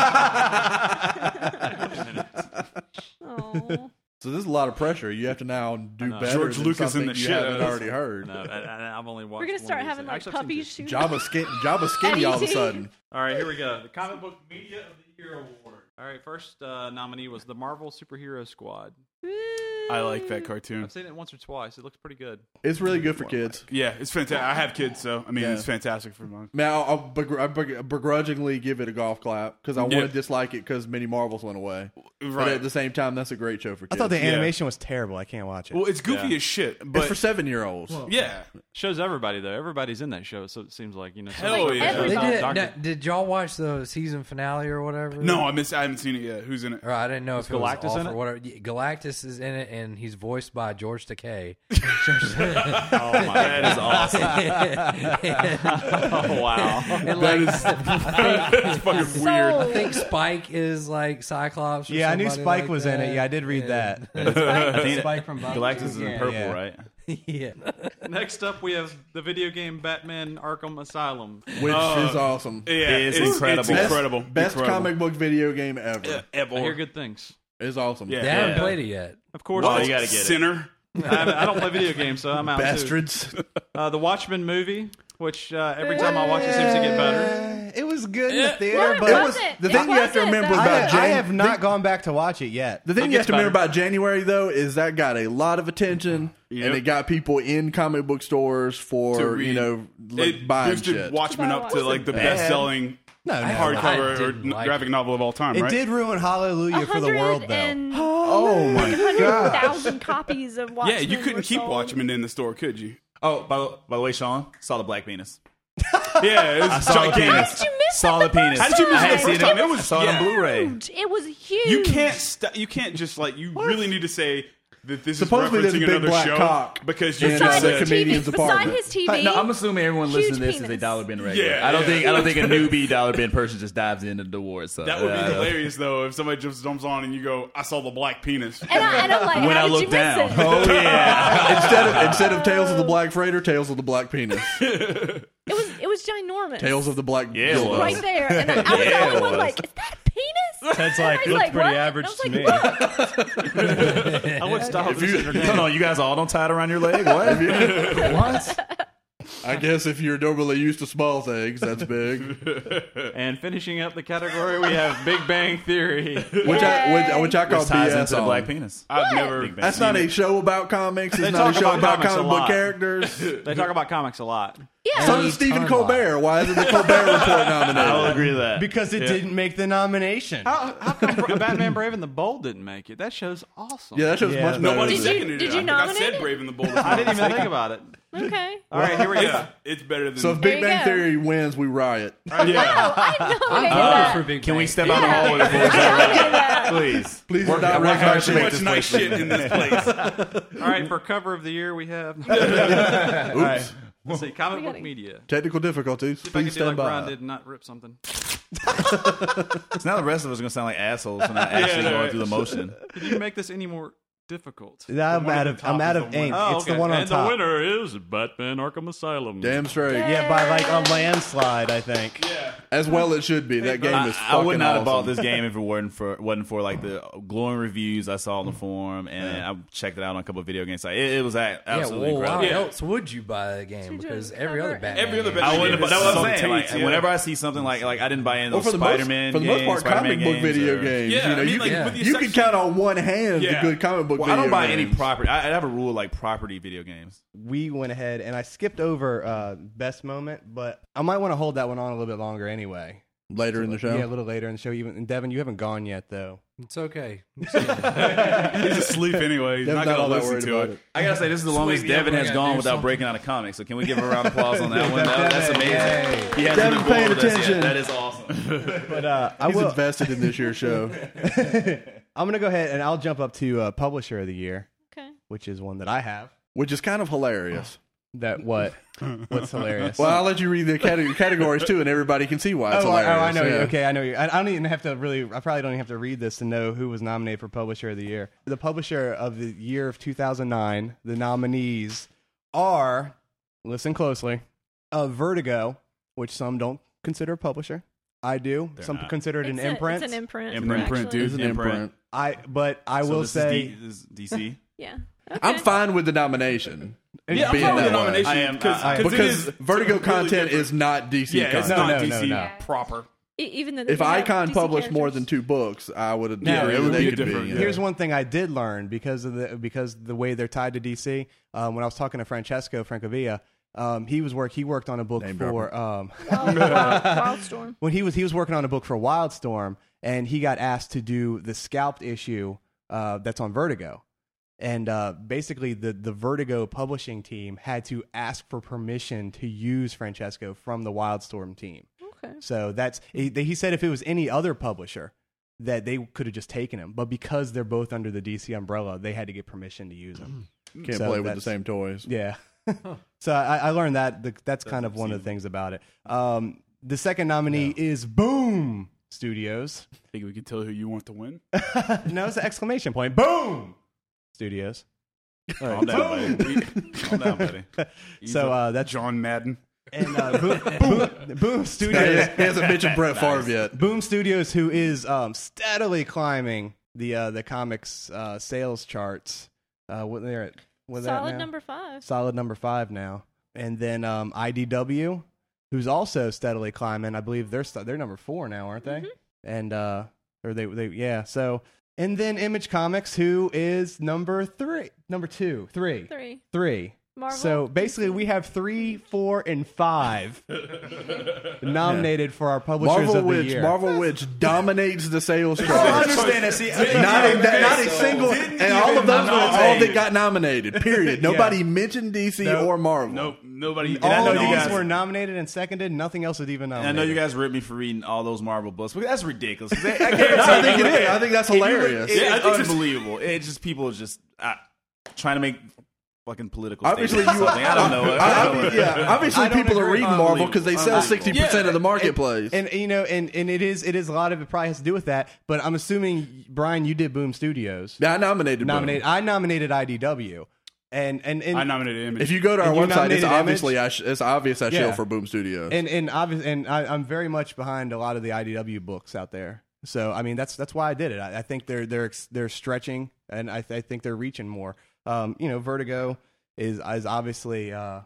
[SPEAKER 5] Oh.
[SPEAKER 6] So there's a lot of pressure. You have to now do
[SPEAKER 4] know.
[SPEAKER 6] better
[SPEAKER 1] George
[SPEAKER 6] than
[SPEAKER 1] Lucas
[SPEAKER 6] something
[SPEAKER 1] in the
[SPEAKER 6] you
[SPEAKER 1] shit
[SPEAKER 6] haven't
[SPEAKER 1] out of
[SPEAKER 6] already heard.
[SPEAKER 4] No, I've only watched.
[SPEAKER 5] We're going to start
[SPEAKER 4] one of
[SPEAKER 5] having
[SPEAKER 4] these.
[SPEAKER 5] like
[SPEAKER 4] Actually, I've seen
[SPEAKER 5] puppies
[SPEAKER 4] two.
[SPEAKER 5] shoot.
[SPEAKER 6] Jabba skinny all of a sudden.
[SPEAKER 4] All right, here we go. The Comic Book Media of the Year Award. All right, first nominee was the Marvel Superhero Squad.
[SPEAKER 1] I like that cartoon.
[SPEAKER 4] I've seen it once or twice. It looks pretty good.
[SPEAKER 6] It's really good for kids.
[SPEAKER 1] Yeah, it's fantastic. I have kids, so I mean,
[SPEAKER 6] Yeah.
[SPEAKER 1] it's fantastic for mine.
[SPEAKER 6] Man, I begrudgingly give it a golf clap because I want
[SPEAKER 1] Yeah.
[SPEAKER 6] to dislike it because Mini Marvels went away. But
[SPEAKER 1] Right.
[SPEAKER 6] at the same time, that's a great show for
[SPEAKER 2] I
[SPEAKER 6] kids.
[SPEAKER 2] thought the animation was terrible. I can't watch it.
[SPEAKER 1] Well, it's goofy
[SPEAKER 4] Yeah.
[SPEAKER 1] as shit,
[SPEAKER 6] it's
[SPEAKER 1] but
[SPEAKER 6] for 7-year-olds.
[SPEAKER 1] yeah,
[SPEAKER 4] Shows everybody though. Everybody's in that show, so it seems like so
[SPEAKER 1] Hell
[SPEAKER 4] like,
[SPEAKER 1] yeah.
[SPEAKER 7] They
[SPEAKER 5] Everybody.
[SPEAKER 7] did y'all watch the season finale or whatever?
[SPEAKER 1] no, I haven't seen it yet. Who's in it?
[SPEAKER 7] Or I didn't know if it was
[SPEAKER 4] Galactus
[SPEAKER 7] off
[SPEAKER 4] in
[SPEAKER 7] or
[SPEAKER 4] it?
[SPEAKER 7] whatever. Yeah, Galactus is in it, and he's voiced by George Takei.
[SPEAKER 8] Oh my, that is awesome.
[SPEAKER 4] Oh wow!
[SPEAKER 7] And like,
[SPEAKER 1] It's fucking weird.
[SPEAKER 7] I think Spike is like Cyclops. Or
[SPEAKER 2] Yeah, I knew
[SPEAKER 7] somebody
[SPEAKER 2] Spike
[SPEAKER 7] like
[SPEAKER 2] was in it. Yeah, I did read that.
[SPEAKER 8] I think
[SPEAKER 2] Spike from Buffy.
[SPEAKER 8] Galactus is in purple,
[SPEAKER 2] Yeah.
[SPEAKER 8] right?
[SPEAKER 7] Yeah.
[SPEAKER 4] Next up, we have the video game Batman: Arkham Asylum.
[SPEAKER 6] Which is awesome.
[SPEAKER 1] Yeah,
[SPEAKER 8] It's incredible.
[SPEAKER 1] It's incredible.
[SPEAKER 6] Best
[SPEAKER 1] Incredible.
[SPEAKER 6] comic book video game ever.
[SPEAKER 4] I hear good things.
[SPEAKER 6] It's awesome.
[SPEAKER 1] Yeah.
[SPEAKER 7] They haven't played it yet.
[SPEAKER 4] Of course,
[SPEAKER 8] Well,
[SPEAKER 4] the-
[SPEAKER 8] you gotta get it.
[SPEAKER 1] Sinner.
[SPEAKER 4] I don't play video games, so I'm out. too.
[SPEAKER 6] Bastards.
[SPEAKER 4] The Watchmen movie, which every time I watch it seems to get better.
[SPEAKER 2] It was good in the theater,
[SPEAKER 5] Well,
[SPEAKER 2] but
[SPEAKER 5] it
[SPEAKER 2] it was.
[SPEAKER 5] wasn't.
[SPEAKER 6] the thing you have to
[SPEAKER 5] It wasn't,
[SPEAKER 6] remember
[SPEAKER 5] though.
[SPEAKER 6] about
[SPEAKER 2] I have not gone back to watch it yet.
[SPEAKER 6] The thing
[SPEAKER 4] It
[SPEAKER 6] you have
[SPEAKER 4] gets
[SPEAKER 6] to remember
[SPEAKER 4] better.
[SPEAKER 6] about January, though, is that got a lot of attention,
[SPEAKER 1] Yep.
[SPEAKER 6] and it got people in comic book stores
[SPEAKER 1] To
[SPEAKER 6] for,
[SPEAKER 1] read.
[SPEAKER 6] like
[SPEAKER 1] It
[SPEAKER 6] buying
[SPEAKER 1] boosted
[SPEAKER 6] shit.
[SPEAKER 1] Watchmen up to like the
[SPEAKER 6] bad.
[SPEAKER 1] best-selling
[SPEAKER 2] No, no,
[SPEAKER 7] I
[SPEAKER 1] hardcover or
[SPEAKER 7] didn't like
[SPEAKER 1] graphic
[SPEAKER 7] it.
[SPEAKER 1] novel of all time.
[SPEAKER 2] It
[SPEAKER 1] right?
[SPEAKER 2] did ruin Hallelujah for the world, though.
[SPEAKER 6] Oh, my God.
[SPEAKER 5] 100,000 copies of Watchmen.
[SPEAKER 1] Yeah, you couldn't
[SPEAKER 5] were
[SPEAKER 1] keep
[SPEAKER 5] sold.
[SPEAKER 1] Watchmen in the store, could you?
[SPEAKER 8] Oh, by the way, Sean saw the black penis.
[SPEAKER 1] Yeah, it
[SPEAKER 8] I
[SPEAKER 1] was
[SPEAKER 8] saw the
[SPEAKER 1] gigantic.
[SPEAKER 8] penis.
[SPEAKER 5] How did you miss
[SPEAKER 8] Saw
[SPEAKER 5] that
[SPEAKER 8] the
[SPEAKER 5] the
[SPEAKER 8] penis.
[SPEAKER 1] How did you miss
[SPEAKER 8] I
[SPEAKER 1] it
[SPEAKER 8] had
[SPEAKER 1] the
[SPEAKER 8] seen
[SPEAKER 1] first time? It was
[SPEAKER 8] I saw it on
[SPEAKER 1] yeah.
[SPEAKER 8] Blu-ray.
[SPEAKER 5] It was huge.
[SPEAKER 1] You can't. You can't just like. You really need to say. that this
[SPEAKER 6] Supposedly
[SPEAKER 1] is
[SPEAKER 6] there's a
[SPEAKER 1] referencing
[SPEAKER 6] big
[SPEAKER 1] another
[SPEAKER 6] black
[SPEAKER 1] show
[SPEAKER 6] cock
[SPEAKER 1] because you
[SPEAKER 6] in
[SPEAKER 1] just
[SPEAKER 6] the
[SPEAKER 1] said
[SPEAKER 6] comedian's
[SPEAKER 5] beside
[SPEAKER 6] apartment.
[SPEAKER 5] his TV.
[SPEAKER 3] No, I'm assuming everyone
[SPEAKER 5] huge
[SPEAKER 3] listening to this is a
[SPEAKER 5] penis.
[SPEAKER 3] dollar bin regular.
[SPEAKER 1] Yeah,
[SPEAKER 3] I don't
[SPEAKER 1] yeah.
[SPEAKER 3] think a newbie dollar bin person just dives into the awards. So
[SPEAKER 1] that would be
[SPEAKER 3] yeah,
[SPEAKER 1] hilarious though if somebody just jumps on and you go, "I saw the black penis."
[SPEAKER 5] And I'm like,
[SPEAKER 3] When
[SPEAKER 5] how
[SPEAKER 3] I
[SPEAKER 5] did
[SPEAKER 3] look
[SPEAKER 5] you miss
[SPEAKER 3] down.
[SPEAKER 5] it?
[SPEAKER 3] Oh yeah.
[SPEAKER 6] Instead of Tales of the Black Freighter, Tales of the Black Penis.
[SPEAKER 5] It was ginormous.
[SPEAKER 6] Tales of the Black
[SPEAKER 3] Yeah, it was.
[SPEAKER 5] right there, and I was the
[SPEAKER 3] Yeah,
[SPEAKER 5] only
[SPEAKER 3] it
[SPEAKER 5] one
[SPEAKER 3] was.
[SPEAKER 5] like, is that a penis?
[SPEAKER 2] Ted's like,
[SPEAKER 5] He's
[SPEAKER 2] looks
[SPEAKER 5] like,
[SPEAKER 2] pretty
[SPEAKER 5] what?
[SPEAKER 2] average
[SPEAKER 5] And I was
[SPEAKER 2] to
[SPEAKER 5] like,
[SPEAKER 2] me.
[SPEAKER 5] what?
[SPEAKER 4] I would stop this entertainment.
[SPEAKER 3] Hold on, you guys all don't tie it around your leg. What?
[SPEAKER 6] What? I guess if you're normally used to small things, that's big.
[SPEAKER 4] And finishing up the category, we have Big Bang Theory.
[SPEAKER 6] Which I call
[SPEAKER 3] Which ties
[SPEAKER 6] BS
[SPEAKER 3] into the
[SPEAKER 6] on.
[SPEAKER 3] black penis.
[SPEAKER 1] I've never.
[SPEAKER 3] Big Bang
[SPEAKER 6] That's not a show about comics.
[SPEAKER 4] They
[SPEAKER 6] It's not a
[SPEAKER 4] talk
[SPEAKER 6] show
[SPEAKER 4] about
[SPEAKER 6] about
[SPEAKER 4] comics a
[SPEAKER 6] comic book
[SPEAKER 4] lot.
[SPEAKER 6] characters.
[SPEAKER 4] They talk about comics a lot.
[SPEAKER 5] Yeah.
[SPEAKER 6] So does Stephen Colbert. Why isn't the Colbert Report nominated?
[SPEAKER 3] I will agree to that.
[SPEAKER 2] Because it didn't make the nomination.
[SPEAKER 4] How come Batman Brave and the Bold didn't make it? That show's awesome.
[SPEAKER 6] Yeah, that show's
[SPEAKER 2] Yeah.
[SPEAKER 6] much better.
[SPEAKER 1] Nobody
[SPEAKER 5] Did you-
[SPEAKER 1] seconded
[SPEAKER 5] did
[SPEAKER 1] it.
[SPEAKER 5] you
[SPEAKER 1] I think
[SPEAKER 5] nominate
[SPEAKER 1] I said
[SPEAKER 5] it?
[SPEAKER 1] Brave and the Bold.
[SPEAKER 4] I didn't even think about it.
[SPEAKER 5] Okay.
[SPEAKER 4] All right, here we go.
[SPEAKER 1] It's better than.
[SPEAKER 6] So if
[SPEAKER 5] There
[SPEAKER 6] Big
[SPEAKER 5] you
[SPEAKER 6] Bang
[SPEAKER 5] go.
[SPEAKER 6] Theory wins, we riot.
[SPEAKER 1] yeah.
[SPEAKER 5] I nominated
[SPEAKER 7] Voted
[SPEAKER 5] that.
[SPEAKER 7] for Big
[SPEAKER 3] Can we
[SPEAKER 7] Bang.
[SPEAKER 3] step out the hall with it?
[SPEAKER 5] I nominated that.
[SPEAKER 3] Please.
[SPEAKER 6] Please
[SPEAKER 3] Work-
[SPEAKER 6] do not
[SPEAKER 3] work hard
[SPEAKER 6] recognize
[SPEAKER 3] to
[SPEAKER 1] Too
[SPEAKER 3] make
[SPEAKER 1] much
[SPEAKER 3] this
[SPEAKER 1] nice
[SPEAKER 3] place
[SPEAKER 1] shit in this place.
[SPEAKER 4] All right, for cover of the year, we have.
[SPEAKER 6] Oops.
[SPEAKER 4] Let's see, comic
[SPEAKER 5] We
[SPEAKER 4] book
[SPEAKER 5] gotta-
[SPEAKER 4] media.
[SPEAKER 6] Technical difficulties.
[SPEAKER 4] See if I
[SPEAKER 6] Please
[SPEAKER 4] can do
[SPEAKER 6] stand
[SPEAKER 4] like Ron
[SPEAKER 6] by.
[SPEAKER 4] did and not rip something.
[SPEAKER 3] So now the rest of us are going to sound like assholes for not actually going through the motion.
[SPEAKER 4] Could you make this any more difficult?
[SPEAKER 2] I'm
[SPEAKER 1] one
[SPEAKER 2] out
[SPEAKER 1] at
[SPEAKER 2] of
[SPEAKER 1] the top
[SPEAKER 2] I'm out
[SPEAKER 1] is
[SPEAKER 2] of
[SPEAKER 1] the
[SPEAKER 2] ink.
[SPEAKER 1] winner.
[SPEAKER 2] It's the one on
[SPEAKER 4] and
[SPEAKER 2] top.
[SPEAKER 4] the winner is Batman Arkham Asylum.
[SPEAKER 6] Damn straight.
[SPEAKER 2] Yeah, by like a landslide, I think.
[SPEAKER 6] As well it should be. That game is
[SPEAKER 3] I
[SPEAKER 6] fucking
[SPEAKER 3] would not have bought
[SPEAKER 6] awesome.
[SPEAKER 3] this game if it wasn't for like the glowing reviews I saw on the forum, and I checked it out on a couple of video game sites. It was absolutely
[SPEAKER 7] yeah, well, why
[SPEAKER 3] incredible.
[SPEAKER 7] else would you buy the game? Because every other
[SPEAKER 5] cover
[SPEAKER 7] Batman.
[SPEAKER 1] Every other
[SPEAKER 7] game-
[SPEAKER 1] Batman
[SPEAKER 3] I wouldn't.
[SPEAKER 1] game
[SPEAKER 3] That's
[SPEAKER 1] is
[SPEAKER 3] what I'm
[SPEAKER 1] some
[SPEAKER 3] saying. Like,
[SPEAKER 1] taints, yeah.
[SPEAKER 3] whenever I see something like I didn't buy any
[SPEAKER 6] Well,
[SPEAKER 3] of those Spider-Man
[SPEAKER 6] for the most part,
[SPEAKER 3] Spider-Man
[SPEAKER 6] comic book
[SPEAKER 3] games
[SPEAKER 6] video
[SPEAKER 3] or-
[SPEAKER 6] games.
[SPEAKER 1] Yeah,
[SPEAKER 6] you know,
[SPEAKER 1] I mean,
[SPEAKER 6] you
[SPEAKER 1] like,
[SPEAKER 6] can,
[SPEAKER 1] with the
[SPEAKER 6] you can
[SPEAKER 1] exception-
[SPEAKER 6] count on one hand
[SPEAKER 1] Yeah.
[SPEAKER 6] the good comic book
[SPEAKER 3] Well, I
[SPEAKER 6] video
[SPEAKER 3] don't buy any
[SPEAKER 6] games.
[SPEAKER 3] property. I have a rule of, like property video games.
[SPEAKER 2] We went ahead and I skipped over best moment, but I might want to hold that one on a little bit longer anyway.
[SPEAKER 6] Later in the show.
[SPEAKER 2] Yeah, a little later in the show. Even and Devin, you haven't gone yet though.
[SPEAKER 7] It's okay.
[SPEAKER 1] He's asleep anyway. He's
[SPEAKER 6] Devin's
[SPEAKER 1] not
[SPEAKER 6] all
[SPEAKER 1] going
[SPEAKER 6] that
[SPEAKER 1] to
[SPEAKER 6] worried
[SPEAKER 1] listen to
[SPEAKER 6] about
[SPEAKER 1] it.
[SPEAKER 6] it.
[SPEAKER 3] I gotta say, this is the longest Devin has gone without breaking out a comic. So can we give him a round of applause on that one? That's amazing. He hasn't
[SPEAKER 6] Devin's
[SPEAKER 3] been
[SPEAKER 6] paying
[SPEAKER 3] bored with us yet.
[SPEAKER 6] attention.
[SPEAKER 3] That is awesome.
[SPEAKER 2] But I
[SPEAKER 6] He's
[SPEAKER 2] will.
[SPEAKER 6] invested in this year's show.
[SPEAKER 2] I'm gonna go ahead and I'll jump up to Publisher of the Year,
[SPEAKER 5] Okay.
[SPEAKER 2] which is one that I have.
[SPEAKER 6] Which is kind of hilarious.
[SPEAKER 2] That what? What's hilarious?
[SPEAKER 6] Well, I'll let you read the categories too, and everybody can see why it's hilarious.
[SPEAKER 2] I know you.
[SPEAKER 6] Yeah.
[SPEAKER 2] Okay, I know you. I don't even have to really. I probably don't even have to read this to know who was nominated for Publisher of the Year. The Publisher of the Year of 2009. The nominees are. Listen closely. Vertigo, which some don't consider a publisher. I do. Some
[SPEAKER 3] not.
[SPEAKER 2] consider it an
[SPEAKER 5] It's
[SPEAKER 2] imprint.
[SPEAKER 5] It's an imprint.
[SPEAKER 1] Imprint,
[SPEAKER 5] actually.
[SPEAKER 1] dude.
[SPEAKER 6] It's an imprint.
[SPEAKER 2] But I will say.
[SPEAKER 3] this is DC.
[SPEAKER 5] Yeah. Okay.
[SPEAKER 6] I'm fine with the nomination.
[SPEAKER 1] Yeah, I'm
[SPEAKER 6] being
[SPEAKER 1] fine with the
[SPEAKER 6] that way.
[SPEAKER 1] nomination.
[SPEAKER 3] I am-
[SPEAKER 6] Because Vertigo
[SPEAKER 1] completely
[SPEAKER 6] content
[SPEAKER 1] different.
[SPEAKER 6] is not DC
[SPEAKER 1] Yeah, it's
[SPEAKER 6] content.
[SPEAKER 1] not
[SPEAKER 2] No,
[SPEAKER 1] DC
[SPEAKER 2] no.
[SPEAKER 1] proper.
[SPEAKER 5] Even though
[SPEAKER 6] If
[SPEAKER 5] they have
[SPEAKER 6] Icon
[SPEAKER 5] DC
[SPEAKER 6] published more
[SPEAKER 5] characters.
[SPEAKER 6] than 2 books, I would have.
[SPEAKER 2] Now,
[SPEAKER 6] agreed
[SPEAKER 2] it
[SPEAKER 6] that
[SPEAKER 2] would
[SPEAKER 6] they
[SPEAKER 1] be
[SPEAKER 6] could
[SPEAKER 1] different,
[SPEAKER 6] be.
[SPEAKER 1] yeah.
[SPEAKER 2] Here's one thing I did learn because the way they're tied to DC. When I was talking to Francesco Francavilla, he worked on a book
[SPEAKER 6] Name
[SPEAKER 2] for
[SPEAKER 5] Wildstorm.
[SPEAKER 2] when he was working on a book for Wildstorm, and he got asked to do the scalped issue that's on Vertigo. And basically, the Vertigo publishing team had to ask for permission to use Francesco from the Wildstorm team.
[SPEAKER 5] Okay.
[SPEAKER 2] So he said if it was any other publisher, that they could have just taken him. But because they're both under the DC umbrella, they had to get permission to use him.
[SPEAKER 6] Can't
[SPEAKER 2] So
[SPEAKER 6] play with the
[SPEAKER 2] that's-
[SPEAKER 6] same toys.
[SPEAKER 2] Yeah. So I learned that's kind of one of the things about it. The second nominee is Boom Studios.
[SPEAKER 1] Think we can tell who you want to win?
[SPEAKER 2] No, it's an exclamation point. Boom Studios.
[SPEAKER 3] Calm down, buddy. Calm down, buddy.
[SPEAKER 2] So that's
[SPEAKER 1] John Madden.
[SPEAKER 2] and Boom Studios.
[SPEAKER 6] He hasn't mentioned Brett Favre yet.
[SPEAKER 2] Boom Studios, who is steadily climbing the comics sales charts. What they're at? What they're at
[SPEAKER 5] Solid
[SPEAKER 2] now?
[SPEAKER 5] number 5.
[SPEAKER 2] Solid number 5 now. And then IDW, who's also steadily climbing. I believe they're number 4 now, aren't they? And or they yeah. So and then Image Comics, who is number 2, 3.
[SPEAKER 5] 3. Marvel.
[SPEAKER 2] So basically, we have 3, 4, and 5 nominated for our publishers of the year.
[SPEAKER 6] Marvel Witch dominates the sales
[SPEAKER 3] I
[SPEAKER 6] chart.
[SPEAKER 3] understand that. See,
[SPEAKER 6] Not a single, and all of those were all
[SPEAKER 1] nominate.
[SPEAKER 6] that got nominated. Period. Nobody mentioned DC
[SPEAKER 2] No.
[SPEAKER 6] or Marvel.
[SPEAKER 1] Nope, nobody.
[SPEAKER 3] I
[SPEAKER 2] All
[SPEAKER 3] know
[SPEAKER 2] of
[SPEAKER 3] you
[SPEAKER 2] these
[SPEAKER 3] guys-
[SPEAKER 2] were nominated and seconded. Nothing else was even
[SPEAKER 3] And I
[SPEAKER 2] nominated.
[SPEAKER 3] know you guys ripped me for reading all those Marvel books, but that's ridiculous. I
[SPEAKER 6] I think it is. I think that's hilarious.
[SPEAKER 3] It's
[SPEAKER 1] Yeah, I think
[SPEAKER 3] unbelievable. It just people just. trying to make fucking political
[SPEAKER 6] Obviously,
[SPEAKER 3] statements or something. I don't know.
[SPEAKER 6] Obviously,
[SPEAKER 2] I don't
[SPEAKER 6] people are
[SPEAKER 2] agree.
[SPEAKER 6] reading Marvel because they sell 60% of the marketplace.
[SPEAKER 2] And you know, and it is a lot of it probably has to do with that. But I'm assuming, Brian, you did Boom Studios.
[SPEAKER 6] Yeah, I nominated. Boom.
[SPEAKER 2] I nominated IDW, and
[SPEAKER 1] I nominated Image.
[SPEAKER 6] If you go to our
[SPEAKER 2] And you
[SPEAKER 6] website, it's
[SPEAKER 2] nominated
[SPEAKER 6] it's obvious I
[SPEAKER 2] Yeah.
[SPEAKER 6] shill for Boom Studios.
[SPEAKER 2] and I'm very much behind a lot of the IDW books out there. So I mean, that's why I did it. I think they're stretching, and I think they're reaching more. You know, Vertigo is obviously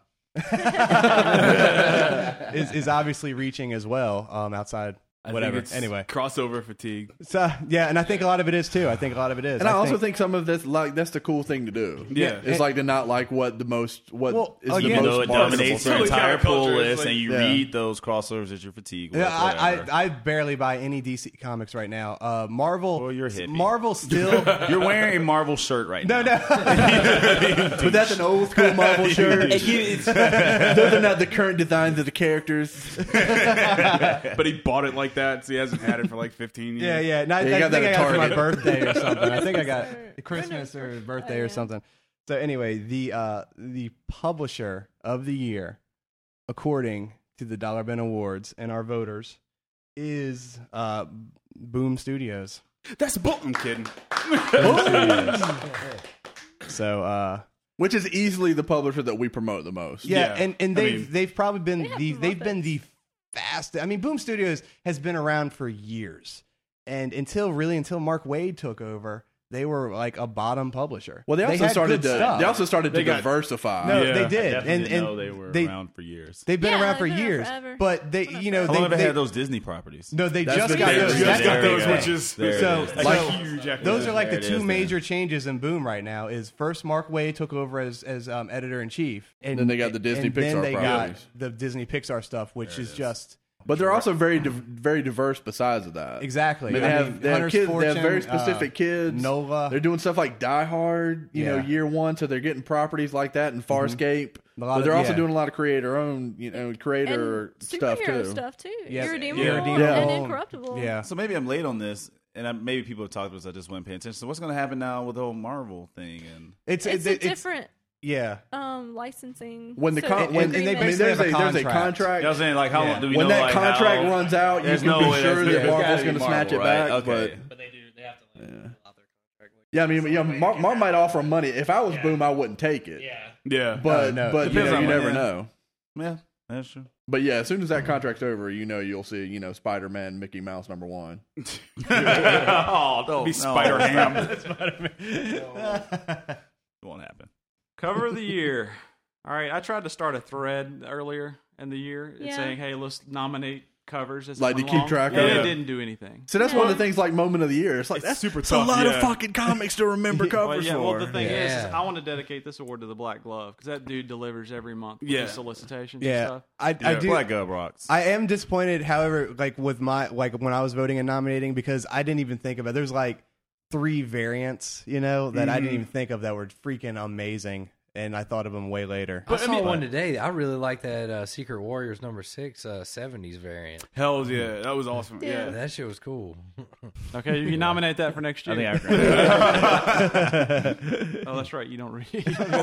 [SPEAKER 2] is obviously reaching as well. Outside whatever. Anyway,
[SPEAKER 1] crossover fatigue.
[SPEAKER 2] so yeah, and I think a lot of it is too. I
[SPEAKER 6] And I also think some of this, like, that's the cool thing to do.
[SPEAKER 1] Yeah.
[SPEAKER 6] It's like to not like what is
[SPEAKER 2] Well,
[SPEAKER 6] the
[SPEAKER 2] again,
[SPEAKER 3] Even
[SPEAKER 6] most
[SPEAKER 3] though it
[SPEAKER 6] marketable
[SPEAKER 3] dominates your
[SPEAKER 6] thing.
[SPEAKER 3] entire
[SPEAKER 1] Counterculture,
[SPEAKER 3] pull
[SPEAKER 1] it's
[SPEAKER 3] list,
[SPEAKER 1] like-
[SPEAKER 3] and you
[SPEAKER 6] Yeah.
[SPEAKER 3] read those crossovers at your fatigue.
[SPEAKER 2] yeah,
[SPEAKER 3] whatever.
[SPEAKER 2] I barely buy any DC comics right now. Marvel,
[SPEAKER 3] Well, you're a hippie.
[SPEAKER 2] Marvel still.
[SPEAKER 3] You're wearing a Marvel shirt right now.
[SPEAKER 2] No.
[SPEAKER 6] But that's an old school Marvel shirt. Those are not the current designs of the characters.
[SPEAKER 1] But he bought it like that, so he hasn't had it for like 15 years.
[SPEAKER 2] Yeah. No,
[SPEAKER 6] you
[SPEAKER 2] I
[SPEAKER 6] got
[SPEAKER 2] think
[SPEAKER 6] that
[SPEAKER 2] I
[SPEAKER 6] at
[SPEAKER 2] got it for my
[SPEAKER 6] Target.
[SPEAKER 2] birthday or something. I think I got
[SPEAKER 5] Or-
[SPEAKER 2] it Christmas
[SPEAKER 5] or
[SPEAKER 2] or
[SPEAKER 5] no.
[SPEAKER 2] birthday
[SPEAKER 5] Oh,
[SPEAKER 2] or
[SPEAKER 5] yeah.
[SPEAKER 2] something. So anyway, the publisher of the year, according to the Dollar Bin Awards and our voters, is Boom Studios.
[SPEAKER 1] That's bull. I'm kidding.
[SPEAKER 2] So
[SPEAKER 6] Which is easily the publisher that we promote the most.
[SPEAKER 2] yeah,
[SPEAKER 1] Yeah.
[SPEAKER 2] and
[SPEAKER 1] I mean,
[SPEAKER 2] they've probably been
[SPEAKER 5] They have
[SPEAKER 2] the
[SPEAKER 5] some
[SPEAKER 2] they've been
[SPEAKER 5] offense.
[SPEAKER 2] the fast. I mean, Boom Studios has been around for years, and until Mark Waid took over, they were like a bottom publisher.
[SPEAKER 6] Well, they also
[SPEAKER 2] had
[SPEAKER 6] started
[SPEAKER 2] good
[SPEAKER 6] to
[SPEAKER 2] stuff.
[SPEAKER 6] to diversify.
[SPEAKER 2] No,
[SPEAKER 1] Yeah.
[SPEAKER 2] they
[SPEAKER 3] I
[SPEAKER 2] did,
[SPEAKER 3] definitely
[SPEAKER 2] and
[SPEAKER 3] didn't know they were around for years.
[SPEAKER 2] th've been
[SPEAKER 5] Yeah,
[SPEAKER 2] around for
[SPEAKER 5] they've been around
[SPEAKER 2] years.
[SPEAKER 5] forever.
[SPEAKER 2] But they, you know,
[SPEAKER 3] How long have they
[SPEAKER 2] they
[SPEAKER 3] had those Disney properties?
[SPEAKER 2] no, they
[SPEAKER 6] That's
[SPEAKER 2] just
[SPEAKER 6] been
[SPEAKER 2] got
[SPEAKER 6] there.
[SPEAKER 2] those.
[SPEAKER 6] Just
[SPEAKER 2] That's
[SPEAKER 1] got
[SPEAKER 2] the
[SPEAKER 1] those,
[SPEAKER 2] big
[SPEAKER 1] which
[SPEAKER 2] thing.
[SPEAKER 1] is
[SPEAKER 3] There it
[SPEAKER 2] So,
[SPEAKER 3] is.
[SPEAKER 1] that's
[SPEAKER 2] like,
[SPEAKER 1] a huge acquisition.
[SPEAKER 2] Those are like
[SPEAKER 3] There
[SPEAKER 2] the
[SPEAKER 3] it
[SPEAKER 2] two
[SPEAKER 3] is,
[SPEAKER 2] major changes in Boom right now. Is first Mark Waid took over as editor in chief, and
[SPEAKER 6] Then they got the Disney
[SPEAKER 2] and then
[SPEAKER 6] Pixar
[SPEAKER 2] they
[SPEAKER 6] properties.
[SPEAKER 2] got the Disney Pixar stuff, which is just
[SPEAKER 6] But they're also very diverse besides of that.
[SPEAKER 2] exactly.
[SPEAKER 6] I mean, they have
[SPEAKER 2] Hunter's
[SPEAKER 6] kids. They have
[SPEAKER 2] Fortune,
[SPEAKER 6] very specific kids.
[SPEAKER 2] Nova.
[SPEAKER 6] They're doing stuff like Die Hard, you know,
[SPEAKER 2] Yeah.
[SPEAKER 6] year one. So they're getting properties like that and Farscape.
[SPEAKER 2] A lot
[SPEAKER 6] But
[SPEAKER 2] of-
[SPEAKER 6] they're also
[SPEAKER 2] yeah.
[SPEAKER 6] doing a lot of creator-owned, creator
[SPEAKER 5] and
[SPEAKER 6] stuff
[SPEAKER 5] superhero
[SPEAKER 6] too.
[SPEAKER 5] stuff too.
[SPEAKER 2] Yes.
[SPEAKER 5] Irredeemable,
[SPEAKER 2] Irredeemable.
[SPEAKER 5] and
[SPEAKER 2] Yeah.
[SPEAKER 5] Incorruptible.
[SPEAKER 2] Yeah.
[SPEAKER 3] So maybe I'm late on this, and maybe people have talked to us. I just wasn't paying attention. So what's going to happen now with the whole Marvel thing? And
[SPEAKER 5] It's a different
[SPEAKER 2] yeah.
[SPEAKER 5] licensing.
[SPEAKER 6] When the
[SPEAKER 5] so-
[SPEAKER 6] con- when
[SPEAKER 2] and they
[SPEAKER 6] I mean,
[SPEAKER 2] basically
[SPEAKER 6] there's
[SPEAKER 2] have
[SPEAKER 6] a
[SPEAKER 2] a
[SPEAKER 6] contract.
[SPEAKER 2] contract.
[SPEAKER 3] I was saying, like, how long do we
[SPEAKER 6] When
[SPEAKER 3] know?
[SPEAKER 6] that
[SPEAKER 3] like,
[SPEAKER 6] contract
[SPEAKER 3] how,
[SPEAKER 6] runs out, you
[SPEAKER 3] there's
[SPEAKER 6] can
[SPEAKER 3] no
[SPEAKER 6] be
[SPEAKER 3] way
[SPEAKER 6] sure
[SPEAKER 3] that's-
[SPEAKER 6] that
[SPEAKER 3] it's
[SPEAKER 6] Marvel's
[SPEAKER 3] gotta
[SPEAKER 6] going to
[SPEAKER 3] be
[SPEAKER 6] snatch it
[SPEAKER 3] Marvel, right?
[SPEAKER 6] back.
[SPEAKER 3] Okay.
[SPEAKER 9] But they have to like, fill out their contract. Like,
[SPEAKER 6] But I mean, Mark might offer them money. If I was Boom, I wouldn't take it.
[SPEAKER 9] yeah.
[SPEAKER 1] Yeah.
[SPEAKER 6] But
[SPEAKER 2] No,
[SPEAKER 6] but you,
[SPEAKER 3] depends
[SPEAKER 6] know,
[SPEAKER 3] on
[SPEAKER 6] you
[SPEAKER 3] what-
[SPEAKER 6] never
[SPEAKER 3] yeah.
[SPEAKER 6] know.
[SPEAKER 3] Yeah, that's true.
[SPEAKER 6] But yeah, as soon as that contract's over, you'll see, Spider-Man, Mickey Mouse #1.
[SPEAKER 3] Oh, no,
[SPEAKER 1] Be Spider Ham.
[SPEAKER 3] It won't happen.
[SPEAKER 4] Cover of the year. All right, I tried to start a thread earlier in the year
[SPEAKER 5] Yeah.
[SPEAKER 4] saying, "Hey, let's nominate covers." As it
[SPEAKER 6] Like to
[SPEAKER 4] went
[SPEAKER 6] keep
[SPEAKER 4] along.
[SPEAKER 6] track of
[SPEAKER 4] and
[SPEAKER 6] it.
[SPEAKER 4] it didn't do anything.
[SPEAKER 6] So that's one of the things like moment of the year. It's like
[SPEAKER 1] It's
[SPEAKER 6] that's
[SPEAKER 1] super
[SPEAKER 6] it's
[SPEAKER 1] tough,
[SPEAKER 6] a lot of
[SPEAKER 1] yeah.
[SPEAKER 6] fucking comics to remember covers
[SPEAKER 4] Well,
[SPEAKER 6] for.
[SPEAKER 4] the thing is,
[SPEAKER 7] Yeah.
[SPEAKER 4] I want to dedicate this award to the Black Glove because that dude delivers every month with
[SPEAKER 1] Yeah.
[SPEAKER 4] his solicitations and
[SPEAKER 2] Yeah.
[SPEAKER 4] stuff.
[SPEAKER 2] I do.
[SPEAKER 3] Black Glove rocks.
[SPEAKER 2] I am disappointed, however, like with my when I was voting and nominating, because I didn't even think of it. There's like 3 variants, that I didn't even think of that were freaking amazing, and I thought of them way later.
[SPEAKER 7] I saw one today. I really like that Secret Warriors #6 '70s variant.
[SPEAKER 1] Hells yeah, that was awesome.
[SPEAKER 5] Yeah.
[SPEAKER 1] Yeah.
[SPEAKER 7] That shit was cool.
[SPEAKER 4] Okay, you can nominate that for next
[SPEAKER 3] I
[SPEAKER 4] year.
[SPEAKER 3] think I
[SPEAKER 4] Oh, that's right. You don't read.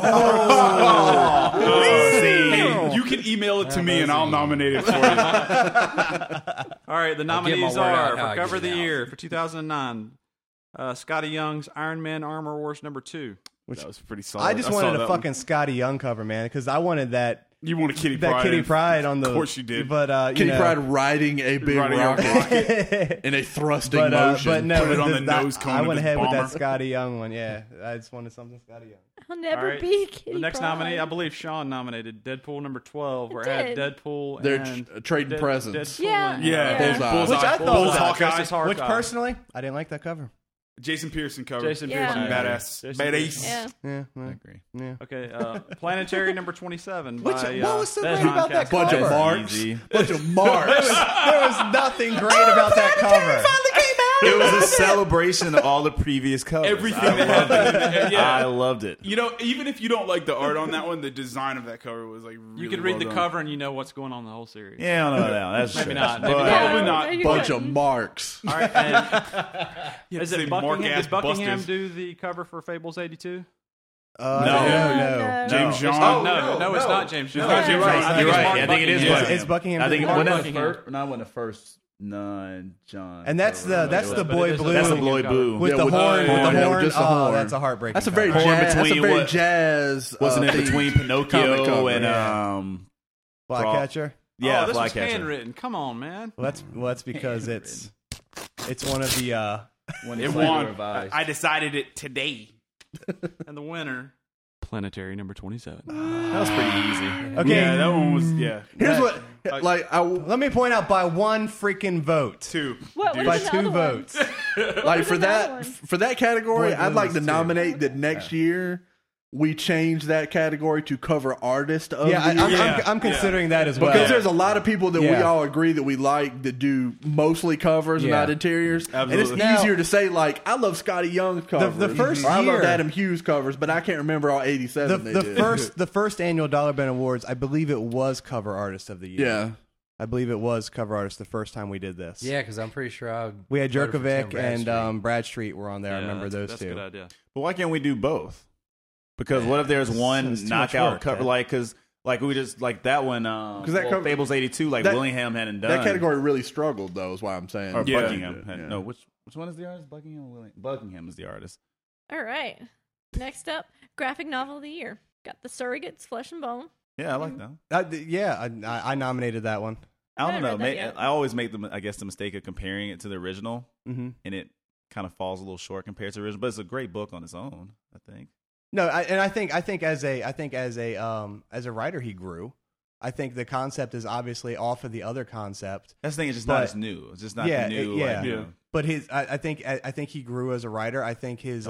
[SPEAKER 1] Hey, you can email it to me and I'll nominate it for you.
[SPEAKER 4] All right, the
[SPEAKER 7] I'll get my
[SPEAKER 4] nominees
[SPEAKER 7] word out
[SPEAKER 4] are
[SPEAKER 7] how I
[SPEAKER 4] for cover of
[SPEAKER 7] get
[SPEAKER 4] the
[SPEAKER 7] it out.
[SPEAKER 4] year for 2009. Scotty Young's Iron Man Armor Wars #2.
[SPEAKER 1] That was pretty solid.
[SPEAKER 2] I just
[SPEAKER 1] saw
[SPEAKER 2] wanted a
[SPEAKER 1] that one.
[SPEAKER 2] fucking Scotty Young cover, man, because I wanted that
[SPEAKER 1] You want a Kitty Pryde?
[SPEAKER 2] Kitty Pryde on the.
[SPEAKER 1] Of course you did.
[SPEAKER 2] But
[SPEAKER 6] Kitty Pryde riding a big
[SPEAKER 1] Riding a
[SPEAKER 6] rocket
[SPEAKER 1] rocket.
[SPEAKER 6] in a thrusting
[SPEAKER 2] but
[SPEAKER 6] motion.
[SPEAKER 2] no,
[SPEAKER 1] Put it on the
[SPEAKER 2] that-
[SPEAKER 1] nose cone
[SPEAKER 2] I
[SPEAKER 1] of
[SPEAKER 2] went
[SPEAKER 1] his
[SPEAKER 2] ahead with
[SPEAKER 1] bomber.
[SPEAKER 2] that Scotty Young one. Yeah, I just wanted something Scotty Young.
[SPEAKER 5] I'll never
[SPEAKER 4] All right.
[SPEAKER 5] be Kitty
[SPEAKER 4] The next
[SPEAKER 5] Pryde.
[SPEAKER 4] nominee, I believe Sean nominated Deadpool #12, where it had
[SPEAKER 5] did.
[SPEAKER 4] Deadpool
[SPEAKER 6] They're
[SPEAKER 4] and
[SPEAKER 6] trading
[SPEAKER 4] Dead-
[SPEAKER 6] presents.
[SPEAKER 4] Deadpool
[SPEAKER 5] Yeah.
[SPEAKER 4] and,
[SPEAKER 1] Yeah.
[SPEAKER 6] Bullseye.
[SPEAKER 1] Bullseye.
[SPEAKER 2] Which I thought
[SPEAKER 1] Bullseye.
[SPEAKER 2] was
[SPEAKER 1] Hawkeye.
[SPEAKER 4] Justice Hawkeye.
[SPEAKER 2] Which personally, I didn't like that cover.
[SPEAKER 1] Jason Pearson cover.
[SPEAKER 4] Jason
[SPEAKER 5] Yeah.
[SPEAKER 4] Pearson.
[SPEAKER 1] Badass.
[SPEAKER 4] Jason
[SPEAKER 1] Badass.
[SPEAKER 5] Yeah.
[SPEAKER 2] Yeah,
[SPEAKER 3] I agree.
[SPEAKER 2] yeah.
[SPEAKER 4] Okay, Planetary #27.
[SPEAKER 2] Which,
[SPEAKER 4] by,
[SPEAKER 2] what was so
[SPEAKER 4] Des
[SPEAKER 2] great about that
[SPEAKER 4] Comcast.
[SPEAKER 6] Bunch of
[SPEAKER 2] cover?
[SPEAKER 6] marks.
[SPEAKER 3] Easy.
[SPEAKER 6] Bunch of marks.
[SPEAKER 2] There was nothing great about that cover.
[SPEAKER 3] It was a celebration of all the previous covers.
[SPEAKER 1] Everything
[SPEAKER 3] I
[SPEAKER 1] that
[SPEAKER 3] loved
[SPEAKER 1] happened.
[SPEAKER 3] it.
[SPEAKER 1] Yeah.
[SPEAKER 3] I loved it.
[SPEAKER 1] Even if you don't like the art on that one, the design of that cover was like really
[SPEAKER 4] You could read
[SPEAKER 1] well
[SPEAKER 4] the
[SPEAKER 1] done.
[SPEAKER 4] cover and you know what's going on in the whole series.
[SPEAKER 3] Yeah, I don't know that one. That's
[SPEAKER 4] Maybe
[SPEAKER 3] true.
[SPEAKER 4] not. Maybe
[SPEAKER 3] But-
[SPEAKER 4] not.
[SPEAKER 1] Probably not.
[SPEAKER 5] No, you
[SPEAKER 6] Bunch of
[SPEAKER 5] couldn't.
[SPEAKER 6] marks.
[SPEAKER 4] All right, and
[SPEAKER 1] You have
[SPEAKER 4] is
[SPEAKER 1] to say
[SPEAKER 4] it
[SPEAKER 1] Mark
[SPEAKER 4] Buckingham?
[SPEAKER 1] Ass
[SPEAKER 4] Did Buckingham
[SPEAKER 1] Busters.
[SPEAKER 4] do the cover for Fables '82?
[SPEAKER 2] No.
[SPEAKER 1] James
[SPEAKER 3] No.
[SPEAKER 1] John.
[SPEAKER 4] No, it's not James.
[SPEAKER 1] It's not James John.
[SPEAKER 3] You're right. I think it is
[SPEAKER 1] Buckingham.
[SPEAKER 3] Buckingham.
[SPEAKER 2] It's Buckingham.
[SPEAKER 3] I think
[SPEAKER 2] Mark
[SPEAKER 3] when
[SPEAKER 4] Buckingham.
[SPEAKER 3] when the first non-John.
[SPEAKER 2] And that's the
[SPEAKER 4] But
[SPEAKER 2] boy
[SPEAKER 4] it is a
[SPEAKER 2] blue.
[SPEAKER 3] That's the
[SPEAKER 4] Buckingham
[SPEAKER 3] Boy
[SPEAKER 4] cover.
[SPEAKER 3] Blue.
[SPEAKER 2] with
[SPEAKER 6] Yeah,
[SPEAKER 2] the
[SPEAKER 6] with
[SPEAKER 2] horn.
[SPEAKER 6] the
[SPEAKER 2] With the
[SPEAKER 6] horn.
[SPEAKER 2] horn.
[SPEAKER 6] Just the
[SPEAKER 2] Oh,
[SPEAKER 6] horn.
[SPEAKER 2] that's a heartbreaking.
[SPEAKER 6] That's a very
[SPEAKER 2] cover.
[SPEAKER 3] Horn
[SPEAKER 6] jazz. That's a
[SPEAKER 3] between
[SPEAKER 6] very
[SPEAKER 3] what-
[SPEAKER 6] jazz.
[SPEAKER 3] Wasn't it
[SPEAKER 6] themed
[SPEAKER 3] between
[SPEAKER 6] comic
[SPEAKER 3] Pinocchio
[SPEAKER 6] cover,
[SPEAKER 3] and
[SPEAKER 6] yeah.
[SPEAKER 2] Flycatcher.
[SPEAKER 3] yeah,
[SPEAKER 4] Oh, this was
[SPEAKER 3] Flycatcher?
[SPEAKER 4] handwritten. Come on, man.
[SPEAKER 2] Well, that's because it's one of the.
[SPEAKER 3] When
[SPEAKER 1] It
[SPEAKER 3] it's
[SPEAKER 1] won.
[SPEAKER 3] revised.
[SPEAKER 1] I decided it today.
[SPEAKER 4] And the winner, Planetary number 27.
[SPEAKER 3] That was pretty easy.
[SPEAKER 2] Okay,
[SPEAKER 1] Yeah, that one was
[SPEAKER 6] Here's what,
[SPEAKER 2] let me point out by one freaking vote.
[SPEAKER 1] 2.
[SPEAKER 5] What
[SPEAKER 1] Dude.
[SPEAKER 5] was
[SPEAKER 2] By
[SPEAKER 5] the
[SPEAKER 2] 2
[SPEAKER 5] other
[SPEAKER 2] votes.
[SPEAKER 6] like for
[SPEAKER 5] was another
[SPEAKER 6] that
[SPEAKER 5] one?
[SPEAKER 6] for that category,
[SPEAKER 2] Boy Blue
[SPEAKER 6] I'd like
[SPEAKER 2] was
[SPEAKER 6] to
[SPEAKER 2] two.
[SPEAKER 6] nominate that next year we change that category to cover artist of
[SPEAKER 2] Yeah,
[SPEAKER 6] the year.
[SPEAKER 2] I'm considering that as well.
[SPEAKER 6] Because there's a lot of people that we
[SPEAKER 2] Yeah.
[SPEAKER 6] all agree that we like that do mostly covers and
[SPEAKER 2] Yeah.
[SPEAKER 6] not interiors. And
[SPEAKER 1] Absolutely.
[SPEAKER 6] it's easier to say, like, I love Scotty Young's covers.
[SPEAKER 2] the first
[SPEAKER 6] or I
[SPEAKER 2] year-
[SPEAKER 6] loved Adam Hughes covers, but I can't remember all 87 they did.
[SPEAKER 2] the first annual Dollar Ben Awards, I believe it was cover artist of the year.
[SPEAKER 6] Yeah.
[SPEAKER 2] I believe it was cover artist the first time we did this.
[SPEAKER 7] Yeah, because I'm pretty sure
[SPEAKER 2] We had
[SPEAKER 7] voted for Tim
[SPEAKER 2] Jerkovic and
[SPEAKER 7] Bradstreet.
[SPEAKER 2] Bradstreet were on there. I remember those
[SPEAKER 4] that's
[SPEAKER 2] two.
[SPEAKER 4] a good idea.
[SPEAKER 3] But why can't we do both? Because what if there's one
[SPEAKER 2] it's too much
[SPEAKER 3] knockout
[SPEAKER 2] work,
[SPEAKER 3] cover,
[SPEAKER 2] Ted.
[SPEAKER 3] like, because like we just like that one,
[SPEAKER 6] that cover-
[SPEAKER 3] Fables 82, like
[SPEAKER 6] that-
[SPEAKER 3] Willingham hadn't done
[SPEAKER 6] That category really struggled, though, is why I'm saying.
[SPEAKER 3] or
[SPEAKER 1] Yeah.
[SPEAKER 3] Buckingham.
[SPEAKER 6] Yeah.
[SPEAKER 3] No, which one is the artist? Buckingham or Willingham? Buckingham is the artist.
[SPEAKER 5] All right. Next up, graphic novel of the year. Got The Surrogates, Flesh and Bone.
[SPEAKER 3] Yeah, I like that.
[SPEAKER 2] I nominated that one.
[SPEAKER 3] I don't
[SPEAKER 5] haven't
[SPEAKER 3] know.
[SPEAKER 5] read that yet.
[SPEAKER 3] I always make the mistake of comparing it to the original,
[SPEAKER 2] Mm-hmm.
[SPEAKER 3] and it kind of falls a little short compared to the original. But it's a great book on its own, I think.
[SPEAKER 2] No, I think as a writer he grew. I think the concept is obviously off of the other concept.
[SPEAKER 3] That's the thing. It's just
[SPEAKER 2] But-
[SPEAKER 3] not as new. It's just not
[SPEAKER 2] Yeah,
[SPEAKER 3] the new.
[SPEAKER 2] yeah.
[SPEAKER 3] Like,
[SPEAKER 1] Yeah.
[SPEAKER 2] But I think he grew as a writer. I think his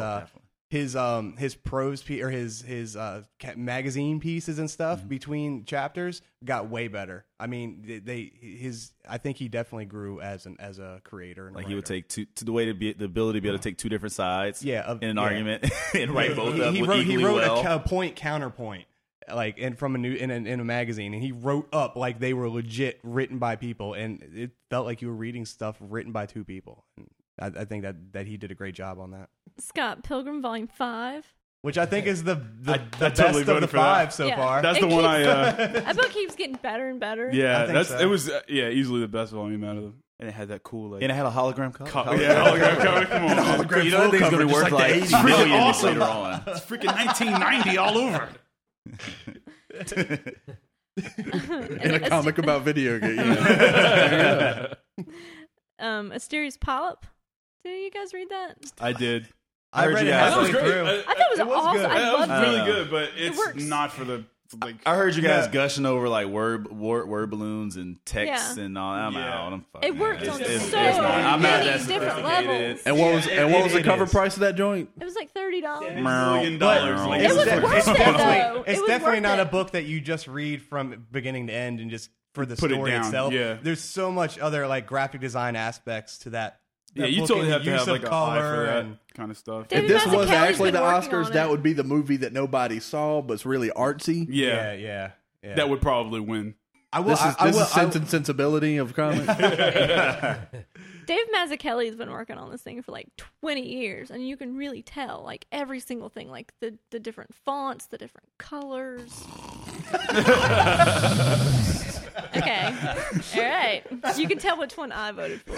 [SPEAKER 2] his prose or his magazine pieces and stuff between chapters got way better. I mean, I think he definitely grew as a creator. And a
[SPEAKER 3] Like he would
[SPEAKER 2] writer.
[SPEAKER 3] take the ability to be able to take two different sides,
[SPEAKER 2] Yeah,
[SPEAKER 3] in an
[SPEAKER 2] yeah.
[SPEAKER 3] argument and write both up
[SPEAKER 2] he
[SPEAKER 3] with
[SPEAKER 2] wrote
[SPEAKER 3] equally well.
[SPEAKER 2] a point counterpoint like in a magazine, and he wrote up like they were legit written by people, and it felt like you were reading stuff written by two people. And I think that he did a great job on that,
[SPEAKER 5] Scott Pilgrim, Volume 5.
[SPEAKER 2] which I think is the
[SPEAKER 1] I
[SPEAKER 2] best
[SPEAKER 1] totally
[SPEAKER 2] of the
[SPEAKER 1] voted for that.
[SPEAKER 2] 5 so
[SPEAKER 5] Yeah.
[SPEAKER 2] far.
[SPEAKER 1] That's
[SPEAKER 5] It
[SPEAKER 1] the one
[SPEAKER 5] keeps- That book keeps getting better and better.
[SPEAKER 1] Yeah,
[SPEAKER 2] I think so.
[SPEAKER 1] it was easily the best volume out of them, and it had that cool like
[SPEAKER 3] And it had a hologram cover.
[SPEAKER 1] hologram cover. Come on, man.
[SPEAKER 3] You know that thing's going to be worth like $80 million
[SPEAKER 1] awesome.
[SPEAKER 3] later on.
[SPEAKER 1] It's freaking 1990 all over.
[SPEAKER 6] in a comic about video games.
[SPEAKER 5] Asterios Polyp. Did you guys read that?
[SPEAKER 1] I did.
[SPEAKER 2] I
[SPEAKER 3] heard
[SPEAKER 2] read
[SPEAKER 3] you
[SPEAKER 2] it
[SPEAKER 3] guys-
[SPEAKER 1] That was
[SPEAKER 2] halfway
[SPEAKER 1] great.
[SPEAKER 2] through.
[SPEAKER 5] I thought it was awesome.
[SPEAKER 2] good.
[SPEAKER 5] I
[SPEAKER 1] That was
[SPEAKER 5] loved
[SPEAKER 1] really
[SPEAKER 5] it.
[SPEAKER 1] good, but it's
[SPEAKER 5] works.
[SPEAKER 1] not for the like.
[SPEAKER 3] I heard you guys
[SPEAKER 5] Yeah.
[SPEAKER 3] gushing over like word balloons and text
[SPEAKER 5] Yeah.
[SPEAKER 3] and all. I'm
[SPEAKER 1] Yeah.
[SPEAKER 3] out. I'm fucking
[SPEAKER 5] It worked
[SPEAKER 3] it's-
[SPEAKER 5] on
[SPEAKER 3] it's
[SPEAKER 5] so
[SPEAKER 3] not- I'm not
[SPEAKER 5] many
[SPEAKER 3] that
[SPEAKER 5] different
[SPEAKER 3] sophisticated.
[SPEAKER 5] levels.
[SPEAKER 6] And what was the
[SPEAKER 2] It
[SPEAKER 6] cover
[SPEAKER 2] is.
[SPEAKER 6] price of that joint?
[SPEAKER 5] It was like $30.
[SPEAKER 1] $1 million. Like,
[SPEAKER 5] It was
[SPEAKER 1] it's-
[SPEAKER 5] worth
[SPEAKER 2] it's
[SPEAKER 5] it,
[SPEAKER 2] definitely,
[SPEAKER 5] though.
[SPEAKER 2] it's
[SPEAKER 5] It was
[SPEAKER 2] definitely
[SPEAKER 5] worth
[SPEAKER 2] not
[SPEAKER 5] it.
[SPEAKER 2] a book that you just read from beginning to end and just for the
[SPEAKER 1] Put it
[SPEAKER 2] story
[SPEAKER 1] down,
[SPEAKER 2] itself.
[SPEAKER 1] yeah.
[SPEAKER 2] There's so much other like graphic design aspects to that.
[SPEAKER 1] Yeah,
[SPEAKER 2] that
[SPEAKER 1] you
[SPEAKER 2] book
[SPEAKER 1] totally
[SPEAKER 2] and
[SPEAKER 1] have
[SPEAKER 2] the
[SPEAKER 1] to
[SPEAKER 2] use
[SPEAKER 1] have
[SPEAKER 2] of
[SPEAKER 1] like an eye for
[SPEAKER 2] color
[SPEAKER 1] that
[SPEAKER 2] and-
[SPEAKER 1] kind of stuff.
[SPEAKER 5] David
[SPEAKER 6] If this was
[SPEAKER 5] Mazzucchelli's
[SPEAKER 6] actually
[SPEAKER 5] been
[SPEAKER 6] the
[SPEAKER 5] working
[SPEAKER 6] Oscars,
[SPEAKER 5] on
[SPEAKER 6] that
[SPEAKER 5] it.
[SPEAKER 6] would be the movie that nobody saw, but it's really artsy.
[SPEAKER 1] Yeah,
[SPEAKER 2] yeah.
[SPEAKER 1] that would probably win.
[SPEAKER 2] I will.
[SPEAKER 6] This is
[SPEAKER 2] I will.
[SPEAKER 6] Sense and Sensibility of comics.
[SPEAKER 5] Dave Mazzucchelli's been working on this thing for like 20 years, and you can really tell like every single thing, like the different fonts, the different colors. Okay, all right. You can tell which one I voted for.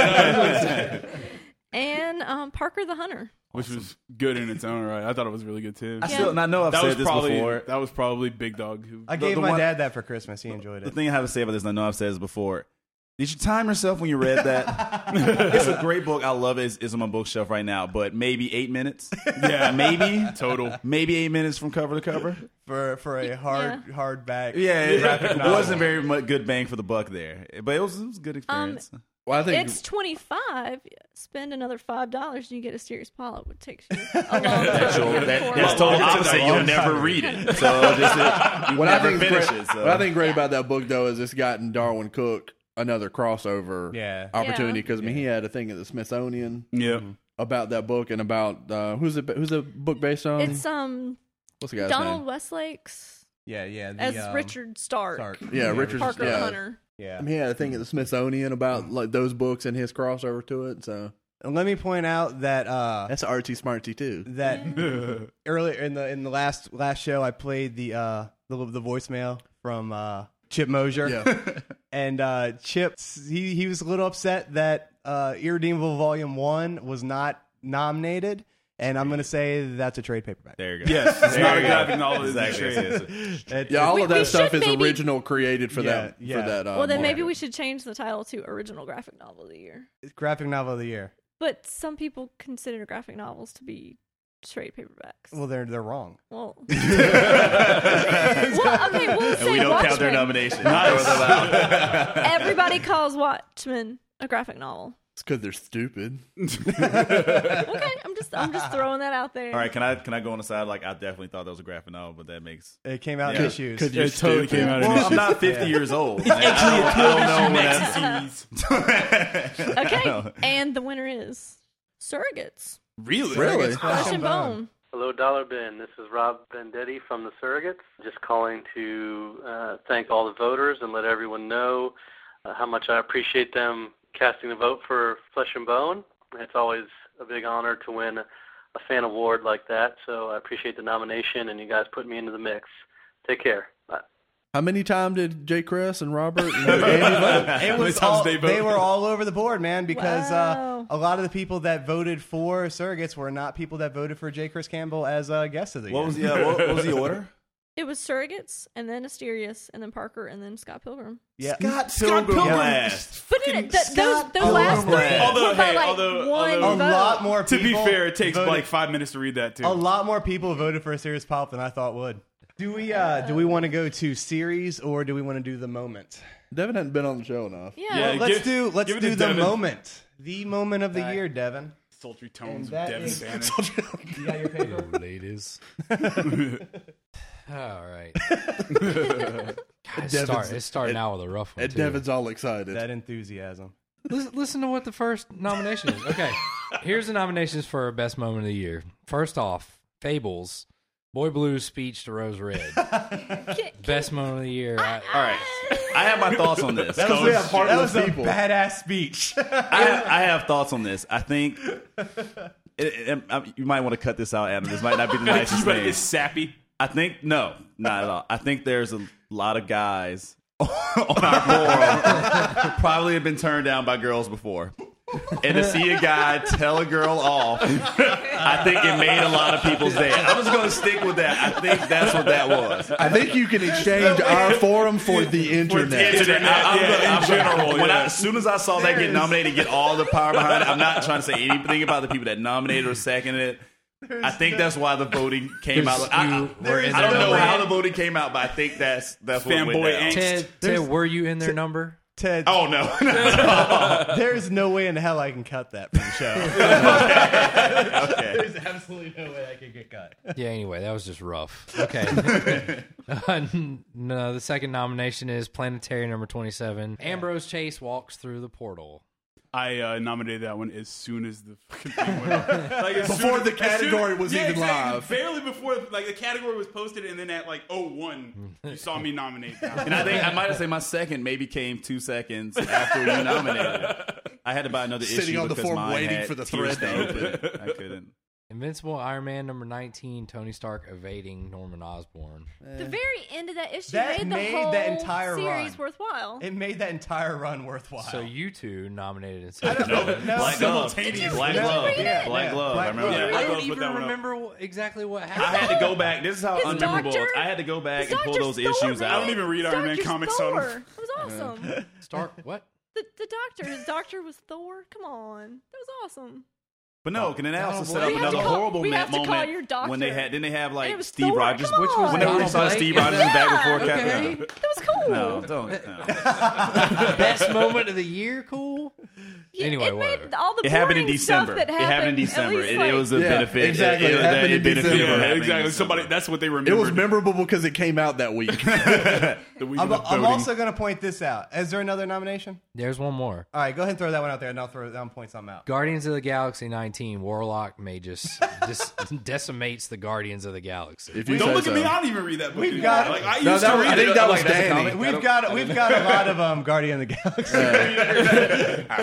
[SPEAKER 5] And Parker the Hunter.
[SPEAKER 1] Which was good in its own right. I thought it was really good too.
[SPEAKER 3] I still, and I know I've
[SPEAKER 1] That
[SPEAKER 3] said
[SPEAKER 1] was
[SPEAKER 3] this
[SPEAKER 1] probably
[SPEAKER 3] before.
[SPEAKER 1] that was probably Big Dog who.
[SPEAKER 2] I gave
[SPEAKER 3] the
[SPEAKER 2] my
[SPEAKER 3] one-
[SPEAKER 2] dad that for Christmas. He enjoyed
[SPEAKER 3] The
[SPEAKER 2] it.
[SPEAKER 3] thing I have to say about this, and I know I've said this before. Did you time yourself when you read that? It's a great book. I love it. It's on my bookshelf right now. But maybe 8 minutes.
[SPEAKER 1] Yeah,
[SPEAKER 3] Maybe
[SPEAKER 1] total.
[SPEAKER 3] maybe 8 minutes from cover to cover.
[SPEAKER 2] For a hardback.
[SPEAKER 3] Yeah, it
[SPEAKER 2] graphic novel.
[SPEAKER 3] wasn't very much good bang for the buck there, but it was a good experience.
[SPEAKER 6] Well, I think
[SPEAKER 5] It's $25. Spend another $5, and you get a serious polyp, which takes you a long time.
[SPEAKER 3] That's
[SPEAKER 5] before-
[SPEAKER 3] total opposite. You'll never read it, so just you
[SPEAKER 6] what I
[SPEAKER 3] never
[SPEAKER 6] think
[SPEAKER 3] finish
[SPEAKER 6] great,
[SPEAKER 3] it. So.
[SPEAKER 6] what I think great about that book though is it's gotten Darwin Cook another crossover
[SPEAKER 2] Yeah.
[SPEAKER 6] opportunity
[SPEAKER 5] Yeah.
[SPEAKER 6] because I mean he had a thing at the Smithsonian
[SPEAKER 1] Yeah,
[SPEAKER 6] about that book and about who's the book based on?
[SPEAKER 5] It's
[SPEAKER 6] What's the guy's
[SPEAKER 5] Donald
[SPEAKER 6] name?
[SPEAKER 5] Westlake's
[SPEAKER 2] Yeah.
[SPEAKER 5] as Richard Stark.
[SPEAKER 6] Yeah, Richard
[SPEAKER 5] Parker
[SPEAKER 6] yeah.
[SPEAKER 5] Hunter.
[SPEAKER 2] Yeah.
[SPEAKER 6] I mean, he had a thing at the Smithsonian about like those books and his crossover to it. So
[SPEAKER 2] Let me point out that
[SPEAKER 6] That's artsy smartsy too.
[SPEAKER 2] that earlier in the last show I played the voicemail from Chip Mosier.
[SPEAKER 6] Yeah.
[SPEAKER 2] And Chip, he was a little upset that Irredeemable Volume 1 was not nominated, and I'm going to say that's a trade paperback.
[SPEAKER 3] There you go.
[SPEAKER 1] Yes, it's
[SPEAKER 3] There
[SPEAKER 1] not a
[SPEAKER 3] you go.
[SPEAKER 1] graphic novel. It's a
[SPEAKER 3] Exactly.
[SPEAKER 1] trade.
[SPEAKER 6] Yeah, all
[SPEAKER 5] We-
[SPEAKER 6] of
[SPEAKER 5] we
[SPEAKER 6] that stuff
[SPEAKER 5] should
[SPEAKER 6] is
[SPEAKER 5] maybe-
[SPEAKER 6] original created for
[SPEAKER 2] Yeah,
[SPEAKER 6] that.
[SPEAKER 2] yeah.
[SPEAKER 6] For that.
[SPEAKER 5] Well, then maybe
[SPEAKER 6] market.
[SPEAKER 5] we should change the title to Original Graphic Novel of the Year.
[SPEAKER 2] Graphic Novel of the Year.
[SPEAKER 5] But some people consider graphic novels to be trade paperbacks.
[SPEAKER 2] Well, they're wrong.
[SPEAKER 5] Well, okay, we'll
[SPEAKER 3] And
[SPEAKER 5] say
[SPEAKER 3] we don't count their
[SPEAKER 5] Watchmen.
[SPEAKER 3] nomination. Throw them out.
[SPEAKER 5] Everybody calls Watchmen a graphic novel.
[SPEAKER 6] It's because they're stupid.
[SPEAKER 5] Okay, I'm just throwing that out there.
[SPEAKER 3] All right, can I go on the side? Like, I definitely thought that was a graphic novel, but that makes.
[SPEAKER 2] It came out
[SPEAKER 3] Yeah.
[SPEAKER 2] in issues.
[SPEAKER 6] Because you're
[SPEAKER 1] It totally
[SPEAKER 6] stupid.
[SPEAKER 1] came out of
[SPEAKER 3] Well, I'm
[SPEAKER 1] issues.
[SPEAKER 3] not 50 years old. I don't know when that's.
[SPEAKER 5] Okay, and the winner is Surrogates.
[SPEAKER 1] Really?
[SPEAKER 6] Really?
[SPEAKER 5] Flesh and Bone.
[SPEAKER 10] Hello, Dollar Bin. This is Rob Vendetti from the Surrogates. Just calling to thank all the voters and let everyone know how much I appreciate them casting a vote for Flesh and Bone. It's always a big honor to win a fan award like that, so I appreciate the nomination, and you guys put me into the mix. Take care. Bye.
[SPEAKER 6] How many times did Jay Chris and Robert and Andy vote?
[SPEAKER 2] It was
[SPEAKER 1] times
[SPEAKER 2] all,
[SPEAKER 1] they
[SPEAKER 2] they
[SPEAKER 1] vote?
[SPEAKER 2] were all over the board, man, because
[SPEAKER 5] Wow.
[SPEAKER 2] a lot of the people that voted for Surrogates were not people that voted for J. Chris Campbell as a guest of the year.
[SPEAKER 3] What was the order?
[SPEAKER 5] It was Surrogates, and then Asterius, and then Parker, and then Scott Pilgrim.
[SPEAKER 2] Yeah.
[SPEAKER 3] Scott Pilgrim last.
[SPEAKER 5] But those last three
[SPEAKER 1] Although,
[SPEAKER 5] were by
[SPEAKER 1] hey,
[SPEAKER 5] like
[SPEAKER 1] although-
[SPEAKER 5] one
[SPEAKER 1] although-
[SPEAKER 2] A
[SPEAKER 5] vote.
[SPEAKER 2] lot more
[SPEAKER 1] To
[SPEAKER 2] people.
[SPEAKER 1] be fair, it takes
[SPEAKER 2] voted-
[SPEAKER 1] like 5 minutes to read that too.
[SPEAKER 2] a lot more people voted for a Serious Pop than I thought would. Do we want to go to series or do we want to do the moment?
[SPEAKER 6] Devin hadn't been on the show enough.
[SPEAKER 5] Yeah.
[SPEAKER 1] Yeah.
[SPEAKER 2] Let's
[SPEAKER 1] give
[SPEAKER 2] do
[SPEAKER 1] it to
[SPEAKER 2] the
[SPEAKER 1] Devin.
[SPEAKER 2] moment. The moment of the year, Devin.
[SPEAKER 1] Sultry tones of
[SPEAKER 2] that
[SPEAKER 1] Devin
[SPEAKER 2] is-
[SPEAKER 1] Bannon.
[SPEAKER 2] You got your paper?
[SPEAKER 7] ladies. All right. It's starting out with a rough one.
[SPEAKER 6] And
[SPEAKER 7] too.
[SPEAKER 6] Devin's all excited.
[SPEAKER 2] That enthusiasm.
[SPEAKER 7] Listen to what the first nomination is. Okay, here's the nominations for Best Moment of the Year. First off, Fables, Boy Blue's speech to Rose Red. Best Moment of the Year.
[SPEAKER 3] All right, I have my thoughts on this.
[SPEAKER 6] that was
[SPEAKER 2] That
[SPEAKER 6] heartless
[SPEAKER 2] was a
[SPEAKER 6] people.
[SPEAKER 2] badass speech.
[SPEAKER 3] I have thoughts on this. I think you might want to cut this out, Adam. This might not be the nicest
[SPEAKER 1] But
[SPEAKER 3] thing.
[SPEAKER 1] it's sappy.
[SPEAKER 3] I think no, not at all. I think there's a lot of guys on our forum probably have been turned down by girls before. And to see a guy tell a girl off, I think it made a lot of people's day. I'm just going to stick with that. I think that's what that was.
[SPEAKER 6] I think you can exchange our forum for the internet.
[SPEAKER 1] In general, yeah.
[SPEAKER 3] As soon as I saw that get nominated, get all the power behind it, I'm not trying to say anything about the people that nominated or seconded it. I think that's why the voting came out. I don't know how the voting came out, but I think that's what went
[SPEAKER 1] Fanboy
[SPEAKER 3] down.
[SPEAKER 1] angst.
[SPEAKER 7] Ted, were you in their number?
[SPEAKER 2] Ted,
[SPEAKER 3] Oh no!
[SPEAKER 2] there's no way in hell I can cut that from the show.
[SPEAKER 3] Okay.
[SPEAKER 2] There's absolutely no way that can get cut.
[SPEAKER 7] Yeah, anyway, that was just rough. Okay. No, the second nomination is Planetary number 27. Ambrose Chase walks through the portal.
[SPEAKER 1] I nominated that one as soon as the fucking thing went up. Like, as
[SPEAKER 6] Before
[SPEAKER 1] soon
[SPEAKER 6] the category was even
[SPEAKER 1] exactly.
[SPEAKER 6] live.
[SPEAKER 1] Barely before like the category was posted, and then at like 01, you saw me nominate that.
[SPEAKER 3] And I think I might have said my second maybe came 2 seconds after you nominated it. I had to buy another
[SPEAKER 6] Sitting
[SPEAKER 3] issue
[SPEAKER 6] on the
[SPEAKER 3] because
[SPEAKER 6] form
[SPEAKER 3] mine
[SPEAKER 6] waiting
[SPEAKER 3] had
[SPEAKER 6] for the
[SPEAKER 3] tears
[SPEAKER 6] thread to
[SPEAKER 3] to open it. I couldn't.
[SPEAKER 7] Invincible Iron Man number 19, Tony Stark evading Norman Osborn.
[SPEAKER 5] The very end of that issue
[SPEAKER 2] That
[SPEAKER 5] made
[SPEAKER 2] made
[SPEAKER 5] the whole
[SPEAKER 2] that entire
[SPEAKER 5] series
[SPEAKER 2] run.
[SPEAKER 5] worthwhile.
[SPEAKER 2] It made that entire run worthwhile.
[SPEAKER 7] So you two nominated it.
[SPEAKER 2] no,
[SPEAKER 3] Black Glove.
[SPEAKER 1] Simultaneous.
[SPEAKER 3] Black
[SPEAKER 2] Did you
[SPEAKER 3] Glove.
[SPEAKER 2] read it?
[SPEAKER 3] Black
[SPEAKER 2] Yeah.
[SPEAKER 3] Glove.
[SPEAKER 2] Black
[SPEAKER 3] I remember
[SPEAKER 2] Glove.
[SPEAKER 3] that.
[SPEAKER 7] I
[SPEAKER 1] I'll
[SPEAKER 7] don't
[SPEAKER 1] put
[SPEAKER 7] even
[SPEAKER 1] that one up.
[SPEAKER 7] remember exactly what
[SPEAKER 3] I
[SPEAKER 7] happened.
[SPEAKER 3] had to go back. This is how
[SPEAKER 5] His
[SPEAKER 3] unmemorable.
[SPEAKER 5] doctor-
[SPEAKER 3] I had to go back
[SPEAKER 5] His
[SPEAKER 3] and pull
[SPEAKER 5] Dr.
[SPEAKER 3] those
[SPEAKER 5] Thor,
[SPEAKER 3] issues
[SPEAKER 5] man.
[SPEAKER 3] out.
[SPEAKER 1] I don't even read Iron Man
[SPEAKER 5] Dr.
[SPEAKER 1] comics, so I
[SPEAKER 5] Thor.
[SPEAKER 1] don't-
[SPEAKER 5] It was awesome.
[SPEAKER 7] Stark, what?
[SPEAKER 5] The doctor, his doctor was Thor. Come on, that was awesome.
[SPEAKER 3] But no, can they also set up
[SPEAKER 5] We have to
[SPEAKER 3] another
[SPEAKER 5] call-
[SPEAKER 3] horrible
[SPEAKER 5] we have to call
[SPEAKER 3] moment
[SPEAKER 5] your doctor.
[SPEAKER 3] when they had? Didn't they have
[SPEAKER 5] And it
[SPEAKER 3] like
[SPEAKER 5] was
[SPEAKER 3] Steve
[SPEAKER 5] Thor.
[SPEAKER 3] Rogers?
[SPEAKER 5] Come
[SPEAKER 7] Which was
[SPEAKER 5] on.
[SPEAKER 3] When they
[SPEAKER 7] Donald
[SPEAKER 3] saw
[SPEAKER 7] Blake?
[SPEAKER 3] Steve Rogers in the back before
[SPEAKER 7] Okay.
[SPEAKER 3] Captain.
[SPEAKER 5] That was cool.
[SPEAKER 3] No, don't. No.
[SPEAKER 7] Best moment of the year, cool?
[SPEAKER 5] Yeah,
[SPEAKER 7] Anyway,
[SPEAKER 5] it
[SPEAKER 7] whatever.
[SPEAKER 5] made all the
[SPEAKER 3] It happened in
[SPEAKER 5] boring stuff
[SPEAKER 3] December.
[SPEAKER 5] That
[SPEAKER 3] It happened in
[SPEAKER 5] at
[SPEAKER 3] December.
[SPEAKER 5] least,
[SPEAKER 3] It was a
[SPEAKER 6] Yeah,
[SPEAKER 3] benefit.
[SPEAKER 6] exactly. It happened in
[SPEAKER 3] benefited
[SPEAKER 6] December.
[SPEAKER 3] from
[SPEAKER 1] Yeah,
[SPEAKER 3] happening in
[SPEAKER 1] exactly.
[SPEAKER 3] December.
[SPEAKER 1] Somebody. That's what they
[SPEAKER 6] It
[SPEAKER 1] remembered.
[SPEAKER 6] was memorable because it came out that week.
[SPEAKER 1] The week of the
[SPEAKER 2] I'm
[SPEAKER 1] voting.
[SPEAKER 2] also going to point this out. Is there another nomination?
[SPEAKER 7] There's one more.
[SPEAKER 2] All right, go ahead and throw that one out there, and I'll point something out.
[SPEAKER 7] Guardians of the Galaxy 19, Warlock may just decimates the Guardians of the Galaxy.
[SPEAKER 6] If you
[SPEAKER 1] Don't
[SPEAKER 6] say
[SPEAKER 1] look
[SPEAKER 6] so.
[SPEAKER 1] at me. I don't even read that book.
[SPEAKER 2] We've
[SPEAKER 1] anymore.
[SPEAKER 2] got-
[SPEAKER 1] Like I
[SPEAKER 6] No,
[SPEAKER 1] used
[SPEAKER 6] that
[SPEAKER 1] to
[SPEAKER 6] was-
[SPEAKER 1] read
[SPEAKER 6] I think
[SPEAKER 1] it.
[SPEAKER 6] that was
[SPEAKER 1] Like,
[SPEAKER 6] Danny.
[SPEAKER 2] We've got a lot of Guardian of the Galaxy.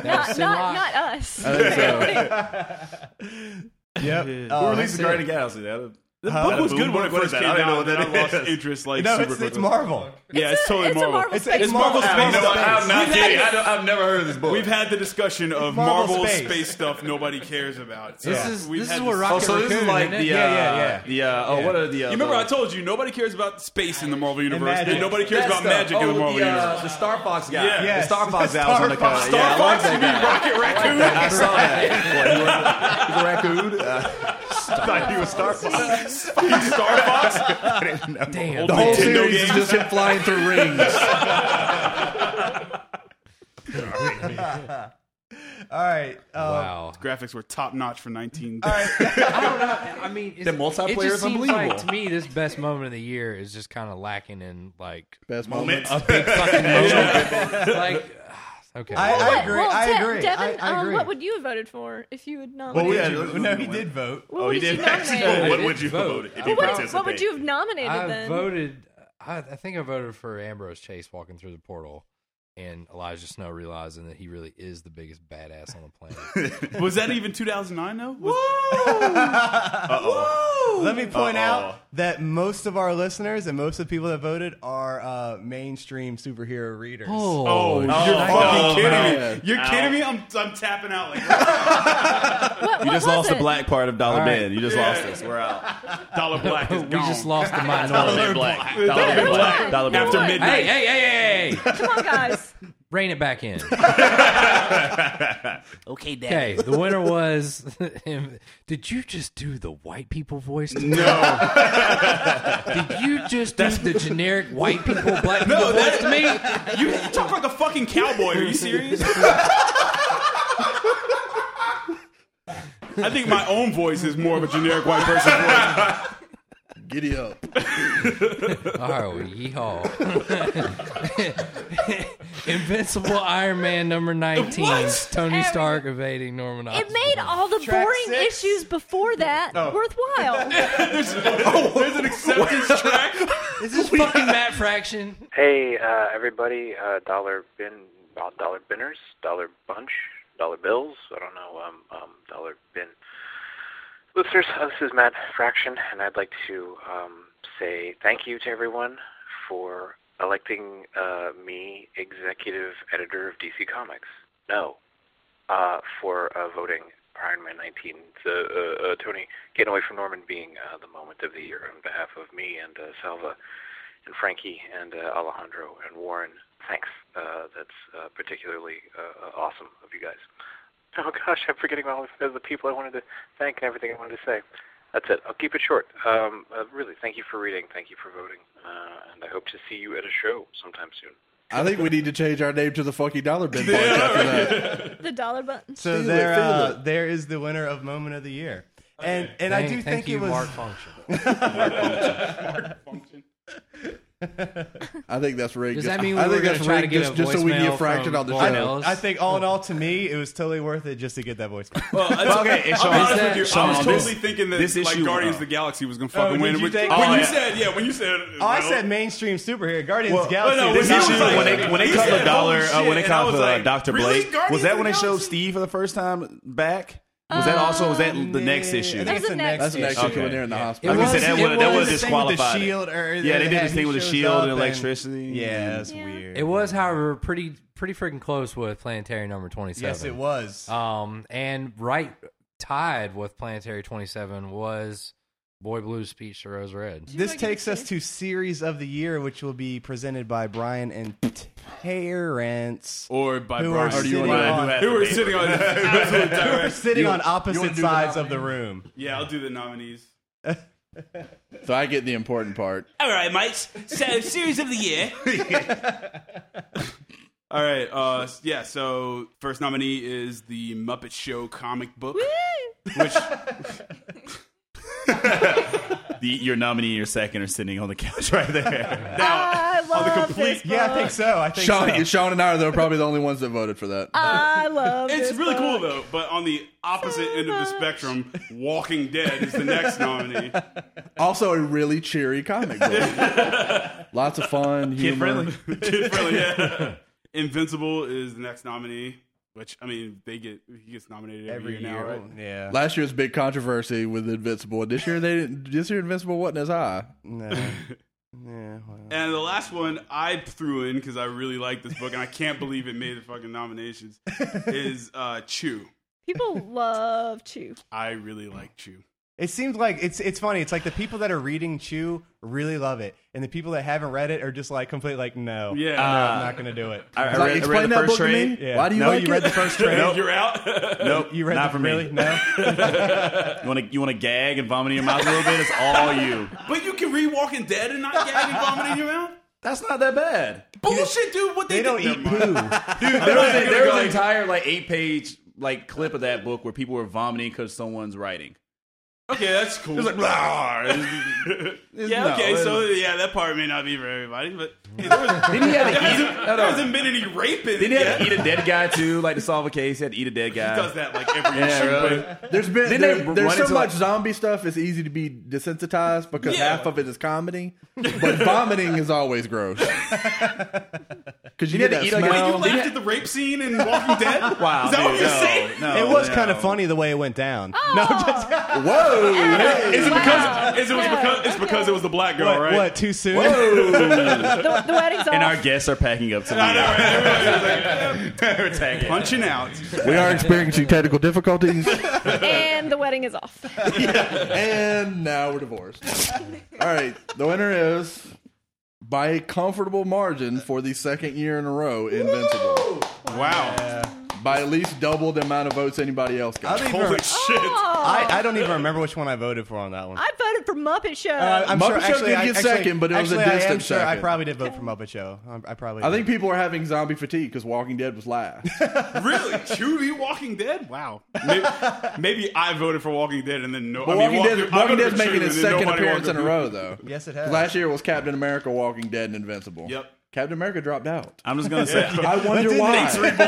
[SPEAKER 5] Not us.
[SPEAKER 6] I think so.
[SPEAKER 2] Yep.
[SPEAKER 8] Who
[SPEAKER 2] Oh,
[SPEAKER 8] released the
[SPEAKER 2] that's
[SPEAKER 8] Guardian
[SPEAKER 2] it.
[SPEAKER 8] Galaxy?
[SPEAKER 1] The book was good when it
[SPEAKER 8] What
[SPEAKER 1] first
[SPEAKER 8] is that?
[SPEAKER 1] came
[SPEAKER 8] I don't know
[SPEAKER 1] out.
[SPEAKER 8] what
[SPEAKER 1] Then
[SPEAKER 8] that
[SPEAKER 1] I lost
[SPEAKER 8] is.
[SPEAKER 1] interest like
[SPEAKER 2] No,
[SPEAKER 1] super
[SPEAKER 2] it's
[SPEAKER 1] quickly.
[SPEAKER 2] Marvel.
[SPEAKER 1] Yeah, it's totally
[SPEAKER 5] it's
[SPEAKER 1] Marvel.
[SPEAKER 5] a Marvel
[SPEAKER 2] It's
[SPEAKER 5] space
[SPEAKER 2] Marvel
[SPEAKER 5] book.
[SPEAKER 2] space.
[SPEAKER 8] I'm not
[SPEAKER 1] We've
[SPEAKER 8] kidding.
[SPEAKER 1] had-
[SPEAKER 8] I've never heard of this book.
[SPEAKER 1] We've had the discussion of
[SPEAKER 2] Marvel
[SPEAKER 1] Marvel
[SPEAKER 2] space.
[SPEAKER 1] space stuff nobody cares about. So
[SPEAKER 7] This
[SPEAKER 1] we've
[SPEAKER 7] is
[SPEAKER 1] had
[SPEAKER 7] what
[SPEAKER 1] this-
[SPEAKER 7] Rocket
[SPEAKER 8] so this is
[SPEAKER 7] Raccoon,
[SPEAKER 8] like
[SPEAKER 7] isn't it?
[SPEAKER 8] the
[SPEAKER 2] Yeah.
[SPEAKER 8] what are the
[SPEAKER 1] You remember I told you nobody cares about space in the Marvel universe,
[SPEAKER 2] magic.
[SPEAKER 1] and nobody cares about magic in the Marvel universe.
[SPEAKER 8] the Star Fox guy.
[SPEAKER 1] Yeah.
[SPEAKER 2] Yes.
[SPEAKER 8] The Star Fox
[SPEAKER 2] The
[SPEAKER 8] guy was on the
[SPEAKER 2] Star
[SPEAKER 8] cover.
[SPEAKER 2] Fox.
[SPEAKER 8] Yeah, I love
[SPEAKER 1] Fox, you mean
[SPEAKER 8] that guy.
[SPEAKER 1] Rocket Raccoon?
[SPEAKER 8] I saw that. He's a raccoon. I thought he was Star Fox.
[SPEAKER 1] Star Fox?
[SPEAKER 7] Damn.
[SPEAKER 6] The whole
[SPEAKER 1] Nintendo
[SPEAKER 6] series is
[SPEAKER 1] games.
[SPEAKER 6] just him flying through rings.
[SPEAKER 2] All right.
[SPEAKER 7] Wow.
[SPEAKER 1] Graphics were top notch for 19.
[SPEAKER 7] I don't know. I mean,
[SPEAKER 8] The multiplayer
[SPEAKER 7] it
[SPEAKER 8] is
[SPEAKER 7] just seems
[SPEAKER 8] unbelievable.
[SPEAKER 7] like, to me, this best moment of the year is just kind of lacking in like
[SPEAKER 6] Best moment.
[SPEAKER 7] a big fucking moment. Like, okay.
[SPEAKER 2] I agree.
[SPEAKER 5] Well,
[SPEAKER 2] I agree.
[SPEAKER 5] Devin,
[SPEAKER 2] I agree.
[SPEAKER 5] what would you have voted for if you had
[SPEAKER 8] Well,
[SPEAKER 5] nominated?
[SPEAKER 8] we had-
[SPEAKER 2] No, he did vote.
[SPEAKER 5] What
[SPEAKER 8] Oh,
[SPEAKER 5] would
[SPEAKER 8] he did
[SPEAKER 5] you
[SPEAKER 8] actually.
[SPEAKER 5] nominate?
[SPEAKER 8] What
[SPEAKER 7] I
[SPEAKER 8] would
[SPEAKER 7] did
[SPEAKER 8] you
[SPEAKER 7] vote.
[SPEAKER 8] vote if you
[SPEAKER 5] What
[SPEAKER 8] participate?
[SPEAKER 5] would you have nominated
[SPEAKER 7] I
[SPEAKER 5] then?
[SPEAKER 7] voted. I think I voted for Ambrose Chase walking through the portal, and Elijah Snow realizing that he really is the biggest badass on the planet.
[SPEAKER 1] Was that even 2009 though? Was-
[SPEAKER 2] Let me point out that most of our listeners and most of the people that voted are mainstream superhero readers.
[SPEAKER 1] Oh, you're
[SPEAKER 8] no,
[SPEAKER 1] fucking kidding
[SPEAKER 6] man.
[SPEAKER 1] me. You're kidding me? I'm tapping out like
[SPEAKER 8] You just lost the black part of Dollar
[SPEAKER 7] All right.
[SPEAKER 8] Ben. You just lost us. We're out.
[SPEAKER 1] Dollar Black is
[SPEAKER 7] We
[SPEAKER 1] gone.
[SPEAKER 7] just lost the
[SPEAKER 8] Dollar
[SPEAKER 7] minority.
[SPEAKER 8] Ben Black.
[SPEAKER 5] Come
[SPEAKER 8] Dollar Ben
[SPEAKER 5] on.
[SPEAKER 8] Black. Dollar Ben
[SPEAKER 1] After
[SPEAKER 8] Black.
[SPEAKER 1] midnight.
[SPEAKER 7] Hey!
[SPEAKER 5] Come on, guys.
[SPEAKER 7] Rein it back in.
[SPEAKER 8] Okay, Dad.
[SPEAKER 7] Okay, the winner was. Did you just do the white people voice?
[SPEAKER 1] No.
[SPEAKER 7] Did you just do the generic white people, black people voice to me?
[SPEAKER 1] You talk like a fucking cowboy. Are you serious? I think my own voice is more of a generic white person voice.
[SPEAKER 6] Giddy up.
[SPEAKER 7] Oh, yeehaw. Invincible Iron Man number 19.
[SPEAKER 1] What?
[SPEAKER 7] Tony Stark evading Norman Osborn.
[SPEAKER 5] It made all the
[SPEAKER 2] Track
[SPEAKER 5] boring
[SPEAKER 2] 6.
[SPEAKER 5] issues before that worthwhile.
[SPEAKER 1] There's an acceptance track.
[SPEAKER 7] Is this fucking Matt Fraction?
[SPEAKER 11] Hey, everybody, dollar binners, dollar bunch, dollar bills. I don't know, dollar bin listeners. This is Matt Fraction, and I'd like to say thank you to everyone for electing me executive editor of DC Comics. No, for voting Iron Man 19. Tony, getting away from Norman being the moment of the year on behalf of me and Salva and Frankie and Alejandro and Warren. Thanks. That's particularly awesome of you guys. Oh, gosh, I'm forgetting all of the people I wanted to thank and everything I wanted to say. That's it. I'll keep it short. Really, thank you for reading. Thank you for voting. And I hope to see you at a show sometime soon.
[SPEAKER 6] I think we need to change our name to the fucking Dollar Bin Bunch after that.
[SPEAKER 5] The dollar button.
[SPEAKER 2] So
[SPEAKER 6] Feel
[SPEAKER 2] there,
[SPEAKER 6] it, feel it.
[SPEAKER 2] there is the winner of Moment of the Year, and I do
[SPEAKER 7] Thank
[SPEAKER 2] think
[SPEAKER 7] you,
[SPEAKER 2] it was.
[SPEAKER 7] Mark Function.
[SPEAKER 6] I think that's rigged.
[SPEAKER 7] Does that mean
[SPEAKER 6] I
[SPEAKER 7] we were
[SPEAKER 6] think
[SPEAKER 7] going
[SPEAKER 6] that's
[SPEAKER 7] to try to
[SPEAKER 6] rigged
[SPEAKER 7] get a
[SPEAKER 6] just so we can
[SPEAKER 7] voicemail
[SPEAKER 6] get Fraction
[SPEAKER 7] from
[SPEAKER 6] on the
[SPEAKER 7] Warren
[SPEAKER 6] show.
[SPEAKER 7] Ellis?
[SPEAKER 2] I think all in all, to me, it was totally worth it just to get that voice.
[SPEAKER 8] Okay, and Sean,
[SPEAKER 1] I'll be honest with you, I
[SPEAKER 8] Sean,
[SPEAKER 1] was
[SPEAKER 8] this-
[SPEAKER 1] totally thinking that
[SPEAKER 8] this
[SPEAKER 1] like
[SPEAKER 8] issue,
[SPEAKER 1] Guardians of the Galaxy was gonna
[SPEAKER 2] Oh,
[SPEAKER 1] fucking
[SPEAKER 2] did
[SPEAKER 1] win.
[SPEAKER 2] you
[SPEAKER 1] When
[SPEAKER 2] think-
[SPEAKER 1] you
[SPEAKER 2] Oh, yeah.
[SPEAKER 1] said,
[SPEAKER 2] Oh, I said mainstream superhero. Guardians of the Galaxy.
[SPEAKER 1] no,
[SPEAKER 2] they
[SPEAKER 1] when
[SPEAKER 2] got
[SPEAKER 1] he
[SPEAKER 8] This
[SPEAKER 1] was
[SPEAKER 8] issue,
[SPEAKER 1] like-
[SPEAKER 8] when they
[SPEAKER 1] he
[SPEAKER 8] cut
[SPEAKER 1] said,
[SPEAKER 8] the dollar,
[SPEAKER 1] "Holy shit,"
[SPEAKER 8] when they
[SPEAKER 1] and I
[SPEAKER 8] cut
[SPEAKER 1] was like,
[SPEAKER 8] Dr.
[SPEAKER 1] really?
[SPEAKER 8] Blake,
[SPEAKER 1] Guardians
[SPEAKER 8] was that
[SPEAKER 1] of
[SPEAKER 8] when
[SPEAKER 1] the
[SPEAKER 8] they showed
[SPEAKER 1] Galaxy?
[SPEAKER 8] Steve for the first time back? Was that also was that the next issue?
[SPEAKER 2] I think
[SPEAKER 5] That
[SPEAKER 2] it's
[SPEAKER 5] was
[SPEAKER 2] the
[SPEAKER 5] the
[SPEAKER 2] next
[SPEAKER 6] That's the next
[SPEAKER 2] issue.
[SPEAKER 6] issue when they're in the
[SPEAKER 7] It
[SPEAKER 6] hospital.
[SPEAKER 8] I was gonna say, that
[SPEAKER 2] it
[SPEAKER 8] would- that
[SPEAKER 2] was
[SPEAKER 8] would
[SPEAKER 2] the thing with the
[SPEAKER 8] disqualify it.
[SPEAKER 2] shield, or
[SPEAKER 8] Yeah, they did
[SPEAKER 2] had-
[SPEAKER 8] this thing
[SPEAKER 2] he
[SPEAKER 8] with the
[SPEAKER 2] shows
[SPEAKER 8] shield
[SPEAKER 2] up
[SPEAKER 8] and electricity.
[SPEAKER 2] Yeah, that's
[SPEAKER 5] Yeah.
[SPEAKER 2] weird.
[SPEAKER 7] It was, however, pretty freaking close with Planetary number 27.
[SPEAKER 2] Yes, it was.
[SPEAKER 7] And right tied with Planetary 27 was Boy Blue's speech to Rose Red.
[SPEAKER 2] This takes us to Series of the Year, which will be presented by Brian and Terrence,
[SPEAKER 1] or by
[SPEAKER 2] who
[SPEAKER 1] Brian,
[SPEAKER 2] are sitting on,
[SPEAKER 1] who were sitting on absolute direct.
[SPEAKER 2] sitting on
[SPEAKER 6] You
[SPEAKER 2] opposite
[SPEAKER 6] wanna do the
[SPEAKER 2] sides of the room.
[SPEAKER 1] Yeah, I'll do the nominees.
[SPEAKER 6] So I get the important part.
[SPEAKER 1] All right, mates. So, series of the year. All right. Yeah. So, first nominee is the Muppet Show comic book, which
[SPEAKER 8] Your nominee and your second are sitting on the couch right there.
[SPEAKER 5] I love this book.
[SPEAKER 2] Yeah, I think so. I think
[SPEAKER 6] Sean,
[SPEAKER 2] so.
[SPEAKER 6] Sean and I are probably the only ones that voted for that.
[SPEAKER 5] I love
[SPEAKER 1] it's
[SPEAKER 5] this
[SPEAKER 1] really cool
[SPEAKER 5] book.
[SPEAKER 1] though. But on the opposite end of the spectrum, Walking Dead is the next nominee.
[SPEAKER 6] Also, a really cheery comic book. Lots of fun, humor.
[SPEAKER 8] Kid friendly.
[SPEAKER 1] Kid friendly. Yeah. Invincible is the next nominee. Which I mean, he gets nominated every year now, right?
[SPEAKER 2] Yeah.
[SPEAKER 6] Last year's big controversy with Invincible. This year Invincible wasn't as high.
[SPEAKER 2] No. Yeah. Well.
[SPEAKER 1] And the last one I threw in because I really like this book and I can't believe it made the fucking nominations is Chew.
[SPEAKER 5] People love Chew.
[SPEAKER 1] I really like Chew.
[SPEAKER 2] It seems like it's funny. It's like the people that are reading Chew really love it, and the people that haven't read it are just like completely like, no,
[SPEAKER 1] Yeah.
[SPEAKER 2] no, I'm not going to do it.
[SPEAKER 3] I
[SPEAKER 6] Like, explain that book to me.
[SPEAKER 2] Yeah.
[SPEAKER 6] Why do you
[SPEAKER 2] no,
[SPEAKER 6] like
[SPEAKER 2] you
[SPEAKER 6] it?
[SPEAKER 2] read the first trade.
[SPEAKER 1] Nope. You're out.
[SPEAKER 3] Nope,
[SPEAKER 2] You read
[SPEAKER 3] not
[SPEAKER 2] the
[SPEAKER 3] for me.
[SPEAKER 2] really? No.
[SPEAKER 3] You want to gag and vomit in your mouth a little bit? It's all you.
[SPEAKER 1] But you can read Walking Dead and not gag and vomit in your mouth?
[SPEAKER 3] That's not that bad.
[SPEAKER 1] Bullshit, dude. What
[SPEAKER 2] They don't eat poo.
[SPEAKER 3] Dude, there was an entire 8-page clip of that book where people were vomiting because someone's writing.
[SPEAKER 1] Okay, that's cool.
[SPEAKER 3] It's like, "Rawr."
[SPEAKER 1] Yeah, okay, so that part may not be for everybody, but hey, there hasn't been any rape in it
[SPEAKER 3] Didn't he have
[SPEAKER 1] yet.
[SPEAKER 3] to eat a dead guy too, to solve a case? He had to eat a dead guy.
[SPEAKER 1] He does that every
[SPEAKER 3] Yeah,
[SPEAKER 1] issue.
[SPEAKER 3] really.
[SPEAKER 1] But
[SPEAKER 6] There's
[SPEAKER 3] Didn't they run
[SPEAKER 6] so
[SPEAKER 3] into,
[SPEAKER 6] much zombie stuff. It's easy to be desensitized because
[SPEAKER 1] Yeah.
[SPEAKER 6] half of it is comedy, but vomiting is always gross. Because you
[SPEAKER 3] Did
[SPEAKER 6] get
[SPEAKER 3] he
[SPEAKER 6] that
[SPEAKER 3] have to eat,
[SPEAKER 6] smell.
[SPEAKER 1] you laughed at the rape scene in Walking Dead?
[SPEAKER 3] Wow,
[SPEAKER 1] Is that what
[SPEAKER 3] dude,
[SPEAKER 1] you're
[SPEAKER 3] no,
[SPEAKER 1] saying?
[SPEAKER 3] no,
[SPEAKER 2] It was
[SPEAKER 3] no.
[SPEAKER 2] kind of funny the way it went down.
[SPEAKER 6] Whoa!
[SPEAKER 1] Is it because it was the black girl, right?
[SPEAKER 2] What? Too soon?
[SPEAKER 5] The wedding's off.
[SPEAKER 3] And our guests are packing up to leave. We're tagging.
[SPEAKER 1] Punching out.
[SPEAKER 6] We are experiencing technical difficulties,
[SPEAKER 5] and the wedding is off.
[SPEAKER 6] and now we're divorced. All right, the winner is, by a comfortable margin for the second year in a row, Invincible.
[SPEAKER 1] Wow.
[SPEAKER 6] By at least double the amount of votes anybody else got.
[SPEAKER 1] Holy shit.
[SPEAKER 2] I don't even remember which one I voted for on that one.
[SPEAKER 5] I voted for Muppet Show.
[SPEAKER 2] I'm
[SPEAKER 6] Muppet
[SPEAKER 2] sure,
[SPEAKER 6] Show
[SPEAKER 2] actually,
[SPEAKER 6] did get second, but it was a
[SPEAKER 2] actually,
[SPEAKER 6] distant
[SPEAKER 2] I am sure I
[SPEAKER 6] second.
[SPEAKER 2] probably did vote for Muppet Show. I probably.
[SPEAKER 6] I
[SPEAKER 2] did.
[SPEAKER 6] think people are having zombie fatigue because Walking Dead was last.
[SPEAKER 1] Really? Chewy Walking Dead? Wow. Maybe I voted for Walking Dead and then no.
[SPEAKER 6] But
[SPEAKER 1] I mean,
[SPEAKER 6] Walking Dead's
[SPEAKER 1] for
[SPEAKER 6] making
[SPEAKER 1] Chewy
[SPEAKER 6] its
[SPEAKER 1] and then
[SPEAKER 6] second
[SPEAKER 1] nobody
[SPEAKER 6] appearance in
[SPEAKER 1] walked
[SPEAKER 6] a
[SPEAKER 1] up
[SPEAKER 6] row,
[SPEAKER 1] to-
[SPEAKER 6] though.
[SPEAKER 2] Yes, it has.
[SPEAKER 6] Last year was Captain America, Walking Dead, and Invincible.
[SPEAKER 1] Yep.
[SPEAKER 6] Captain America dropped out.
[SPEAKER 3] I'm just going to say,
[SPEAKER 6] I wonder why.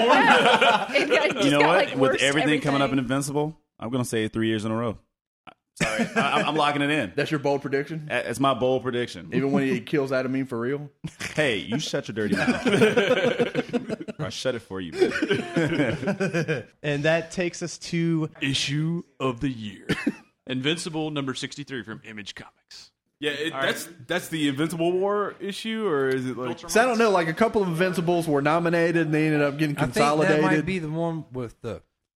[SPEAKER 3] you know what? With everything coming up in Invincible, I'm going to say 3 years in a row. Sorry. I'm locking it in.
[SPEAKER 6] That's your bold prediction?
[SPEAKER 3] It's my bold prediction.
[SPEAKER 6] Even when he kills Adamine for real?
[SPEAKER 3] Hey, you shut your dirty mouth. Or I shut it for you.
[SPEAKER 2] And that takes us to
[SPEAKER 1] Issue of the year.
[SPEAKER 4] Invincible number 63 from Image Comics.
[SPEAKER 1] Yeah, that's the Invincible War issue, or is it like?
[SPEAKER 6] So I don't know. Like a couple of Invincibles were nominated, and they ended up getting
[SPEAKER 7] I think
[SPEAKER 6] consolidated.
[SPEAKER 7] that might be the one with the.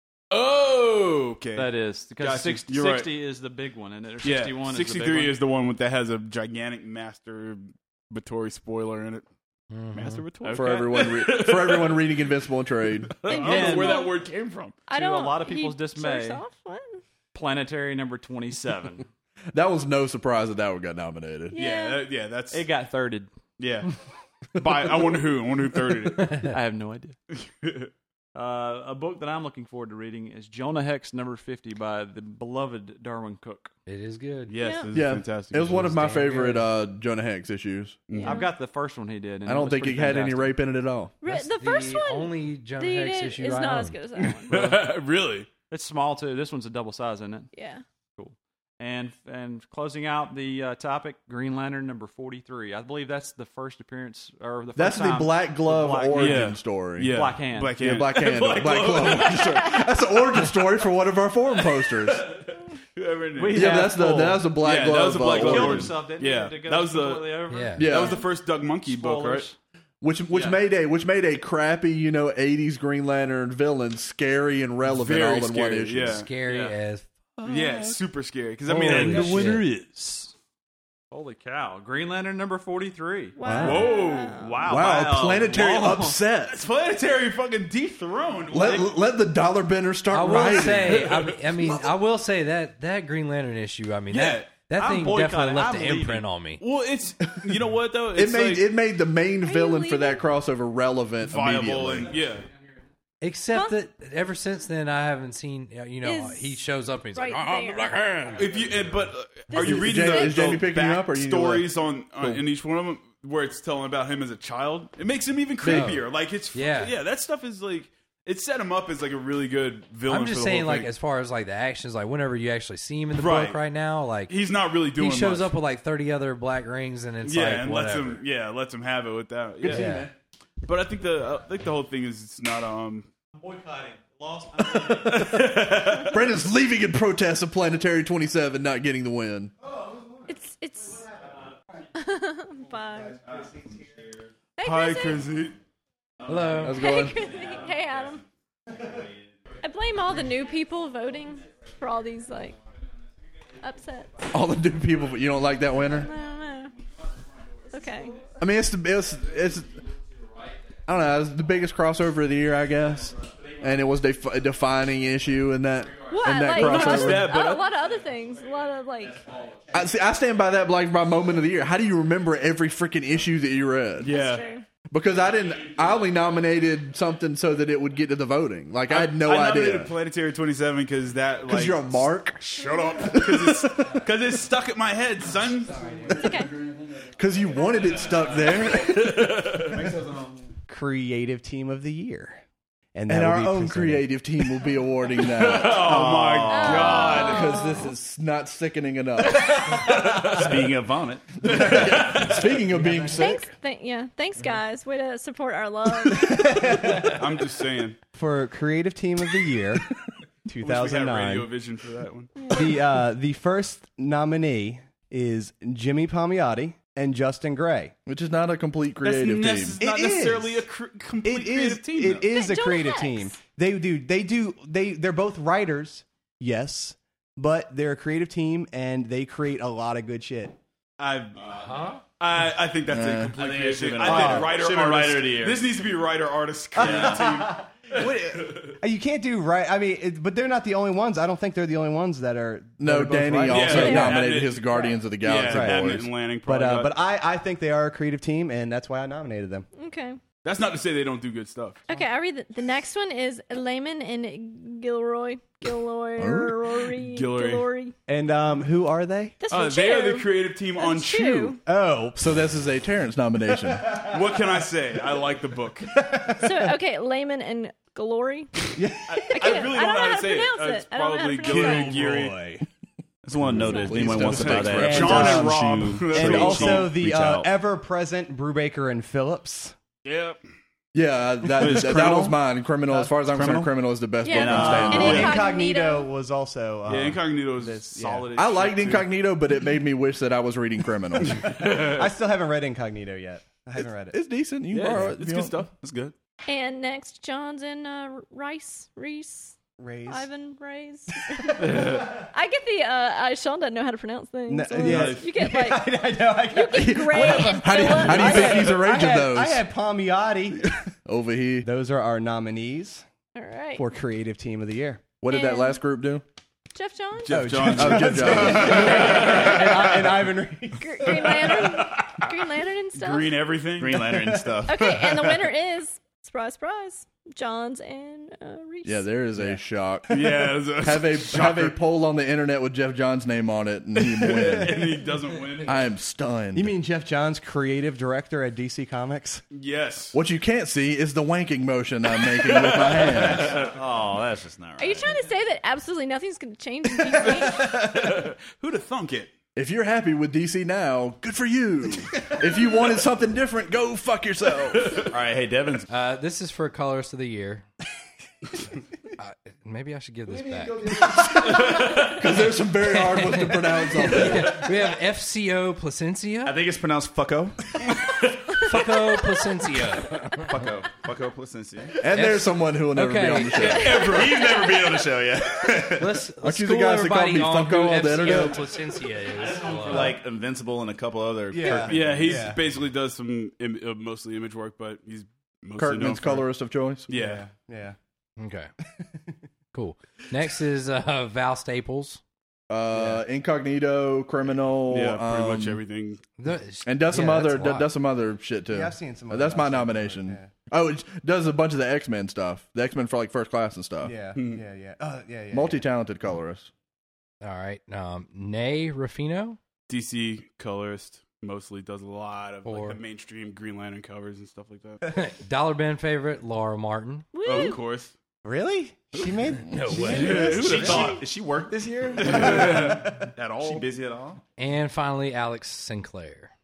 [SPEAKER 1] Oh, okay.
[SPEAKER 4] That is because
[SPEAKER 1] Gotcha.
[SPEAKER 4] 60,
[SPEAKER 1] You're right.
[SPEAKER 4] 60 is the big one, and then
[SPEAKER 1] Yeah,
[SPEAKER 4] 61 is the
[SPEAKER 1] 63
[SPEAKER 4] big one.
[SPEAKER 1] is the one that has a gigantic masturbatory spoiler in it. Masturbatory
[SPEAKER 6] for everyone reading Invincible in trade.
[SPEAKER 1] I don't know where that word came from.
[SPEAKER 5] I
[SPEAKER 4] To
[SPEAKER 5] don't.
[SPEAKER 4] a lot of people's
[SPEAKER 5] he
[SPEAKER 4] dismay.
[SPEAKER 5] jerks off? What?
[SPEAKER 4] Planetary number 27.
[SPEAKER 6] That was no surprise that one got nominated.
[SPEAKER 1] Yeah, that's
[SPEAKER 4] It got thirded.
[SPEAKER 1] yeah. I wonder who thirded it.
[SPEAKER 4] I have no idea. A book that I'm looking forward to reading is Jonah Hex number 50 by the beloved Darwin Cook.
[SPEAKER 7] It is good.
[SPEAKER 1] Yes, this is
[SPEAKER 6] Yeah,
[SPEAKER 1] fantastic.
[SPEAKER 6] it was one of my
[SPEAKER 7] Damn
[SPEAKER 6] favorite
[SPEAKER 7] good.
[SPEAKER 6] Jonah Hex issues.
[SPEAKER 4] I've got the first one he did. And
[SPEAKER 6] I don't think it had any rape in it at all.
[SPEAKER 7] That's
[SPEAKER 5] The first one
[SPEAKER 7] only Jonah
[SPEAKER 5] that you
[SPEAKER 7] Hex
[SPEAKER 5] did
[SPEAKER 7] issue
[SPEAKER 5] is
[SPEAKER 7] I
[SPEAKER 5] not
[SPEAKER 7] own.
[SPEAKER 5] as good as that one.
[SPEAKER 1] Really?
[SPEAKER 4] It's small too. This one's a double size, isn't it?
[SPEAKER 5] Yeah.
[SPEAKER 4] Cool. And closing out the topic, Green Lantern number 43. I believe that's the first appearance or the first
[SPEAKER 6] That's the
[SPEAKER 4] time
[SPEAKER 6] Black Glove
[SPEAKER 4] the Black-
[SPEAKER 6] origin
[SPEAKER 1] Yeah.
[SPEAKER 6] story.
[SPEAKER 1] Yeah.
[SPEAKER 4] Black Hand.
[SPEAKER 1] Black
[SPEAKER 6] Yeah,
[SPEAKER 1] Hand.
[SPEAKER 6] Black Hand.
[SPEAKER 1] Black
[SPEAKER 6] Black
[SPEAKER 1] Glove.
[SPEAKER 6] Glove. origin story. That's the origin story for one of our forum posters.
[SPEAKER 1] Whoever knew.
[SPEAKER 4] We
[SPEAKER 6] Yeah,
[SPEAKER 4] have
[SPEAKER 6] that's the Black
[SPEAKER 1] Yeah,
[SPEAKER 6] Glove.
[SPEAKER 1] that was the Black
[SPEAKER 6] origin.
[SPEAKER 1] Glove
[SPEAKER 4] killed
[SPEAKER 1] origin.
[SPEAKER 4] himself, didn't
[SPEAKER 1] Yeah,
[SPEAKER 4] he?
[SPEAKER 1] that was the-
[SPEAKER 4] completely over.
[SPEAKER 7] Yeah.
[SPEAKER 6] Yeah.
[SPEAKER 1] That was the first Doug Monkey book, right?
[SPEAKER 4] Spoilers.
[SPEAKER 6] Which made a crappy 80s Green Lantern villain scary and relevant
[SPEAKER 1] Very
[SPEAKER 6] all in one
[SPEAKER 1] scary,
[SPEAKER 6] issue.
[SPEAKER 1] yeah.
[SPEAKER 7] Scary
[SPEAKER 4] Yeah.
[SPEAKER 7] as.
[SPEAKER 1] Yeah, super scary. Because
[SPEAKER 7] Holy
[SPEAKER 1] and the
[SPEAKER 7] shit.
[SPEAKER 1] winner is.
[SPEAKER 4] Holy cow. Green Lantern number 43.
[SPEAKER 5] Wow.
[SPEAKER 1] Whoa!
[SPEAKER 6] Wow, planetary
[SPEAKER 4] Wow.
[SPEAKER 6] upset.
[SPEAKER 1] It's planetary fucking dethroned.
[SPEAKER 6] Let the dollar bender
[SPEAKER 7] I
[SPEAKER 6] start
[SPEAKER 7] will
[SPEAKER 6] writing.
[SPEAKER 7] say. I mean, I will say that Green Lantern issue. I mean,
[SPEAKER 1] Yeah.
[SPEAKER 7] that
[SPEAKER 4] I'm
[SPEAKER 7] thing
[SPEAKER 4] boycotting.
[SPEAKER 7] definitely left
[SPEAKER 4] I'm
[SPEAKER 7] an
[SPEAKER 4] leaving.
[SPEAKER 7] imprint on me.
[SPEAKER 1] Well, it's you know what though.
[SPEAKER 6] It
[SPEAKER 1] It's
[SPEAKER 6] made the main villain for
[SPEAKER 5] leaving?
[SPEAKER 6] that crossover relevant
[SPEAKER 1] viable
[SPEAKER 6] immediately.
[SPEAKER 1] and yeah.
[SPEAKER 7] Except that ever since then, I haven't seen.
[SPEAKER 5] Is
[SPEAKER 7] He shows up and he's
[SPEAKER 5] right
[SPEAKER 7] like, "I'm the
[SPEAKER 5] there.
[SPEAKER 7] Black Hand."
[SPEAKER 1] If you but are
[SPEAKER 5] This
[SPEAKER 1] you
[SPEAKER 5] is-
[SPEAKER 1] reading
[SPEAKER 6] Is Jamie
[SPEAKER 1] the
[SPEAKER 6] picking you up, or you need to
[SPEAKER 1] stories on in each one of them where it's telling about him as a child? It makes him even creepier. Like it's
[SPEAKER 7] Yeah.
[SPEAKER 1] That stuff is like it set him up as like a really good villain.
[SPEAKER 7] I'm just
[SPEAKER 1] for the
[SPEAKER 7] saying,
[SPEAKER 1] whole
[SPEAKER 7] like,
[SPEAKER 1] thing.
[SPEAKER 7] as far as like the actions, like whenever you actually see him in the
[SPEAKER 1] Right.
[SPEAKER 7] book right now, like
[SPEAKER 1] he's not really doing.
[SPEAKER 7] he shows
[SPEAKER 1] much.
[SPEAKER 7] up with like 30 other black rings, and it's
[SPEAKER 1] yeah,
[SPEAKER 7] like
[SPEAKER 1] and
[SPEAKER 7] whatever.
[SPEAKER 1] lets him have it with that.
[SPEAKER 6] Good to see you,
[SPEAKER 7] Yeah.
[SPEAKER 6] man.
[SPEAKER 1] But I think the whole thing is it's not
[SPEAKER 9] Boycotting. Lost.
[SPEAKER 6] Brandon's leaving in protest of Planetary 27 not getting the win.
[SPEAKER 5] It's. Bye. Hey,
[SPEAKER 1] Hi,
[SPEAKER 5] Chrissy.
[SPEAKER 1] Chrissy.
[SPEAKER 7] Hello.
[SPEAKER 6] How's it
[SPEAKER 5] Hey,
[SPEAKER 6] going?
[SPEAKER 5] Chrissy. Hey, Adam. I blame all the new people voting for all these like upsets.
[SPEAKER 6] All the new people, but you don't like that winner?
[SPEAKER 5] I don't know. Okay.
[SPEAKER 6] I mean, it's I don't know. It's the biggest crossover of the year, I guess, and it was a defining issue in that
[SPEAKER 5] What?
[SPEAKER 6] in that
[SPEAKER 5] Like,
[SPEAKER 1] Not just
[SPEAKER 6] crossover.
[SPEAKER 1] that, but
[SPEAKER 5] a lot of other things. A lot of like.
[SPEAKER 6] I stand by that like my moment of the year. How do you remember every freaking issue that you read?
[SPEAKER 1] Yeah.
[SPEAKER 5] True.
[SPEAKER 6] Because I only nominated something so that it would get to the voting. Like I had no
[SPEAKER 1] I
[SPEAKER 6] idea.
[SPEAKER 1] nominated Planetary 27 because that.
[SPEAKER 6] Because
[SPEAKER 1] Like,
[SPEAKER 6] you're a mark.
[SPEAKER 1] Shut up. Because it's stuck in my head, son.
[SPEAKER 5] It's okay.
[SPEAKER 6] Because you wanted it stuck there.
[SPEAKER 2] Creative Team of the Year. And, that
[SPEAKER 6] And
[SPEAKER 2] will
[SPEAKER 6] our
[SPEAKER 2] be
[SPEAKER 6] own
[SPEAKER 2] presented.
[SPEAKER 6] creative team will be awarding that.
[SPEAKER 1] Oh my God.
[SPEAKER 6] Because this is not sickening enough.
[SPEAKER 3] Speaking of vomit,
[SPEAKER 6] Speaking of being sick,
[SPEAKER 5] Thanks, guys. Way to support our love.
[SPEAKER 1] I'm just saying.
[SPEAKER 2] For Creative Team of the Year,
[SPEAKER 1] I wish we had
[SPEAKER 2] 2009.
[SPEAKER 1] Radio Vision for that one.
[SPEAKER 2] The first nominee is Jimmy Palmiotti and Justin Gray.
[SPEAKER 6] which is not a complete creative team.
[SPEAKER 1] It's not
[SPEAKER 2] It
[SPEAKER 1] necessarily
[SPEAKER 2] is.
[SPEAKER 1] a complete
[SPEAKER 2] It
[SPEAKER 1] creative
[SPEAKER 2] is.
[SPEAKER 1] team.
[SPEAKER 2] It
[SPEAKER 1] though.
[SPEAKER 2] is a
[SPEAKER 5] Jonah
[SPEAKER 2] creative
[SPEAKER 5] Hex.
[SPEAKER 2] team. They're both writers, yes, but they're a creative team and they create a lot of good shit.
[SPEAKER 1] I think that's a complete
[SPEAKER 3] I think it
[SPEAKER 1] creative
[SPEAKER 3] should've
[SPEAKER 1] team.
[SPEAKER 3] been
[SPEAKER 1] I think
[SPEAKER 3] writer.
[SPEAKER 1] writer
[SPEAKER 3] Should've been
[SPEAKER 1] artist.
[SPEAKER 3] writer of the year.
[SPEAKER 1] This needs to be writer artist creative team.
[SPEAKER 2] You can't do right. I mean, but they're not the only ones. I don't think they're the only ones that are.
[SPEAKER 6] No,
[SPEAKER 2] that are both
[SPEAKER 6] Danny
[SPEAKER 2] writers.
[SPEAKER 6] also
[SPEAKER 1] Yeah,
[SPEAKER 6] nominated
[SPEAKER 1] yeah.
[SPEAKER 6] his Guardians of the Galaxy
[SPEAKER 1] Yeah,
[SPEAKER 6] boys.
[SPEAKER 1] Abnett and Lanning.
[SPEAKER 2] But
[SPEAKER 1] probably got-
[SPEAKER 2] I think they are a creative team, and that's why I nominated them.
[SPEAKER 5] Okay.
[SPEAKER 1] that's not to say they don't do good stuff.
[SPEAKER 5] Okay, I read the next one is Layman and Gilroy. Gilroy.
[SPEAKER 2] And who are they?
[SPEAKER 5] That's from
[SPEAKER 1] They are
[SPEAKER 5] Chew.
[SPEAKER 1] the creative team on
[SPEAKER 5] That's
[SPEAKER 1] Chew.
[SPEAKER 2] Oh,
[SPEAKER 6] So this is a Terrence nomination.
[SPEAKER 1] What can I say? I like the book.
[SPEAKER 5] So, okay, Layman and Glory.
[SPEAKER 1] I
[SPEAKER 5] can't-
[SPEAKER 1] really
[SPEAKER 5] I
[SPEAKER 1] don't know how to
[SPEAKER 5] pronounce
[SPEAKER 1] say it.
[SPEAKER 5] it.
[SPEAKER 1] It's
[SPEAKER 5] I don't know how
[SPEAKER 1] probably
[SPEAKER 5] to pronounce
[SPEAKER 1] Gilroy
[SPEAKER 5] it.
[SPEAKER 1] Geary.
[SPEAKER 3] I just want to note that if
[SPEAKER 6] Please
[SPEAKER 3] anyone
[SPEAKER 6] don't
[SPEAKER 3] wants to
[SPEAKER 6] say
[SPEAKER 3] buy that,
[SPEAKER 6] it's
[SPEAKER 1] John and
[SPEAKER 3] Shoe,
[SPEAKER 1] Rob.
[SPEAKER 3] Shoe,
[SPEAKER 2] and
[SPEAKER 3] Shoe,
[SPEAKER 2] also
[SPEAKER 3] Shoe,
[SPEAKER 2] the
[SPEAKER 3] reach out.
[SPEAKER 2] ever-present Brubaker and Phillips.
[SPEAKER 1] Yep.
[SPEAKER 6] Yeah, that was
[SPEAKER 3] Criminal?
[SPEAKER 6] mine. Criminal, as far as I'm concerned, Criminal is the best
[SPEAKER 5] Yeah.
[SPEAKER 6] book on
[SPEAKER 5] And
[SPEAKER 6] standalone.
[SPEAKER 5] Incognito.
[SPEAKER 2] was also.
[SPEAKER 1] Yeah, Incognito is
[SPEAKER 2] yeah.
[SPEAKER 1] solid. as
[SPEAKER 6] I
[SPEAKER 1] shit,
[SPEAKER 6] liked
[SPEAKER 1] too.
[SPEAKER 6] Incognito, but it made me wish that I was reading Criminal.
[SPEAKER 2] I still haven't read Incognito yet. I haven't read it.
[SPEAKER 6] It's decent. You
[SPEAKER 1] Yeah,
[SPEAKER 6] borrow
[SPEAKER 1] it's
[SPEAKER 6] it.
[SPEAKER 1] good stuff. It's good.
[SPEAKER 5] And next, John's and Reese.
[SPEAKER 2] Raise.
[SPEAKER 5] Ivan Reyes. I get the Sean doesn't know how to pronounce things.
[SPEAKER 2] No,
[SPEAKER 5] So
[SPEAKER 2] yeah.
[SPEAKER 5] You get like
[SPEAKER 2] I know. I got,
[SPEAKER 5] you get Gray and
[SPEAKER 6] How do you
[SPEAKER 5] Phillips.
[SPEAKER 6] think he's arranging those?
[SPEAKER 2] I had Palmiotti.
[SPEAKER 6] Over here.
[SPEAKER 2] Those are our nominees
[SPEAKER 5] All right.
[SPEAKER 2] for Creative Team of the Year.
[SPEAKER 6] What did that
[SPEAKER 5] And-
[SPEAKER 6] last group do?
[SPEAKER 5] Jeff Johns.
[SPEAKER 1] Jeff Johns.
[SPEAKER 6] Oh, Jeff Jones.
[SPEAKER 2] and Ivan Reese.
[SPEAKER 5] Green Lantern. Green Lantern and stuff.
[SPEAKER 1] Green everything.
[SPEAKER 3] Green Lantern and stuff.
[SPEAKER 5] Okay, and the winner is surprise, surprise. Johns and Reese.
[SPEAKER 6] Yeah, there is a shock.
[SPEAKER 1] Yeah. it's a
[SPEAKER 6] Have a poll on the internet with Jeff John's name on it, and he win.
[SPEAKER 1] and he doesn't win.
[SPEAKER 6] I am stunned.
[SPEAKER 2] You mean Jeff Johns, creative director at DC Comics?
[SPEAKER 1] Yes.
[SPEAKER 6] What you can't see is the wanking motion I'm making with my hands.
[SPEAKER 3] Oh, that's just not right.
[SPEAKER 5] Are you trying to say that absolutely nothing's going to change in DC?
[SPEAKER 1] Who'd have thunk it?
[SPEAKER 6] If you're happy with DC now, good for you. If you wanted something different, go fuck yourself.
[SPEAKER 3] All right, hey, Devin's.
[SPEAKER 7] This is for Colorist of the Year. Maybe I should give this back.
[SPEAKER 6] Because there's some very hard ones to pronounce on there.
[SPEAKER 7] We have FCO Placencia.
[SPEAKER 3] I think it's pronounced fucko.
[SPEAKER 7] Fucko Placencia.
[SPEAKER 3] Fucko Placencia.
[SPEAKER 6] And there's someone who will never be
[SPEAKER 7] Okay.
[SPEAKER 6] on the show.
[SPEAKER 3] He's never been on the show yet.
[SPEAKER 7] Let's
[SPEAKER 6] Aren't you the
[SPEAKER 7] school
[SPEAKER 6] guys that call
[SPEAKER 7] everybody
[SPEAKER 6] me
[SPEAKER 7] on
[SPEAKER 6] Funko
[SPEAKER 7] who
[SPEAKER 6] on the
[SPEAKER 7] FCO
[SPEAKER 6] internet?
[SPEAKER 7] Placencia is.
[SPEAKER 3] Like Invincible and a couple other.
[SPEAKER 2] Yeah.
[SPEAKER 1] Yeah, he
[SPEAKER 2] Yeah.
[SPEAKER 1] basically does some mostly image work, but he's mostly known
[SPEAKER 6] Kirkman's
[SPEAKER 1] for-
[SPEAKER 6] colorist of choice.
[SPEAKER 1] Yeah.
[SPEAKER 2] Yeah.
[SPEAKER 7] Okay. Cool. Next is Val Staples.
[SPEAKER 6] Incognito, Criminal.
[SPEAKER 1] Yeah, pretty much everything.
[SPEAKER 6] And does some other shit too.
[SPEAKER 2] Yeah, I've seen some.
[SPEAKER 6] That's
[SPEAKER 2] other
[SPEAKER 6] my
[SPEAKER 2] stuff.
[SPEAKER 6] nomination.
[SPEAKER 2] Yeah.
[SPEAKER 6] Oh, it does a bunch of the X-Men stuff. The X-Men for like First Class and stuff.
[SPEAKER 2] Yeah.
[SPEAKER 1] Hmm.
[SPEAKER 2] Yeah. Yeah.
[SPEAKER 6] Multi-talented colorist.
[SPEAKER 7] All right. Nay Ruffino.
[SPEAKER 1] DC colorist mostly does a lot of
[SPEAKER 7] Or-
[SPEAKER 1] like the mainstream Green Lantern covers and stuff like that.
[SPEAKER 7] Dollar Bin favorite Laura Martin.
[SPEAKER 5] Woo.
[SPEAKER 1] Oh, of course.
[SPEAKER 2] Really? She made
[SPEAKER 7] No
[SPEAKER 1] Who would have thought?
[SPEAKER 3] Does she work this year?
[SPEAKER 1] At all?
[SPEAKER 3] She busy at all?
[SPEAKER 7] And finally, Alex Sinclair.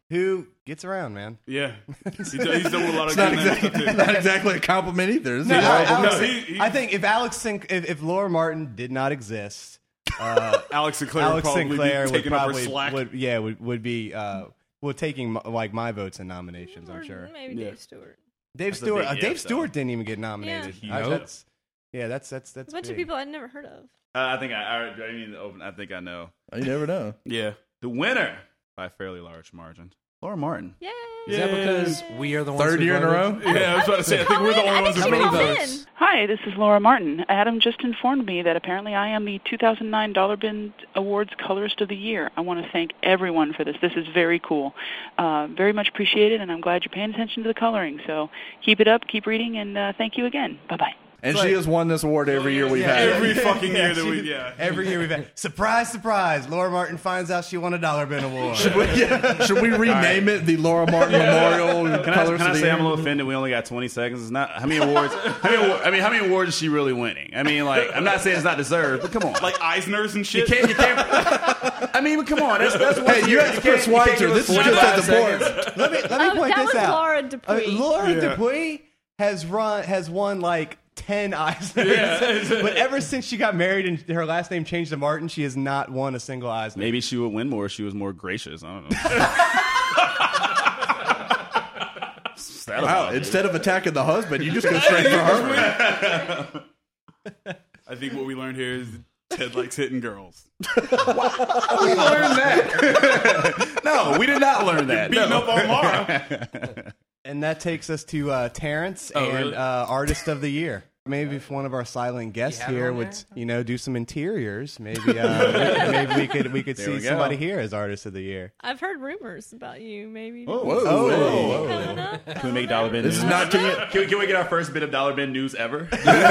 [SPEAKER 2] who gets around, man.
[SPEAKER 1] Yeah, he's done a lot of
[SPEAKER 6] It's not,
[SPEAKER 1] good stuff too.
[SPEAKER 6] not exactly a compliment either. This is
[SPEAKER 2] No,
[SPEAKER 6] horrible.
[SPEAKER 2] I think if Laura Martin did not exist,
[SPEAKER 1] Alex Sinclair would probably be
[SPEAKER 2] would
[SPEAKER 1] taking up her
[SPEAKER 2] probably
[SPEAKER 1] slack.
[SPEAKER 2] would be taking like my votes in nominations. I'm sure.
[SPEAKER 5] Maybe
[SPEAKER 1] Yeah.
[SPEAKER 5] Dave Stewart.
[SPEAKER 2] Dave
[SPEAKER 3] That's a
[SPEAKER 2] Stewart.
[SPEAKER 3] big
[SPEAKER 2] Dave
[SPEAKER 3] if,
[SPEAKER 2] Stewart didn't even get nominated.
[SPEAKER 7] Yeah.
[SPEAKER 2] That's
[SPEAKER 5] A bunch of
[SPEAKER 2] big.
[SPEAKER 5] people I'd never heard of.
[SPEAKER 3] I think I need to open. I think I know.
[SPEAKER 6] You never know.
[SPEAKER 1] Yeah.
[SPEAKER 3] The winner by a fairly large margin, Laura Martin.
[SPEAKER 5] Yay!
[SPEAKER 7] Is that because we are the ones
[SPEAKER 6] Third
[SPEAKER 7] who
[SPEAKER 6] year in a row?
[SPEAKER 7] voted?
[SPEAKER 1] Yeah, I was about to say, I think we're the only ones
[SPEAKER 5] How
[SPEAKER 1] who
[SPEAKER 5] many
[SPEAKER 1] voted.
[SPEAKER 5] votes?
[SPEAKER 12] Hi, this is Laura Martin. Adam just informed me that apparently I am the 2009 Dollar Bin Awards Colorist of the Year. I want to thank everyone for this. This is very cool. Very much appreciated, and I'm glad you're paying attention to the coloring. So keep it up, keep reading, and thank you again. Bye-bye.
[SPEAKER 6] And she has won this award every year we've had.
[SPEAKER 1] Every fucking year that
[SPEAKER 2] she-
[SPEAKER 1] we,
[SPEAKER 2] Every year we've had surprise, surprise. Laura Martin finds out she won a $1 bin award.
[SPEAKER 6] Should we rename it the Laura Martin Memorial
[SPEAKER 3] Can
[SPEAKER 6] Colors
[SPEAKER 3] I
[SPEAKER 6] of the
[SPEAKER 3] say
[SPEAKER 6] Year?
[SPEAKER 3] I'm a little offended? We only got 20 seconds. It's not how many awards. How many awards is she really winning? I mean, like, I'm not saying it's not deserved, but come on,
[SPEAKER 1] like Eisner's and
[SPEAKER 3] you
[SPEAKER 1] shit.
[SPEAKER 3] can't. I mean, but come on, that's
[SPEAKER 6] Hey, you asked Chris Schweitzer. This is just at the point.
[SPEAKER 2] Let me point
[SPEAKER 5] that
[SPEAKER 2] this
[SPEAKER 5] was
[SPEAKER 2] out.
[SPEAKER 5] Laura Dupuy.
[SPEAKER 2] Laura Dupuy has won like 10 Eisners, but ever since she got married and her last name changed to Martin, she has not won a single Eisner.
[SPEAKER 3] Maybe she would win more if she was more gracious. I don't know.
[SPEAKER 6] Wow, instead of attacking the husband, you just go straight for her.
[SPEAKER 1] I think what we learned here is Ted likes hitting girls.
[SPEAKER 3] We learned that. No, we did not learn that.
[SPEAKER 1] Beating up on Laura.
[SPEAKER 2] And that takes us to Terrence
[SPEAKER 1] Oh,
[SPEAKER 2] and
[SPEAKER 1] really?
[SPEAKER 2] Artist of the Year. Maybe if one of our silent guests
[SPEAKER 7] have it
[SPEAKER 2] here
[SPEAKER 7] on
[SPEAKER 2] would, do some interiors, maybe maybe we could see
[SPEAKER 3] we go.
[SPEAKER 2] somebody here as Artist of the Year.
[SPEAKER 5] I've heard rumors about you. Maybe.
[SPEAKER 6] Whoa.
[SPEAKER 5] Coming up.
[SPEAKER 3] Can we make dollar bin
[SPEAKER 6] This
[SPEAKER 3] news?
[SPEAKER 6] is not to
[SPEAKER 3] Can we get our first bit of dollar bin news ever?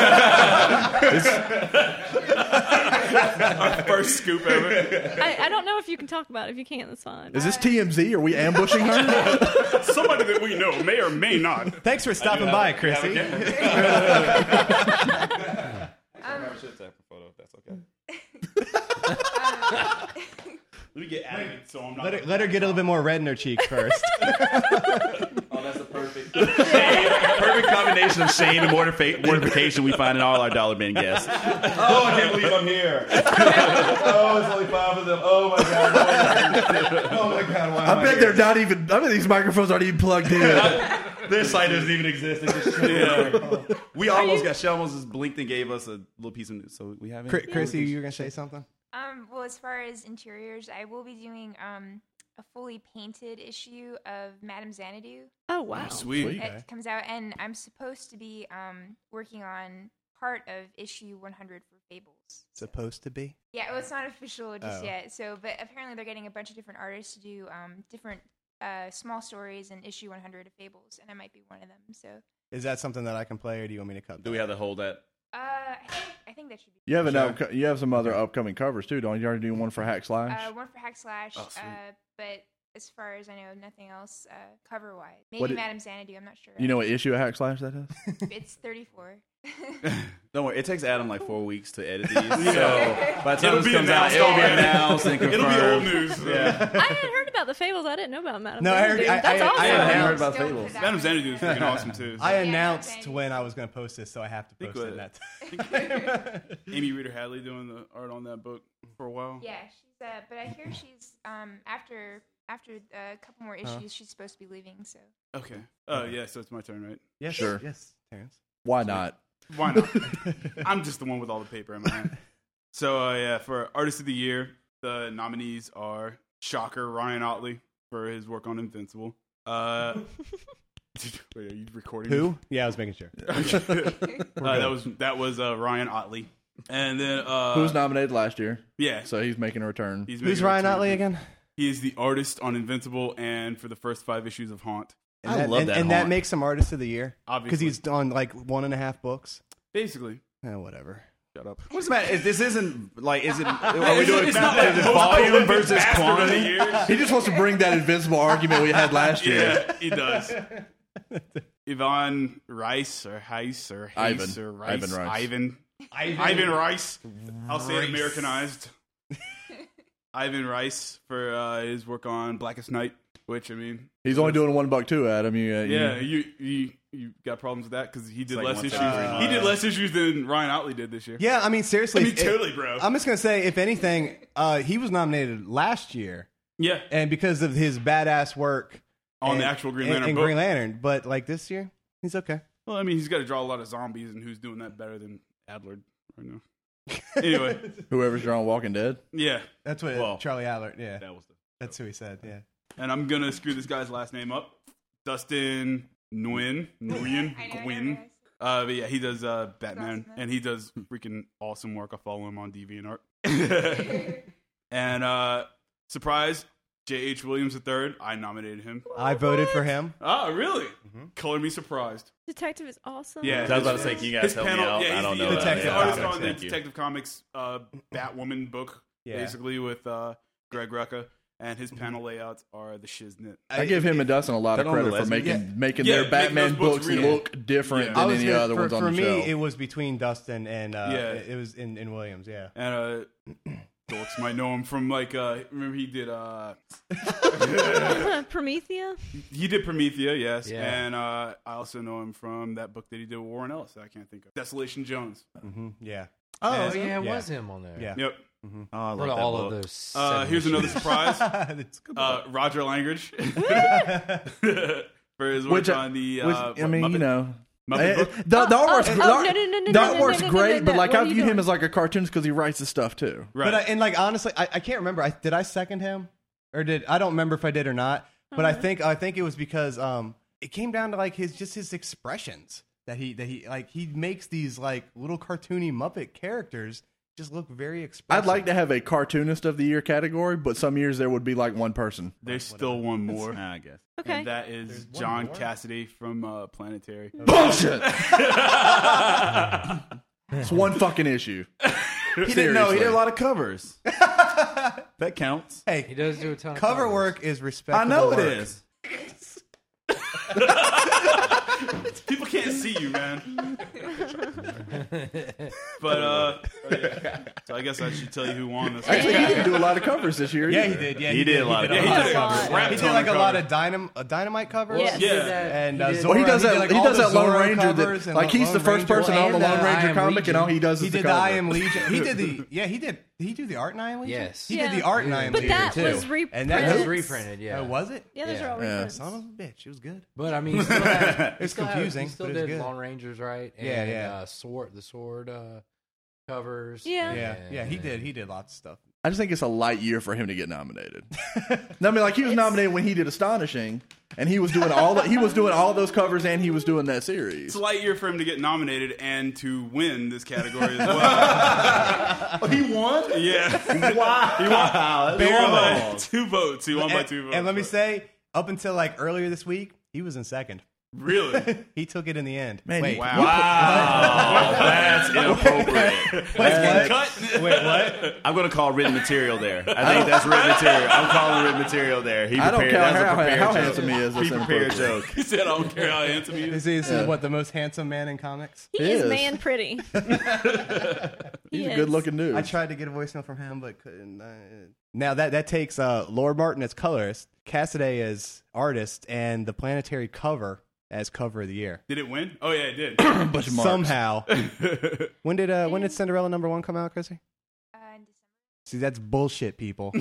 [SPEAKER 1] Our first scoop ever.
[SPEAKER 5] I don't know if you can talk about it. If you can't, that's fine.
[SPEAKER 6] Is this TMZ? Are we ambushing her?
[SPEAKER 1] Somebody that we know may or may not.
[SPEAKER 2] Thanks for stopping by, Chrissy.
[SPEAKER 3] I should take a photo if that's okay.
[SPEAKER 1] Let me get adamant so I'm not.
[SPEAKER 2] Let her get a little bit more red in her cheeks first.
[SPEAKER 3] Oh, that's the perfect combination of shame and mortification we find in all our dollar bin guests. Oh, I can't believe I'm here. Oh, it's only 5 of them. Oh my god. Oh my god. Why
[SPEAKER 6] I bet they're not even. I bet these microphones aren't even plugged in.
[SPEAKER 3] This site doesn't even exist. It's just We almost got. She almost just blinked and gave us a little piece of news. So we have it.
[SPEAKER 2] Chrissy, you were gonna say something?
[SPEAKER 13] Well, as far as interiors, I will be doing a fully painted issue of Madame Xanadu.
[SPEAKER 5] Oh wow.
[SPEAKER 1] Sweet.
[SPEAKER 13] It comes out, and I'm supposed to be working on part of issue 100 for Fables.
[SPEAKER 2] Supposed to be?
[SPEAKER 13] Yeah, well, it's not official just
[SPEAKER 2] Oh.
[SPEAKER 13] yet. So, but apparently they're getting a bunch of different artists to do different small stories in issue 100 of Fables, and I might be one of them. So,
[SPEAKER 2] Is that something that I can play, or do you want me to cut?
[SPEAKER 3] Do we have to hold that?
[SPEAKER 13] I think that should be.
[SPEAKER 6] You have you have some other upcoming covers too, don't you? You already doing one for Hack Slash?
[SPEAKER 13] One for Hack Slash,
[SPEAKER 1] Oh, sweet.
[SPEAKER 13] but as far as I know, nothing else cover wise.
[SPEAKER 6] What
[SPEAKER 13] Maybe
[SPEAKER 6] it-
[SPEAKER 13] Madame Xanadu. I'm not sure.
[SPEAKER 6] You know what issue of Hack Slash that is?
[SPEAKER 13] It's 34.
[SPEAKER 3] Don't worry. It takes Adam like 4 weeks to edit these.
[SPEAKER 1] Yeah.
[SPEAKER 3] So by the time
[SPEAKER 1] It'll
[SPEAKER 3] this
[SPEAKER 1] be
[SPEAKER 3] comes out,
[SPEAKER 1] announced
[SPEAKER 3] it'll be
[SPEAKER 1] already.
[SPEAKER 3] announced and confirmed.
[SPEAKER 1] It'll be old news.
[SPEAKER 3] Yeah.
[SPEAKER 5] I hadn't heard about the Fables. I didn't know about Madame
[SPEAKER 2] No, I heard-
[SPEAKER 5] Xanadu.
[SPEAKER 2] I-
[SPEAKER 5] That's
[SPEAKER 2] I-
[SPEAKER 5] awesome.
[SPEAKER 2] I
[SPEAKER 3] haven't heard
[SPEAKER 13] Still
[SPEAKER 3] about
[SPEAKER 13] for
[SPEAKER 3] Fables.
[SPEAKER 13] that
[SPEAKER 1] Madame
[SPEAKER 13] one.
[SPEAKER 1] Xanadu is freaking awesome too.
[SPEAKER 2] I
[SPEAKER 13] Yeah,
[SPEAKER 2] announced
[SPEAKER 13] Xanadu.
[SPEAKER 2] when I was going to post this, so I have to
[SPEAKER 1] Think
[SPEAKER 2] post it.
[SPEAKER 1] what-
[SPEAKER 2] In that.
[SPEAKER 1] Amy Reeder Hadley doing the art on that book for a while.
[SPEAKER 13] Yeah, she's. But I hear she's after a couple more issues, she's supposed to be leaving. So
[SPEAKER 1] Okay. Oh yeah, so it's my turn, right?
[SPEAKER 2] Yes,
[SPEAKER 6] Sure.
[SPEAKER 2] Yes, Terrence.
[SPEAKER 6] Why not?
[SPEAKER 1] Why not? I'm just the one with all the paper in my hand. So yeah, for Artist of the Year, the nominees are shocker Ryan Otley for his work on Invincible. Wait, are you recording?
[SPEAKER 2] Who? Yeah, I was making sure.
[SPEAKER 1] that was Ryan Otley, and then
[SPEAKER 6] Who was nominated last year?
[SPEAKER 1] yeah,
[SPEAKER 6] So he's making a return.
[SPEAKER 1] he's
[SPEAKER 2] Who's
[SPEAKER 1] making a
[SPEAKER 2] Ryan
[SPEAKER 1] return.
[SPEAKER 2] Otley again?
[SPEAKER 1] He is the artist on Invincible and for the first 5 issues of Haunt.
[SPEAKER 2] And
[SPEAKER 3] I
[SPEAKER 2] that,
[SPEAKER 3] love
[SPEAKER 2] and,
[SPEAKER 3] that
[SPEAKER 2] and that
[SPEAKER 3] haunt.
[SPEAKER 2] makes him Artist of the Year because
[SPEAKER 1] Obviously,
[SPEAKER 2] he's done like 1.5 books.
[SPEAKER 1] basically.
[SPEAKER 2] Whatever.
[SPEAKER 1] Shut up.
[SPEAKER 3] What's the matter? This isn't like. Is it? Are we doing
[SPEAKER 1] It's not like
[SPEAKER 3] is it
[SPEAKER 1] most
[SPEAKER 3] volume
[SPEAKER 1] prolific
[SPEAKER 3] versus
[SPEAKER 1] bastard of the
[SPEAKER 3] quantity?
[SPEAKER 1] year.
[SPEAKER 6] He just wants to bring that Invincible argument we had last year.
[SPEAKER 1] Yeah, he does. Yvonne Rice or Heiss or Hayes
[SPEAKER 6] Ivan.
[SPEAKER 1] or Rice.
[SPEAKER 6] Ivan Rice.
[SPEAKER 1] Ivan Rice. I'll say it Americanized. Ivan Rice for his work on Blackest Night, Which, I mean...
[SPEAKER 6] He's only doing $1 too, Adam.
[SPEAKER 1] You got problems with that? Because he did
[SPEAKER 3] like
[SPEAKER 1] less
[SPEAKER 3] once
[SPEAKER 1] issues.
[SPEAKER 3] every 3 months.
[SPEAKER 1] He did less issues than Ryan Otley did this year.
[SPEAKER 2] Yeah, I mean, seriously.
[SPEAKER 1] I mean, totally, bro.
[SPEAKER 2] I'm just going to say, if anything, he was nominated last year.
[SPEAKER 1] Yeah.
[SPEAKER 2] And because of his badass work
[SPEAKER 1] On the actual Green Lantern book.
[SPEAKER 2] Green Lantern. But, like, this year, he's okay.
[SPEAKER 1] Well, I mean, he's got to draw a lot of zombies, and who's doing that better than Adler right now? Anyway.
[SPEAKER 6] Whoever's drawing Walking Dead?
[SPEAKER 1] Yeah.
[SPEAKER 2] That's what Charlie Adler, yeah.
[SPEAKER 3] That's
[SPEAKER 2] who he said, yeah.
[SPEAKER 1] And I'm going to screw this guy's last name up. Dustin Nguyen. But yeah, he does Batman, and he does freaking awesome work. I follow him on DeviantArt. And surprise, J.H. Williams III, I nominated him.
[SPEAKER 2] I voted for him.
[SPEAKER 1] Oh, really? Color me surprised.
[SPEAKER 5] Detective is awesome.
[SPEAKER 1] Yeah,
[SPEAKER 3] I was about to say, can you guys help me out?
[SPEAKER 1] Yeah,
[SPEAKER 3] I don't know.
[SPEAKER 1] He's
[SPEAKER 2] Detective
[SPEAKER 1] the artist
[SPEAKER 2] Comics.
[SPEAKER 1] on the Detective Comics Batwoman book, basically, with Greg Rucka. And his panel layouts are the shiznit.
[SPEAKER 6] I give him and Dustin a lot of credit for making their Batman books look different than any other ones on the show.
[SPEAKER 2] For me, it was between Dustin and it was in Williams, yeah.
[SPEAKER 1] And dorks might know him from remember he did
[SPEAKER 5] Promethea?
[SPEAKER 1] He did Promethea, yes.
[SPEAKER 2] Yeah.
[SPEAKER 1] And I also know him from that book that he did with Warren Ellis that I can't think of. Desolation Jones.
[SPEAKER 2] Yeah.
[SPEAKER 7] Oh, yeah, it was him on there.
[SPEAKER 2] Yeah.
[SPEAKER 1] Yep.
[SPEAKER 3] Oh, I love
[SPEAKER 7] What
[SPEAKER 3] that
[SPEAKER 7] all
[SPEAKER 3] book.
[SPEAKER 7] of those.
[SPEAKER 1] Here's another surprise. Roger Langridge for his work on the
[SPEAKER 6] I mean,
[SPEAKER 1] Muppet,
[SPEAKER 6] you know.
[SPEAKER 1] Muppet book.
[SPEAKER 6] The artwork's great, but like I view him
[SPEAKER 5] doing?
[SPEAKER 6] as like a cartoonist because he writes his stuff too.
[SPEAKER 1] Right.
[SPEAKER 2] But and like honestly, I can't remember. Did I second him, or I don't remember if I did or not. But I think it was because it came down to like his expressions that he makes these like little cartoony Muppet characters just look very expressive.
[SPEAKER 6] I'd like to have a cartoonist of the year category, but some years there would be like one person.
[SPEAKER 1] There's still one more.
[SPEAKER 3] I guess.
[SPEAKER 5] Okay.
[SPEAKER 1] And that is John Cassidy from Planetary.
[SPEAKER 6] Bullshit. It's one fucking issue.
[SPEAKER 3] He didn't know. He did a lot of covers. That counts.
[SPEAKER 2] Hey,
[SPEAKER 7] He does do a ton of
[SPEAKER 2] cover
[SPEAKER 7] covers.
[SPEAKER 2] work is
[SPEAKER 3] I
[SPEAKER 2] respectable.
[SPEAKER 3] know it
[SPEAKER 2] work.
[SPEAKER 3] is.
[SPEAKER 1] People can't see you, man. But so I guess I should tell you who won this.
[SPEAKER 6] Actually, he didn't do a lot of covers this year.
[SPEAKER 2] Yeah,
[SPEAKER 6] either.
[SPEAKER 2] he did. Yeah,
[SPEAKER 3] He did a lot of
[SPEAKER 1] Yeah, he
[SPEAKER 3] covers.
[SPEAKER 1] did a crap
[SPEAKER 2] He did
[SPEAKER 1] ton
[SPEAKER 2] like
[SPEAKER 1] of
[SPEAKER 2] a lot
[SPEAKER 1] covers.
[SPEAKER 2] of Dynamite covers.
[SPEAKER 5] Yes.
[SPEAKER 1] Yeah.
[SPEAKER 2] And
[SPEAKER 7] He did.
[SPEAKER 6] Well, he does that.
[SPEAKER 2] like,
[SPEAKER 6] He
[SPEAKER 2] all
[SPEAKER 6] does
[SPEAKER 2] the
[SPEAKER 6] that Lone
[SPEAKER 2] Zorro
[SPEAKER 6] Ranger.
[SPEAKER 2] covers
[SPEAKER 6] That,
[SPEAKER 2] and
[SPEAKER 6] like he's the
[SPEAKER 2] Lone
[SPEAKER 6] first
[SPEAKER 2] Ranger.
[SPEAKER 6] person on the
[SPEAKER 7] And,
[SPEAKER 6] Lone
[SPEAKER 7] I
[SPEAKER 6] Ranger
[SPEAKER 7] Am
[SPEAKER 6] comic,
[SPEAKER 7] Legion.
[SPEAKER 6] and all he does is
[SPEAKER 2] He
[SPEAKER 6] the
[SPEAKER 2] did
[SPEAKER 6] cover.
[SPEAKER 2] the I Am Legion. He did the Did he do the art in I Am Legion?
[SPEAKER 7] Yes.
[SPEAKER 2] He
[SPEAKER 5] Yeah.
[SPEAKER 2] did the art in I Am
[SPEAKER 5] But
[SPEAKER 2] Legion
[SPEAKER 5] that
[SPEAKER 2] too.
[SPEAKER 5] was
[SPEAKER 2] And
[SPEAKER 7] That
[SPEAKER 2] that
[SPEAKER 7] was reprinted, yeah.
[SPEAKER 2] was it?
[SPEAKER 5] Yeah, those are all
[SPEAKER 6] Yeah.
[SPEAKER 5] reprints.
[SPEAKER 2] Son of a bitch, it was good.
[SPEAKER 7] But I mean, he still had,
[SPEAKER 2] It's confusing,
[SPEAKER 7] He still
[SPEAKER 2] but it's
[SPEAKER 7] did
[SPEAKER 2] good.
[SPEAKER 7] Lone Rangers, right? And,
[SPEAKER 2] Yeah, yeah.
[SPEAKER 7] The sword covers.
[SPEAKER 5] Yeah.
[SPEAKER 2] Yeah, he did. He did lots of stuff.
[SPEAKER 6] I just think it's a light year for him to get nominated. No, I mean, like he was nominated when he did Astonishing, and he was doing all those covers, and he was doing that series.
[SPEAKER 1] It's a light year for him to get nominated and to win this category as well.
[SPEAKER 6] Oh, he won?
[SPEAKER 1] Yeah.
[SPEAKER 6] Wow.
[SPEAKER 1] He won by 2 votes. He won by
[SPEAKER 2] And,
[SPEAKER 1] 2 votes.
[SPEAKER 2] and let me say, up until like earlier this week, he was in second.
[SPEAKER 1] Really?
[SPEAKER 2] He took it in the end.
[SPEAKER 6] Man,
[SPEAKER 2] Wait,
[SPEAKER 1] Wow.
[SPEAKER 3] That's inappropriate.
[SPEAKER 2] Wait, what?
[SPEAKER 3] I'm going to call written material there. I think that's written material. I'm calling written material there. He
[SPEAKER 6] I don't
[SPEAKER 3] prepared.
[SPEAKER 6] care
[SPEAKER 3] That's a
[SPEAKER 6] how
[SPEAKER 3] prepared joke.
[SPEAKER 6] handsome he is.
[SPEAKER 3] He
[SPEAKER 6] That's
[SPEAKER 3] prepared
[SPEAKER 6] inappropriate.
[SPEAKER 3] joke.
[SPEAKER 1] He said, I don't care how handsome he is.
[SPEAKER 2] This is what the most handsome man in comics.
[SPEAKER 5] He
[SPEAKER 6] He
[SPEAKER 5] is
[SPEAKER 6] is.
[SPEAKER 5] man pretty.
[SPEAKER 6] He's a good-looking dude.
[SPEAKER 2] I tried to get a voicemail from him, but couldn't. Now that takes Lord Martin as colorist, Cassidy as artist, and the Planetary cover as cover of the year.
[SPEAKER 1] Did it win? Oh, yeah, it did.
[SPEAKER 6] Bunch of marks.
[SPEAKER 2] Somehow. When did Cinderella #1 come out, Chrissy?
[SPEAKER 13] In December.
[SPEAKER 2] See, that's bullshit, people.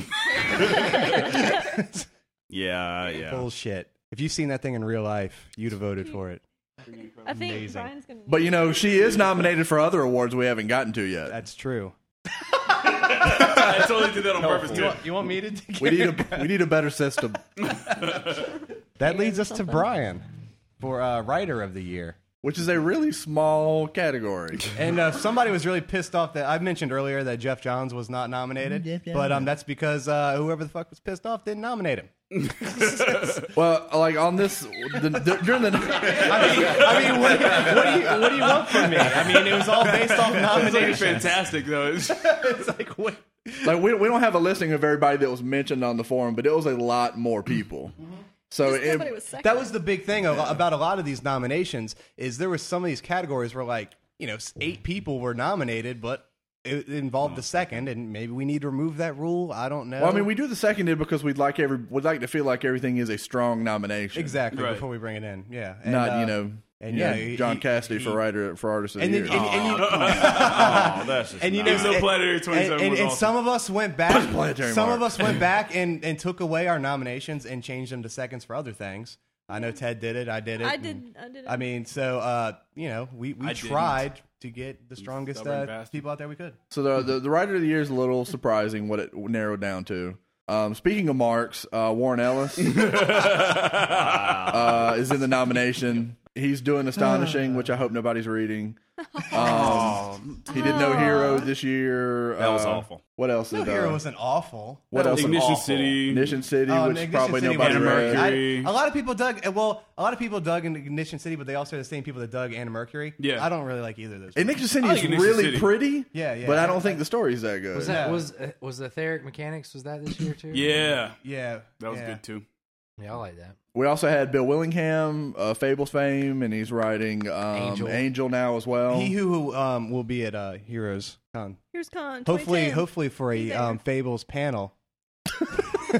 [SPEAKER 3] Yeah.
[SPEAKER 2] Bullshit. If you've seen that thing in real life, you'd have voted for it.
[SPEAKER 5] I think
[SPEAKER 2] Amazing.
[SPEAKER 5] Brian's going to
[SPEAKER 6] But you know, she is nominated for other awards we haven't gotten to yet.
[SPEAKER 2] That's true.
[SPEAKER 1] I totally did that on purpose, too.
[SPEAKER 2] You want me to?
[SPEAKER 6] We need a better system.
[SPEAKER 2] That leads us to Brian for Writer of the Year.
[SPEAKER 6] Which is a really small category.
[SPEAKER 2] And somebody was really pissed off that I mentioned earlier that Jeff Johns was not nominated, but that's because whoever the fuck was pissed off didn't nominate him.
[SPEAKER 6] Well, like on this during the.
[SPEAKER 2] I mean, what do you want from me? I mean, it was all based off
[SPEAKER 1] It's
[SPEAKER 2] nominations.
[SPEAKER 1] fantastic, though.
[SPEAKER 2] It's like what?
[SPEAKER 6] Like we don't have a listing of everybody that was mentioned on the forum, but it was a lot more people. So
[SPEAKER 5] Just nobody was second.
[SPEAKER 2] that was the big thing about a lot of these nominations is there were some of these categories where 8 people were nominated, but it involved the second, and maybe we need to remove that rule. I don't know.
[SPEAKER 6] Well, I mean, we do the seconded because we'd like to feel like everything is a strong nomination.
[SPEAKER 2] Exactly, before we bring it in. Yeah. And,
[SPEAKER 6] Not,
[SPEAKER 2] and
[SPEAKER 6] John Cassidy for artist of the year.
[SPEAKER 3] That's just
[SPEAKER 2] and you
[SPEAKER 3] nice.
[SPEAKER 2] know,
[SPEAKER 1] Planetary 27 was
[SPEAKER 2] and
[SPEAKER 1] awesome.
[SPEAKER 2] some of us went back.
[SPEAKER 6] Planetary
[SPEAKER 2] Some
[SPEAKER 6] Mark.
[SPEAKER 2] of us went back and took away our nominations and changed them to seconds for other things. I know Ted did it. I did it.
[SPEAKER 5] I did it.
[SPEAKER 2] I mean, so we tried to get the strongest people out there we could.
[SPEAKER 6] So the writer of the year is a little surprising what it narrowed down to. Speaking of marks, Warren Ellis is in the nomination. He's doing Astonishing, which I hope nobody's reading. He did No Hero this year.
[SPEAKER 3] That was awful.
[SPEAKER 6] What else?
[SPEAKER 2] No Hero wasn't awful.
[SPEAKER 6] What else?
[SPEAKER 1] Ignition City.
[SPEAKER 6] Ignition City, which
[SPEAKER 2] Ignition
[SPEAKER 6] probably
[SPEAKER 2] City
[SPEAKER 6] nobody
[SPEAKER 2] was
[SPEAKER 6] read.
[SPEAKER 1] Mercury.
[SPEAKER 2] A lot of people dug. Well, a lot of people dug in Ignition City, but they also are the same people that dug Anna Mercury.
[SPEAKER 1] Yeah.
[SPEAKER 2] I don't really like either of those.
[SPEAKER 6] Ignition City
[SPEAKER 1] I
[SPEAKER 6] is
[SPEAKER 1] like Ignition
[SPEAKER 6] really
[SPEAKER 1] City.
[SPEAKER 6] pretty.
[SPEAKER 2] Yeah.
[SPEAKER 6] But I don't think the story's that good.
[SPEAKER 7] Was that was Etheric Mechanics? Was that this year too?
[SPEAKER 1] Yeah.
[SPEAKER 2] That
[SPEAKER 1] was good too.
[SPEAKER 7] Yeah, I like that.
[SPEAKER 6] We also had Bill Willingham, Fables fame, and he's writing Angel now as well.
[SPEAKER 2] He who will be at Heroes Con.
[SPEAKER 5] Here's Con.
[SPEAKER 2] Hopefully for a Fables panel.
[SPEAKER 5] I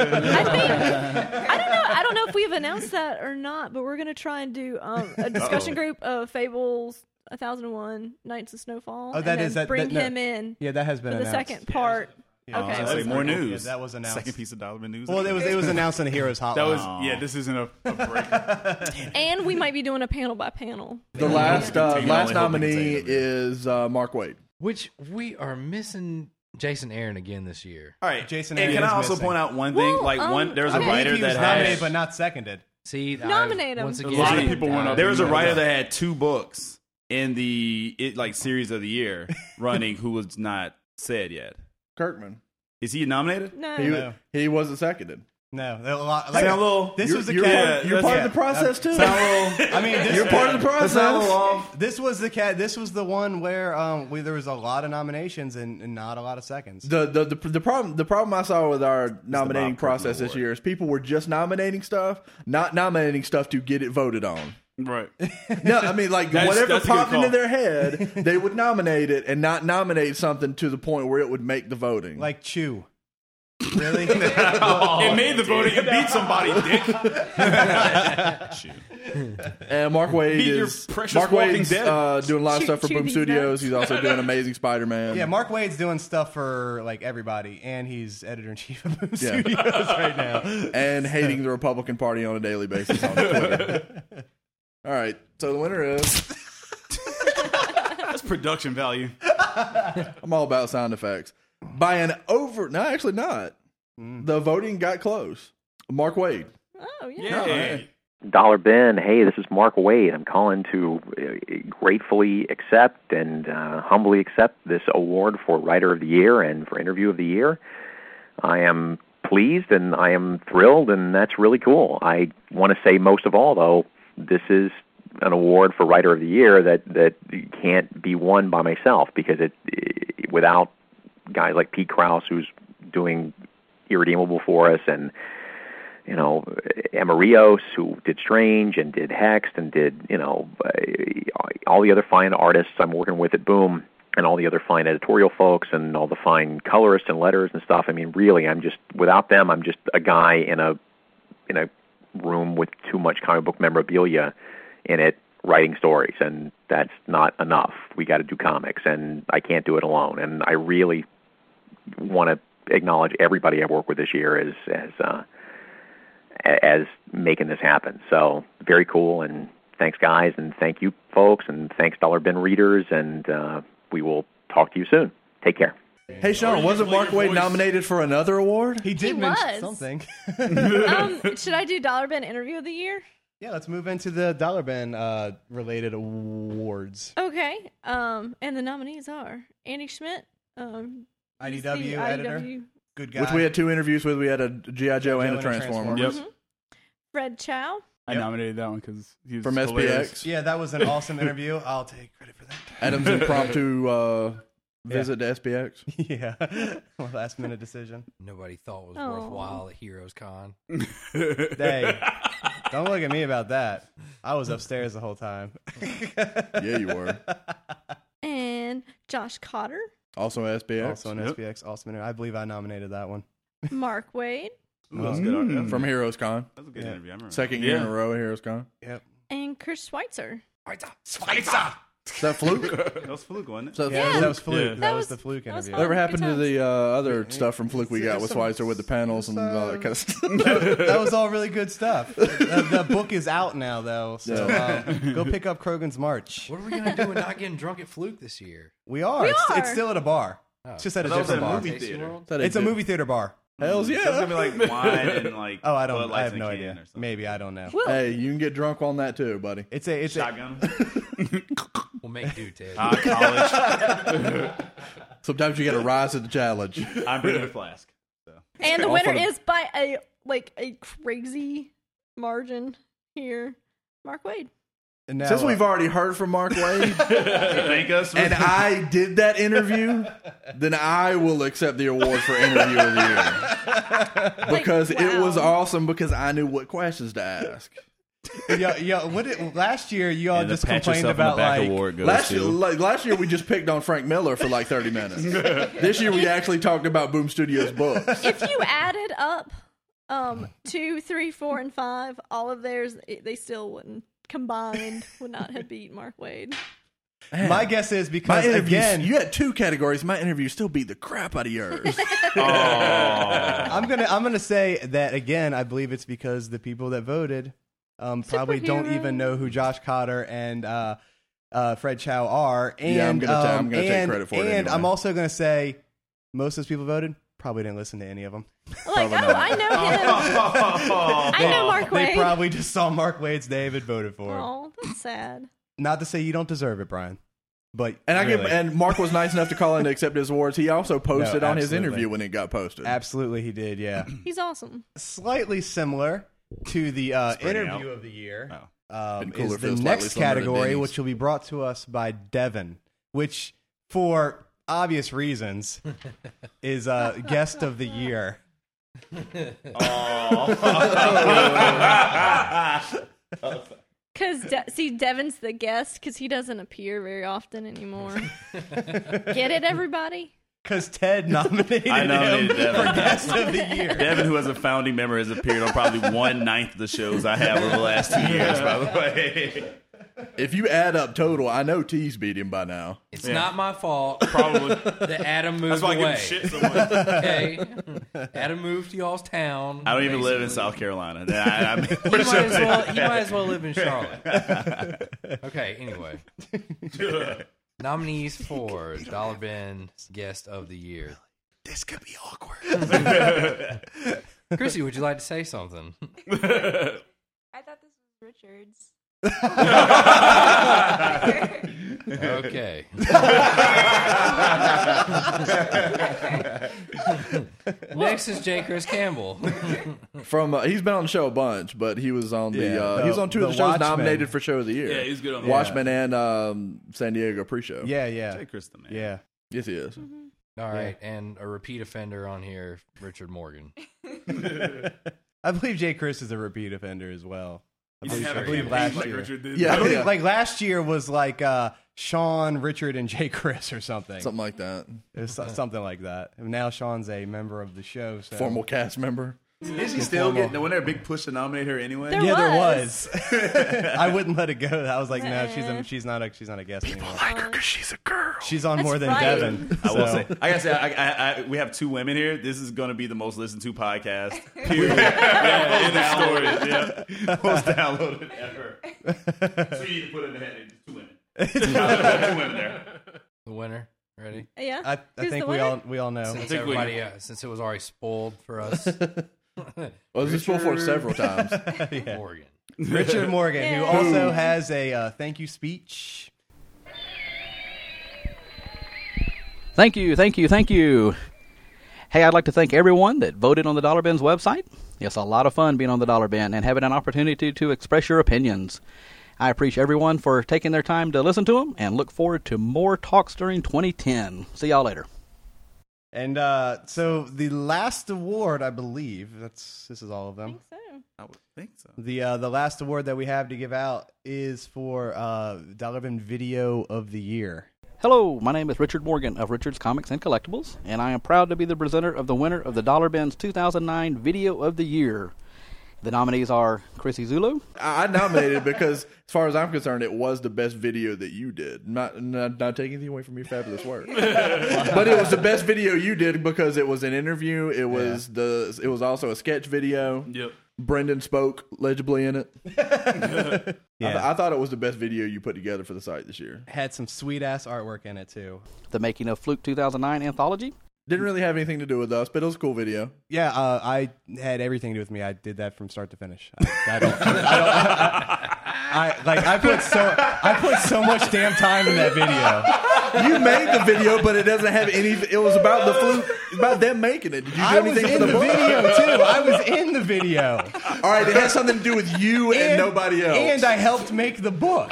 [SPEAKER 5] don't know if we've announced that or not, but we're going to try and do a discussion group of Fables 1001 Nights of Snowfall.
[SPEAKER 2] Oh, that
[SPEAKER 5] and
[SPEAKER 2] is
[SPEAKER 5] then
[SPEAKER 2] that.
[SPEAKER 5] bring
[SPEAKER 2] no.
[SPEAKER 5] him in.
[SPEAKER 2] Yeah, that has been
[SPEAKER 5] for the
[SPEAKER 2] announced.
[SPEAKER 5] second part.
[SPEAKER 3] I was gonna say, more news.
[SPEAKER 2] Yeah, that was announced.
[SPEAKER 3] Second piece of Dollar Bin news.
[SPEAKER 2] Well, it was announced on the Heroes Hotline.
[SPEAKER 1] That was this isn't a break.
[SPEAKER 5] And we might be doing a panel by panel.
[SPEAKER 6] The last nominee is Mark Waid.
[SPEAKER 7] Which we are missing Jason Aaron again this year.
[SPEAKER 3] All right,
[SPEAKER 2] Jason
[SPEAKER 3] and
[SPEAKER 2] Aaron
[SPEAKER 3] can I
[SPEAKER 2] is
[SPEAKER 3] also
[SPEAKER 2] missing.
[SPEAKER 3] point out one thing?
[SPEAKER 5] Well,
[SPEAKER 3] There's a
[SPEAKER 5] okay.
[SPEAKER 3] writer
[SPEAKER 2] he was
[SPEAKER 3] that
[SPEAKER 2] nominated
[SPEAKER 3] had
[SPEAKER 2] but not seconded.
[SPEAKER 7] See,
[SPEAKER 5] Nominate him.
[SPEAKER 7] Once
[SPEAKER 1] A
[SPEAKER 7] again,
[SPEAKER 1] lot of people went up.
[SPEAKER 3] there was a writer that had 2 books in the series of the year running who was not said yet.
[SPEAKER 6] Kirkman.
[SPEAKER 3] Is he nominated?
[SPEAKER 5] No.
[SPEAKER 6] He wasn't seconded.
[SPEAKER 2] No, a lot.
[SPEAKER 3] Sound a little.
[SPEAKER 2] This was the
[SPEAKER 6] You're
[SPEAKER 2] cat.
[SPEAKER 6] part of the process too.
[SPEAKER 3] Sound a little.
[SPEAKER 2] I mean,
[SPEAKER 6] You're part of the process.
[SPEAKER 3] Sound a little off.
[SPEAKER 2] This was the cat. This was the one where there was a lot of nominations and not a lot of seconds.
[SPEAKER 6] The problem I saw with our nominating
[SPEAKER 3] Bob Kirkman
[SPEAKER 6] process this
[SPEAKER 3] Award.
[SPEAKER 6] year is people were just nominating stuff, not nominating stuff to get it voted on.
[SPEAKER 1] Right.
[SPEAKER 6] No, I mean like
[SPEAKER 1] That's
[SPEAKER 6] whatever
[SPEAKER 1] a good
[SPEAKER 6] popped into
[SPEAKER 1] call.
[SPEAKER 6] their head, they would nominate it and not nominate something to the point where it would make the voting.
[SPEAKER 2] Like Chew. Really?
[SPEAKER 1] It made the voting. It beat somebody, dick.
[SPEAKER 6] And Mark Waid
[SPEAKER 1] Beat your
[SPEAKER 6] is
[SPEAKER 1] precious
[SPEAKER 6] Mark
[SPEAKER 1] Walking
[SPEAKER 6] Wade's
[SPEAKER 1] Dead.
[SPEAKER 6] doing live
[SPEAKER 5] Chew-
[SPEAKER 6] stuff for
[SPEAKER 5] chew
[SPEAKER 6] Boom
[SPEAKER 5] these
[SPEAKER 6] Studios.
[SPEAKER 5] nuts.
[SPEAKER 6] He's also doing Amazing Spider-Man.
[SPEAKER 2] Yeah, Mark Wade's doing stuff for like everybody, and he's editor in chief of Boom
[SPEAKER 6] Yeah.
[SPEAKER 2] Studios right now.
[SPEAKER 6] And hating the Republican Party on a daily basis on Twitter. All right, so the winner is.
[SPEAKER 1] That's production value.
[SPEAKER 6] I'm all about sound effects. By an no, actually not. The voting got close. Mark Waid.
[SPEAKER 5] Oh, yeah.
[SPEAKER 1] Hey.
[SPEAKER 11] Dollar Bin, hey, this is Mark Waid. I'm calling to gratefully accept and humbly accept this award for Writer of the Year and for Interview of the Year. I am pleased and I am thrilled, and that's really cool. I want to say most of all, though, this is an award for Writer of the Year that can't be won by myself, because without guys like Pete Krause, who's doing Irredeemable for us, and Emma Rios, who did Strange and did Hexed and did all the other fine artists I'm working with at Boom, and all the other fine editorial folks and all the fine colorists and letters and stuff. I mean, really, without them, I'm just a guy in a room with too much comic book memorabilia in it, writing stories, and that's not enough. We got to do comics, and I can't do it alone. And I really want to acknowledge everybody I've worked with this year as making this happen. So very cool, and thanks guys, and thank you folks, and thanks Dollar Bin readers, and we will talk to you soon. Take care.
[SPEAKER 6] Hey Sean, wasn't Mark Waid nominated for another award?
[SPEAKER 2] He did
[SPEAKER 5] He
[SPEAKER 2] mention
[SPEAKER 5] was.
[SPEAKER 2] something.
[SPEAKER 5] Should I do Dollar Bin Interview of the Year?
[SPEAKER 2] Yeah, let's move into the Dollar Bin related awards.
[SPEAKER 5] Okay. And the nominees are Andy Schmidt, he's the
[SPEAKER 2] IDW editor.
[SPEAKER 5] IDW.
[SPEAKER 2] Good guy.
[SPEAKER 6] Which we had 2 interviews with. We had a G.I. Joe and a Transformer.
[SPEAKER 1] Yep.
[SPEAKER 5] Fred Chow.
[SPEAKER 1] I nominated that one because he was
[SPEAKER 6] From
[SPEAKER 1] hilarious.
[SPEAKER 6] SPX.
[SPEAKER 2] Yeah, that was an awesome interview. I'll take credit for that.
[SPEAKER 6] Adam's impromptu visit to SPX.
[SPEAKER 2] Yeah, last minute decision.
[SPEAKER 7] Nobody thought was
[SPEAKER 5] Oh.
[SPEAKER 7] worthwhile at Heroes Con.
[SPEAKER 2] Hey, don't look at me about that. I was upstairs the whole time.
[SPEAKER 6] Yeah, you were.
[SPEAKER 5] And Josh Cotter.
[SPEAKER 6] Also SPX.
[SPEAKER 2] Also an SPX Awesome Interview. I believe I nominated that one.
[SPEAKER 5] Mark Wade
[SPEAKER 3] Ooh, that was good.
[SPEAKER 6] From Heroes Con.
[SPEAKER 3] That was a good interview. I remember.
[SPEAKER 6] Second year in a row at Heroes Con.
[SPEAKER 2] Yep.
[SPEAKER 5] and Chris Schweitzer.
[SPEAKER 6] Schweitzer! Is that Fluke?
[SPEAKER 3] That was Fluke, wasn't it?
[SPEAKER 6] So
[SPEAKER 2] Yeah, that was Fluke.
[SPEAKER 1] Yeah.
[SPEAKER 2] That was the Fluke interview.
[SPEAKER 6] Whatever happened to
[SPEAKER 5] Good
[SPEAKER 6] the other stuff from Fluke we got with
[SPEAKER 2] some-
[SPEAKER 6] Schweitzer with the panels and all that kind of stuff?
[SPEAKER 2] That was all really good stuff. The book is out now, though, so go pick up Krogan's March.
[SPEAKER 7] What are we gonna do with not getting drunk at Fluke this year?
[SPEAKER 2] We are.
[SPEAKER 5] We
[SPEAKER 2] It's
[SPEAKER 5] are.
[SPEAKER 2] still at a bar.
[SPEAKER 7] Oh.
[SPEAKER 2] It's just at a
[SPEAKER 3] That was
[SPEAKER 2] different
[SPEAKER 3] at a
[SPEAKER 2] bar.
[SPEAKER 3] movie
[SPEAKER 7] Tasting
[SPEAKER 3] theater.
[SPEAKER 7] World?
[SPEAKER 2] It's a movie theater bar.
[SPEAKER 6] Hells
[SPEAKER 3] So it's gonna be
[SPEAKER 6] yeah.
[SPEAKER 3] like wine and like.
[SPEAKER 2] Oh, I
[SPEAKER 3] Bud
[SPEAKER 2] don't.
[SPEAKER 3] Lights
[SPEAKER 2] I have
[SPEAKER 3] in a
[SPEAKER 2] no
[SPEAKER 3] can
[SPEAKER 2] idea.
[SPEAKER 3] or something.
[SPEAKER 2] Maybe I don't know.
[SPEAKER 5] Will.
[SPEAKER 6] Hey, you can get drunk on that too, buddy.
[SPEAKER 2] It's a.
[SPEAKER 3] Shotgun.
[SPEAKER 7] We'll make do, Ted.
[SPEAKER 3] College.
[SPEAKER 6] Sometimes you got to rise to the challenge.
[SPEAKER 3] I'm bringing a flask. So.
[SPEAKER 5] And the
[SPEAKER 6] All
[SPEAKER 5] winner
[SPEAKER 6] for the-
[SPEAKER 5] is by a crazy margin here, Mark Wade.
[SPEAKER 2] And now,
[SPEAKER 6] Since we've already heard from Mark Wade,
[SPEAKER 3] Thank us.
[SPEAKER 6] and I did that interview, then I will accept the award for Interview of the Year. Because it was awesome because I knew what questions to ask.
[SPEAKER 2] last year you all
[SPEAKER 3] And
[SPEAKER 2] just
[SPEAKER 3] the pat
[SPEAKER 2] complained
[SPEAKER 3] yourself on the
[SPEAKER 2] about
[SPEAKER 3] back
[SPEAKER 2] like
[SPEAKER 3] award goes
[SPEAKER 6] Last year we just picked on Frank Miller for like 30 minutes. This year we actually talked about Boom Studios books.
[SPEAKER 5] If you added up 2, 3, 4, and 5, all of theirs, they still wouldn't combined would not have beat Mark Wade.
[SPEAKER 2] My guess is
[SPEAKER 6] My
[SPEAKER 2] because
[SPEAKER 6] interviews,
[SPEAKER 2] again
[SPEAKER 6] you had 2 categories. My interview still beat the crap out of yours.
[SPEAKER 2] I'm gonna say that again. I believe it's because the people that voted probably don't
[SPEAKER 5] Superhero.
[SPEAKER 2] even know who Josh Cotter and Fred Chow are. And
[SPEAKER 6] Yeah, I'm gonna take credit for it
[SPEAKER 2] And
[SPEAKER 6] anyway.
[SPEAKER 2] I'm also gonna say most of those people voted probably didn't listen to any of them.
[SPEAKER 5] Like, I know him. I know Mark
[SPEAKER 2] They
[SPEAKER 5] Wade.
[SPEAKER 2] probably just saw Mark Wade's name and voted for him.
[SPEAKER 5] Oh, that's sad.
[SPEAKER 2] Not to say you don't deserve it, Brian, but
[SPEAKER 6] And
[SPEAKER 2] really.
[SPEAKER 6] and Mark was nice enough to call in to accept his awards. He also posted on his
[SPEAKER 2] absolutely.
[SPEAKER 6] interview when it got posted.
[SPEAKER 2] Absolutely, he did. Yeah,
[SPEAKER 5] He's awesome.
[SPEAKER 2] slightly similar to the interview
[SPEAKER 3] out.
[SPEAKER 2] of the year.
[SPEAKER 6] Been cooler
[SPEAKER 2] Is
[SPEAKER 6] if it
[SPEAKER 2] the
[SPEAKER 6] was slightly
[SPEAKER 2] next
[SPEAKER 6] slimmer than
[SPEAKER 2] category,
[SPEAKER 6] Denny's.
[SPEAKER 2] which will be brought to us by Devin, which, for obvious reasons, is guest of the year.
[SPEAKER 5] Because, see, Devin's the guest because he doesn't appear very often anymore. Get it, everybody?
[SPEAKER 2] Because Ted nominated,
[SPEAKER 3] I nominated
[SPEAKER 2] him
[SPEAKER 3] Devin.
[SPEAKER 2] for guest of the year.
[SPEAKER 3] Devin, who has a founding member, has appeared on probably 1/9 of the shows I have over the last 2 years, by the way.
[SPEAKER 6] If you add up total, I know T's beat him by now.
[SPEAKER 7] It's not my fault
[SPEAKER 1] Probably.
[SPEAKER 7] that Adam moved
[SPEAKER 1] That's why I give
[SPEAKER 7] away.
[SPEAKER 1] him shit so much.
[SPEAKER 7] Okay, Adam moved to y'all's town.
[SPEAKER 3] I don't even live in
[SPEAKER 7] basically.
[SPEAKER 3] South Carolina.
[SPEAKER 7] You might as well live in Charlotte. Okay, anyway. Nominees for Dollar Bin Guest of the Year.
[SPEAKER 6] This could be awkward.
[SPEAKER 7] Chrissy, would you like to say something?
[SPEAKER 13] I thought this was Richard's.
[SPEAKER 7] Okay. Next is J. Chris Campbell.
[SPEAKER 6] From he's been on the show a bunch, but he was on the
[SPEAKER 2] Yeah,
[SPEAKER 6] he was on 2 of
[SPEAKER 2] the
[SPEAKER 6] the shows
[SPEAKER 2] Watchmen.
[SPEAKER 6] nominated for Show of the Year.
[SPEAKER 1] Yeah, he's good on that.
[SPEAKER 6] Watchmen and San Diego pre-show.
[SPEAKER 2] Yeah.
[SPEAKER 3] Jay Chris, the man.
[SPEAKER 2] Yeah.
[SPEAKER 6] Yes, he is.
[SPEAKER 7] All right, and a repeat offender on here, Richard Morgan.
[SPEAKER 2] I believe Jay Chris is a repeat offender as well. I
[SPEAKER 1] He didn't have a
[SPEAKER 2] believe
[SPEAKER 1] campaign
[SPEAKER 2] last
[SPEAKER 1] like
[SPEAKER 2] year.
[SPEAKER 1] Richard did.
[SPEAKER 6] Yeah,
[SPEAKER 2] I believe
[SPEAKER 6] yeah.
[SPEAKER 2] like last year was like Sean, Richard, and Jay Chris or something.
[SPEAKER 6] Something like that.
[SPEAKER 2] It was something like that. And now Sean's a member of the show. So.
[SPEAKER 6] Formal cast member.
[SPEAKER 3] Is he still getting? Wasn't there a big push to nominate her anyway?
[SPEAKER 5] There
[SPEAKER 2] Yeah, there
[SPEAKER 5] was.
[SPEAKER 2] was. I wouldn't let it go. I was like, no, she's not a guest anymore.
[SPEAKER 6] Like her because she's a girl.
[SPEAKER 2] She's on
[SPEAKER 5] That's
[SPEAKER 2] more than
[SPEAKER 5] right.
[SPEAKER 2] Devin.
[SPEAKER 3] I will
[SPEAKER 2] so.
[SPEAKER 3] say, I gotta say, I we have 2 women here. This is going to be the most listened to podcast. Period. Yeah, in the story. Yeah, most downloaded ever. So you need to put in the head 2 women. 2 women there.
[SPEAKER 7] The winner. Ready?
[SPEAKER 5] Yeah.
[SPEAKER 2] I
[SPEAKER 5] Who's
[SPEAKER 2] think
[SPEAKER 5] the
[SPEAKER 2] we
[SPEAKER 5] winner?
[SPEAKER 2] all know.
[SPEAKER 7] Since
[SPEAKER 1] think we
[SPEAKER 7] everybody,
[SPEAKER 1] know.
[SPEAKER 7] since it was already spoiled for us,
[SPEAKER 6] Well, this is full for several times.
[SPEAKER 7] Morgan.
[SPEAKER 2] Richard Morgan, who
[SPEAKER 5] Yeah.
[SPEAKER 2] also has a thank you speech.
[SPEAKER 14] Thank you. Hey, I'd like to thank everyone that voted on the Dollar Bin's website. It's a lot of fun being on the Dollar Bin and having an opportunity to express your opinions. I appreciate everyone for taking their time to listen to them and look forward to more talks during 2010. See y'all later.
[SPEAKER 2] And so the last award, I believe, this is all of them.
[SPEAKER 5] I think so.
[SPEAKER 3] I would think so.
[SPEAKER 2] The last award that we have to give out is for Dollar Bin Video of the Year.
[SPEAKER 14] Hello, my name is Richard Morgan of Richard's Comics and Collectibles, and I am proud to be the presenter of the winner of the Dollar Bin's 2009 Video of the Year. The nominees are Chrissy Zulu.
[SPEAKER 6] I nominated because, as far as I'm concerned, it was the best video that you did. Not taking anything away from your fabulous work, but it was the best video you did because it was an interview. It was it was also a sketch video.
[SPEAKER 1] Yep.
[SPEAKER 6] Brendan spoke legibly in it.
[SPEAKER 2] Yeah.
[SPEAKER 6] I thought it was the best video you put together for the site this year.
[SPEAKER 2] Had some sweet ass artwork in it too.
[SPEAKER 14] The Making of Fluke 2009 Anthology.
[SPEAKER 6] Didn't really have anything to do with us, but it was a cool video.
[SPEAKER 2] Yeah, I had everything to do with me. I did that from start to finish. I put so much damn time in that video.
[SPEAKER 6] You made the video, but it doesn't have any. It was about the fluke, about them making it. Did you do anything for the book?
[SPEAKER 2] Video too. I was in the video.
[SPEAKER 6] All right, it has something to do with you and nobody else.
[SPEAKER 2] And I helped make the book.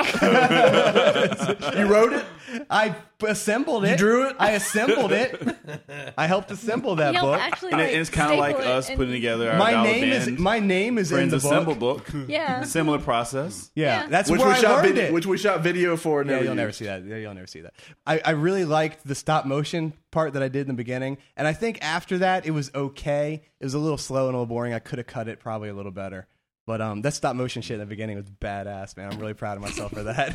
[SPEAKER 6] You wrote it?
[SPEAKER 2] I assembled it.
[SPEAKER 6] You drew it?
[SPEAKER 2] I assembled it. I helped assemble that
[SPEAKER 5] He helped
[SPEAKER 2] book.
[SPEAKER 5] actually,
[SPEAKER 8] And
[SPEAKER 5] like,
[SPEAKER 8] it's kind of like
[SPEAKER 5] staple it
[SPEAKER 8] us
[SPEAKER 5] and-
[SPEAKER 8] putting together our
[SPEAKER 2] My
[SPEAKER 8] Dollar
[SPEAKER 2] name is
[SPEAKER 8] Band
[SPEAKER 2] my name is in
[SPEAKER 8] Friends
[SPEAKER 2] the
[SPEAKER 8] Assemble
[SPEAKER 2] book.
[SPEAKER 8] book.
[SPEAKER 5] Yeah.
[SPEAKER 8] Similar process.
[SPEAKER 2] Yeah, that's
[SPEAKER 6] Which
[SPEAKER 2] where
[SPEAKER 6] we
[SPEAKER 2] I
[SPEAKER 6] shot
[SPEAKER 2] learned it.
[SPEAKER 6] which we shot video for. And
[SPEAKER 2] Yeah,
[SPEAKER 6] never
[SPEAKER 2] you'll never
[SPEAKER 6] used.
[SPEAKER 2] see that. Yeah, you'll never see that. I really liked the stop motion part that I did in the beginning, and I think after that it was okay. It was a little slow and a little boring. I could have cut it probably a little better. But that stop motion shit in the beginning was badass, man. I'm really proud of myself for that.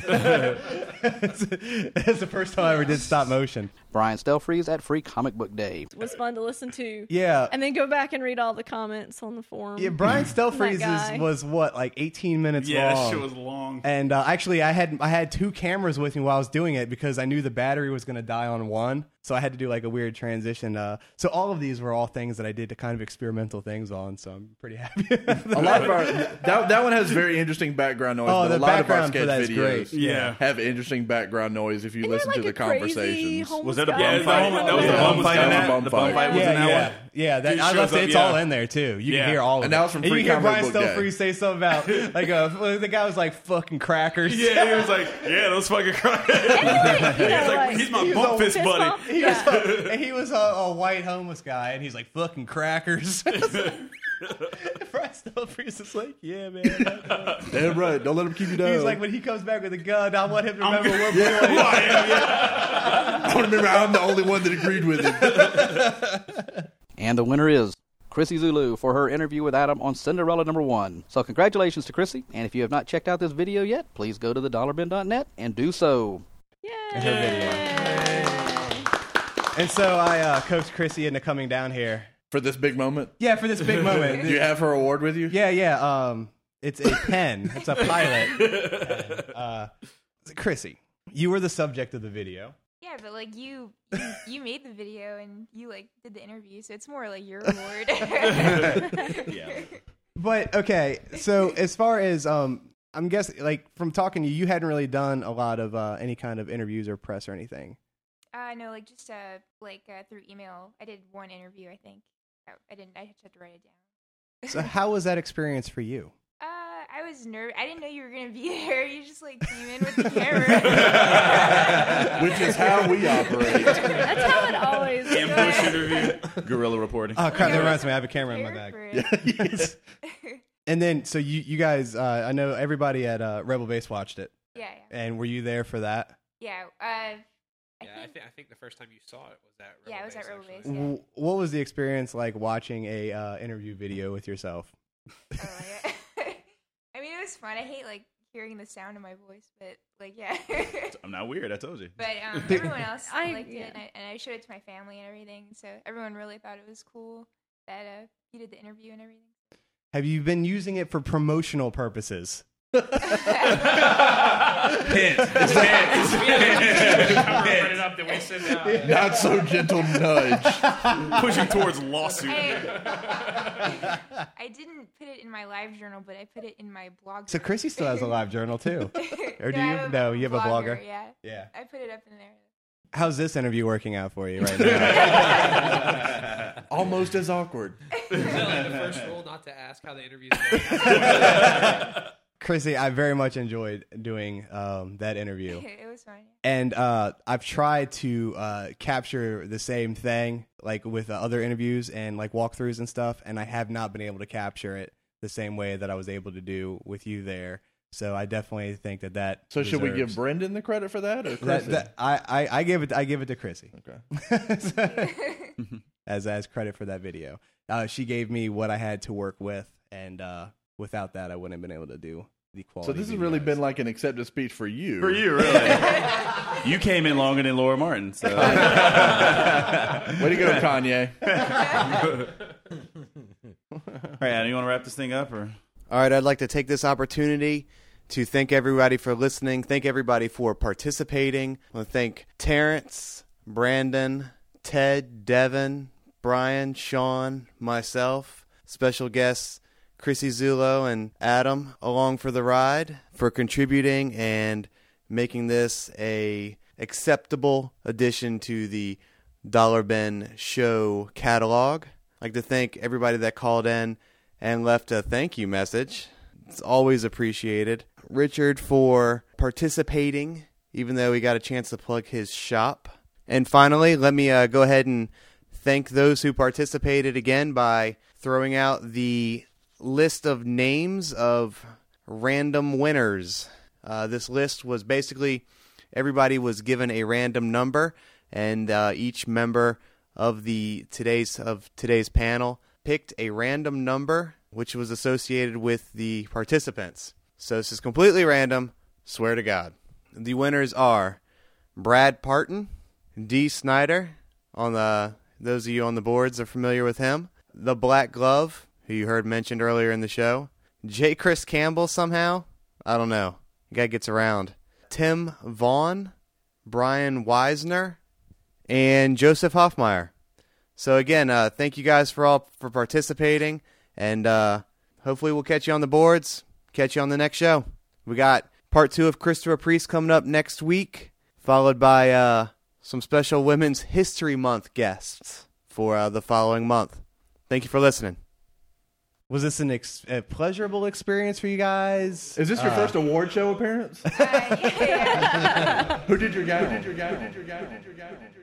[SPEAKER 2] That's the first time I ever did stop motion.
[SPEAKER 14] Brian Stelfreeze at Free Comic Book Day.
[SPEAKER 5] It was fun to listen to.
[SPEAKER 2] Yeah.
[SPEAKER 5] And then go back and read all the comments on the forum.
[SPEAKER 2] Yeah, Brian
[SPEAKER 5] That guy.
[SPEAKER 2] Stelfreeze was what, like 18 minutes
[SPEAKER 1] Yeah,
[SPEAKER 2] long.
[SPEAKER 1] that shit was long.
[SPEAKER 2] And actually, I had two cameras with me while I was doing it because I knew the battery was going to die on one, so I had to do like a weird transition. So all of these were all things that I did to kind of experimental things on. So I'm pretty happy.
[SPEAKER 6] A lot of our that one has very interesting background noise.
[SPEAKER 2] Oh,
[SPEAKER 6] but
[SPEAKER 2] the
[SPEAKER 6] a lot of our
[SPEAKER 2] background for
[SPEAKER 6] sketch
[SPEAKER 2] that is
[SPEAKER 6] videos
[SPEAKER 2] great.
[SPEAKER 1] Yeah.
[SPEAKER 6] have interesting background noise if you listen
[SPEAKER 5] like
[SPEAKER 6] to the
[SPEAKER 5] a crazy
[SPEAKER 6] conversations.
[SPEAKER 5] homeless
[SPEAKER 8] Was that a
[SPEAKER 5] guy?
[SPEAKER 8] bum fight? That was a
[SPEAKER 6] Yeah.
[SPEAKER 8] bum fight in
[SPEAKER 6] Yeah.
[SPEAKER 8] that?
[SPEAKER 6] Bum
[SPEAKER 8] The bum
[SPEAKER 6] fight.
[SPEAKER 8] fight was in that one?
[SPEAKER 2] Yeah. That,
[SPEAKER 1] Dude
[SPEAKER 2] I
[SPEAKER 1] shows
[SPEAKER 2] left
[SPEAKER 1] up,
[SPEAKER 2] it's
[SPEAKER 1] yeah.
[SPEAKER 2] all in there too. You
[SPEAKER 1] Yeah.
[SPEAKER 2] can hear all of it.
[SPEAKER 6] And that was from
[SPEAKER 2] and
[SPEAKER 6] Free
[SPEAKER 2] you hear
[SPEAKER 6] Comic
[SPEAKER 2] Brian
[SPEAKER 6] Book Day.
[SPEAKER 2] Stelfreeze say something about like the guy was like fucking crackers.
[SPEAKER 1] Yeah, he was like, yeah, those fucking crying. He's my
[SPEAKER 2] He was
[SPEAKER 1] bump
[SPEAKER 2] a
[SPEAKER 1] fist
[SPEAKER 2] fist
[SPEAKER 1] buddy.
[SPEAKER 2] bump. He was a white homeless guy, and he's like fucking crackers. Brian Stelfreeze is like, yeah, man.
[SPEAKER 6] Damn right. Don't let him keep you down.
[SPEAKER 2] He's like, when he comes back with a gun, I want him to remember what
[SPEAKER 6] Yeah.
[SPEAKER 2] boy.
[SPEAKER 6] Who I am, yeah. I want to remember I'm the only one that agreed with him.
[SPEAKER 14] And the winner is Chrissy Zulu for her interview with Adam on Cinderella #1. So congratulations to Chrissy, and if you have not checked out this video yet, please go to thedollarben.net and do so.
[SPEAKER 2] In her video. And so I coaxed Chrissy into coming down here.
[SPEAKER 6] For this big moment?
[SPEAKER 2] Yeah, for this big moment.
[SPEAKER 6] Do you have her award with you?
[SPEAKER 2] Yeah. It's a pen. It's a pilot. Chrissy, you were the subject of the video.
[SPEAKER 13] Yeah, but like you made the video and you like did the interview, so it's more like your award.
[SPEAKER 6] Yeah.
[SPEAKER 2] But okay, so as far as I'm guessing, like from talking to you, you hadn't really done a lot of any kind of interviews or press or anything.
[SPEAKER 13] No, like just through email. I did one interview, I think. I didn't. I just had to write it down.
[SPEAKER 2] So how was that experience for you?
[SPEAKER 13] I was nervous. I didn't know you were gonna be there. You just like came in with the camera,
[SPEAKER 6] Which is how we operate.
[SPEAKER 5] That's how it always
[SPEAKER 1] Ambush
[SPEAKER 5] goes.
[SPEAKER 1] interview.
[SPEAKER 8] Guerrilla reporting.
[SPEAKER 2] Oh crap! That reminds me. I have a camera in my bag.
[SPEAKER 6] Yes.
[SPEAKER 2] And then, so you guys, I know everybody at Rebel Base watched it.
[SPEAKER 13] Yeah.
[SPEAKER 2] And were you there for that?
[SPEAKER 13] Yeah.
[SPEAKER 9] I think the first time you saw it was at Rebel
[SPEAKER 13] Yeah, it was at
[SPEAKER 9] Base,
[SPEAKER 13] Rebel
[SPEAKER 9] actually.
[SPEAKER 13] Base. Yeah.
[SPEAKER 2] What was the experience like watching a interview video with yourself?
[SPEAKER 13] I mean, it was fun. I hate like hearing the sound of my voice, but like, yeah.
[SPEAKER 8] I'm not weird. I told you.
[SPEAKER 13] But everyone else
[SPEAKER 5] I-
[SPEAKER 13] liked
[SPEAKER 5] yeah.
[SPEAKER 13] it, and I showed it to my family and everything. So everyone really thought it was cool that you did the interview and everything.
[SPEAKER 2] Have you been using it for promotional purposes?
[SPEAKER 9] Put it up that we send out.
[SPEAKER 6] Not so gentle nudge.
[SPEAKER 1] Pushing towards lawsuit.
[SPEAKER 13] I didn't put it in my live journal, but I put it in my blog.
[SPEAKER 2] So Chrissy still has a live journal too, or do
[SPEAKER 13] No, I
[SPEAKER 2] you?
[SPEAKER 13] have a
[SPEAKER 2] No, you have a blogger.
[SPEAKER 13] Yeah.
[SPEAKER 2] Yeah.
[SPEAKER 13] I put it up in there.
[SPEAKER 2] How's this interview working out for you right now?
[SPEAKER 6] Almost as awkward.
[SPEAKER 9] Is that like the first rule not to ask how the interview is going?
[SPEAKER 2] Chrissy, I very much enjoyed doing that interview.
[SPEAKER 13] It was fun.
[SPEAKER 2] And I've tried to capture the same thing, like with other interviews and like walkthroughs and stuff, and I have not been able to capture it the same way that I was able to do with you there. So I definitely think that.
[SPEAKER 6] So should we
[SPEAKER 2] deserves-
[SPEAKER 6] give Brendan the credit for that, or Chrissy?
[SPEAKER 2] I give it to Chrissy.
[SPEAKER 6] Okay.
[SPEAKER 2] as credit for that video. She gave me what I had to work with, and without that, I wouldn't have been able to do the quality.
[SPEAKER 6] So this has
[SPEAKER 2] videos.
[SPEAKER 6] really been like an accepted speech for you.
[SPEAKER 3] For you, really. You came in longer than Laura Martin. So. Way
[SPEAKER 6] to go, Kanye.
[SPEAKER 3] All right, Adam, you want to wrap this thing up? Or?
[SPEAKER 15] All right, I'd like to take this opportunity to thank everybody for listening. Thank everybody for participating. I want to thank Terrence, Brandon, Ted, Devin, Brian, Sean, myself, special guests Chrissy Zullo and Adam along for the ride for contributing and making this a acceptable addition to the Dollar Bin show catalog. I'd like to thank everybody that called in and left a thank you message. It's always appreciated. Richard for participating, even though he got a chance to plug his shop. And finally, let me go ahead and thank those who participated again by throwing out the list of names of random winners. This list was basically everybody was given a random number, and each member of today's panel picked a random number which was associated with the participants. So this is completely random, swear to God. The winners are Brad Parton, D. Snyder, those of you on the boards are familiar with him, The Black Glove, who you heard mentioned earlier in the show, J. Chris Campbell somehow, I don't know, the guy gets around, Tim Vaughn, Brian Weisner, and Joseph Hoffmeyer. So again, thank you guys for participating, and hopefully we'll catch you on the boards, catch you on the next show. We got part 2 of Christopher Priest coming up next week, followed by some special Women's History Month guests for the following month. Thank you for listening.
[SPEAKER 2] Was this a pleasurable experience for you guys?
[SPEAKER 6] Is this your first award show appearance?
[SPEAKER 13] Yeah.
[SPEAKER 6] Who did your gown?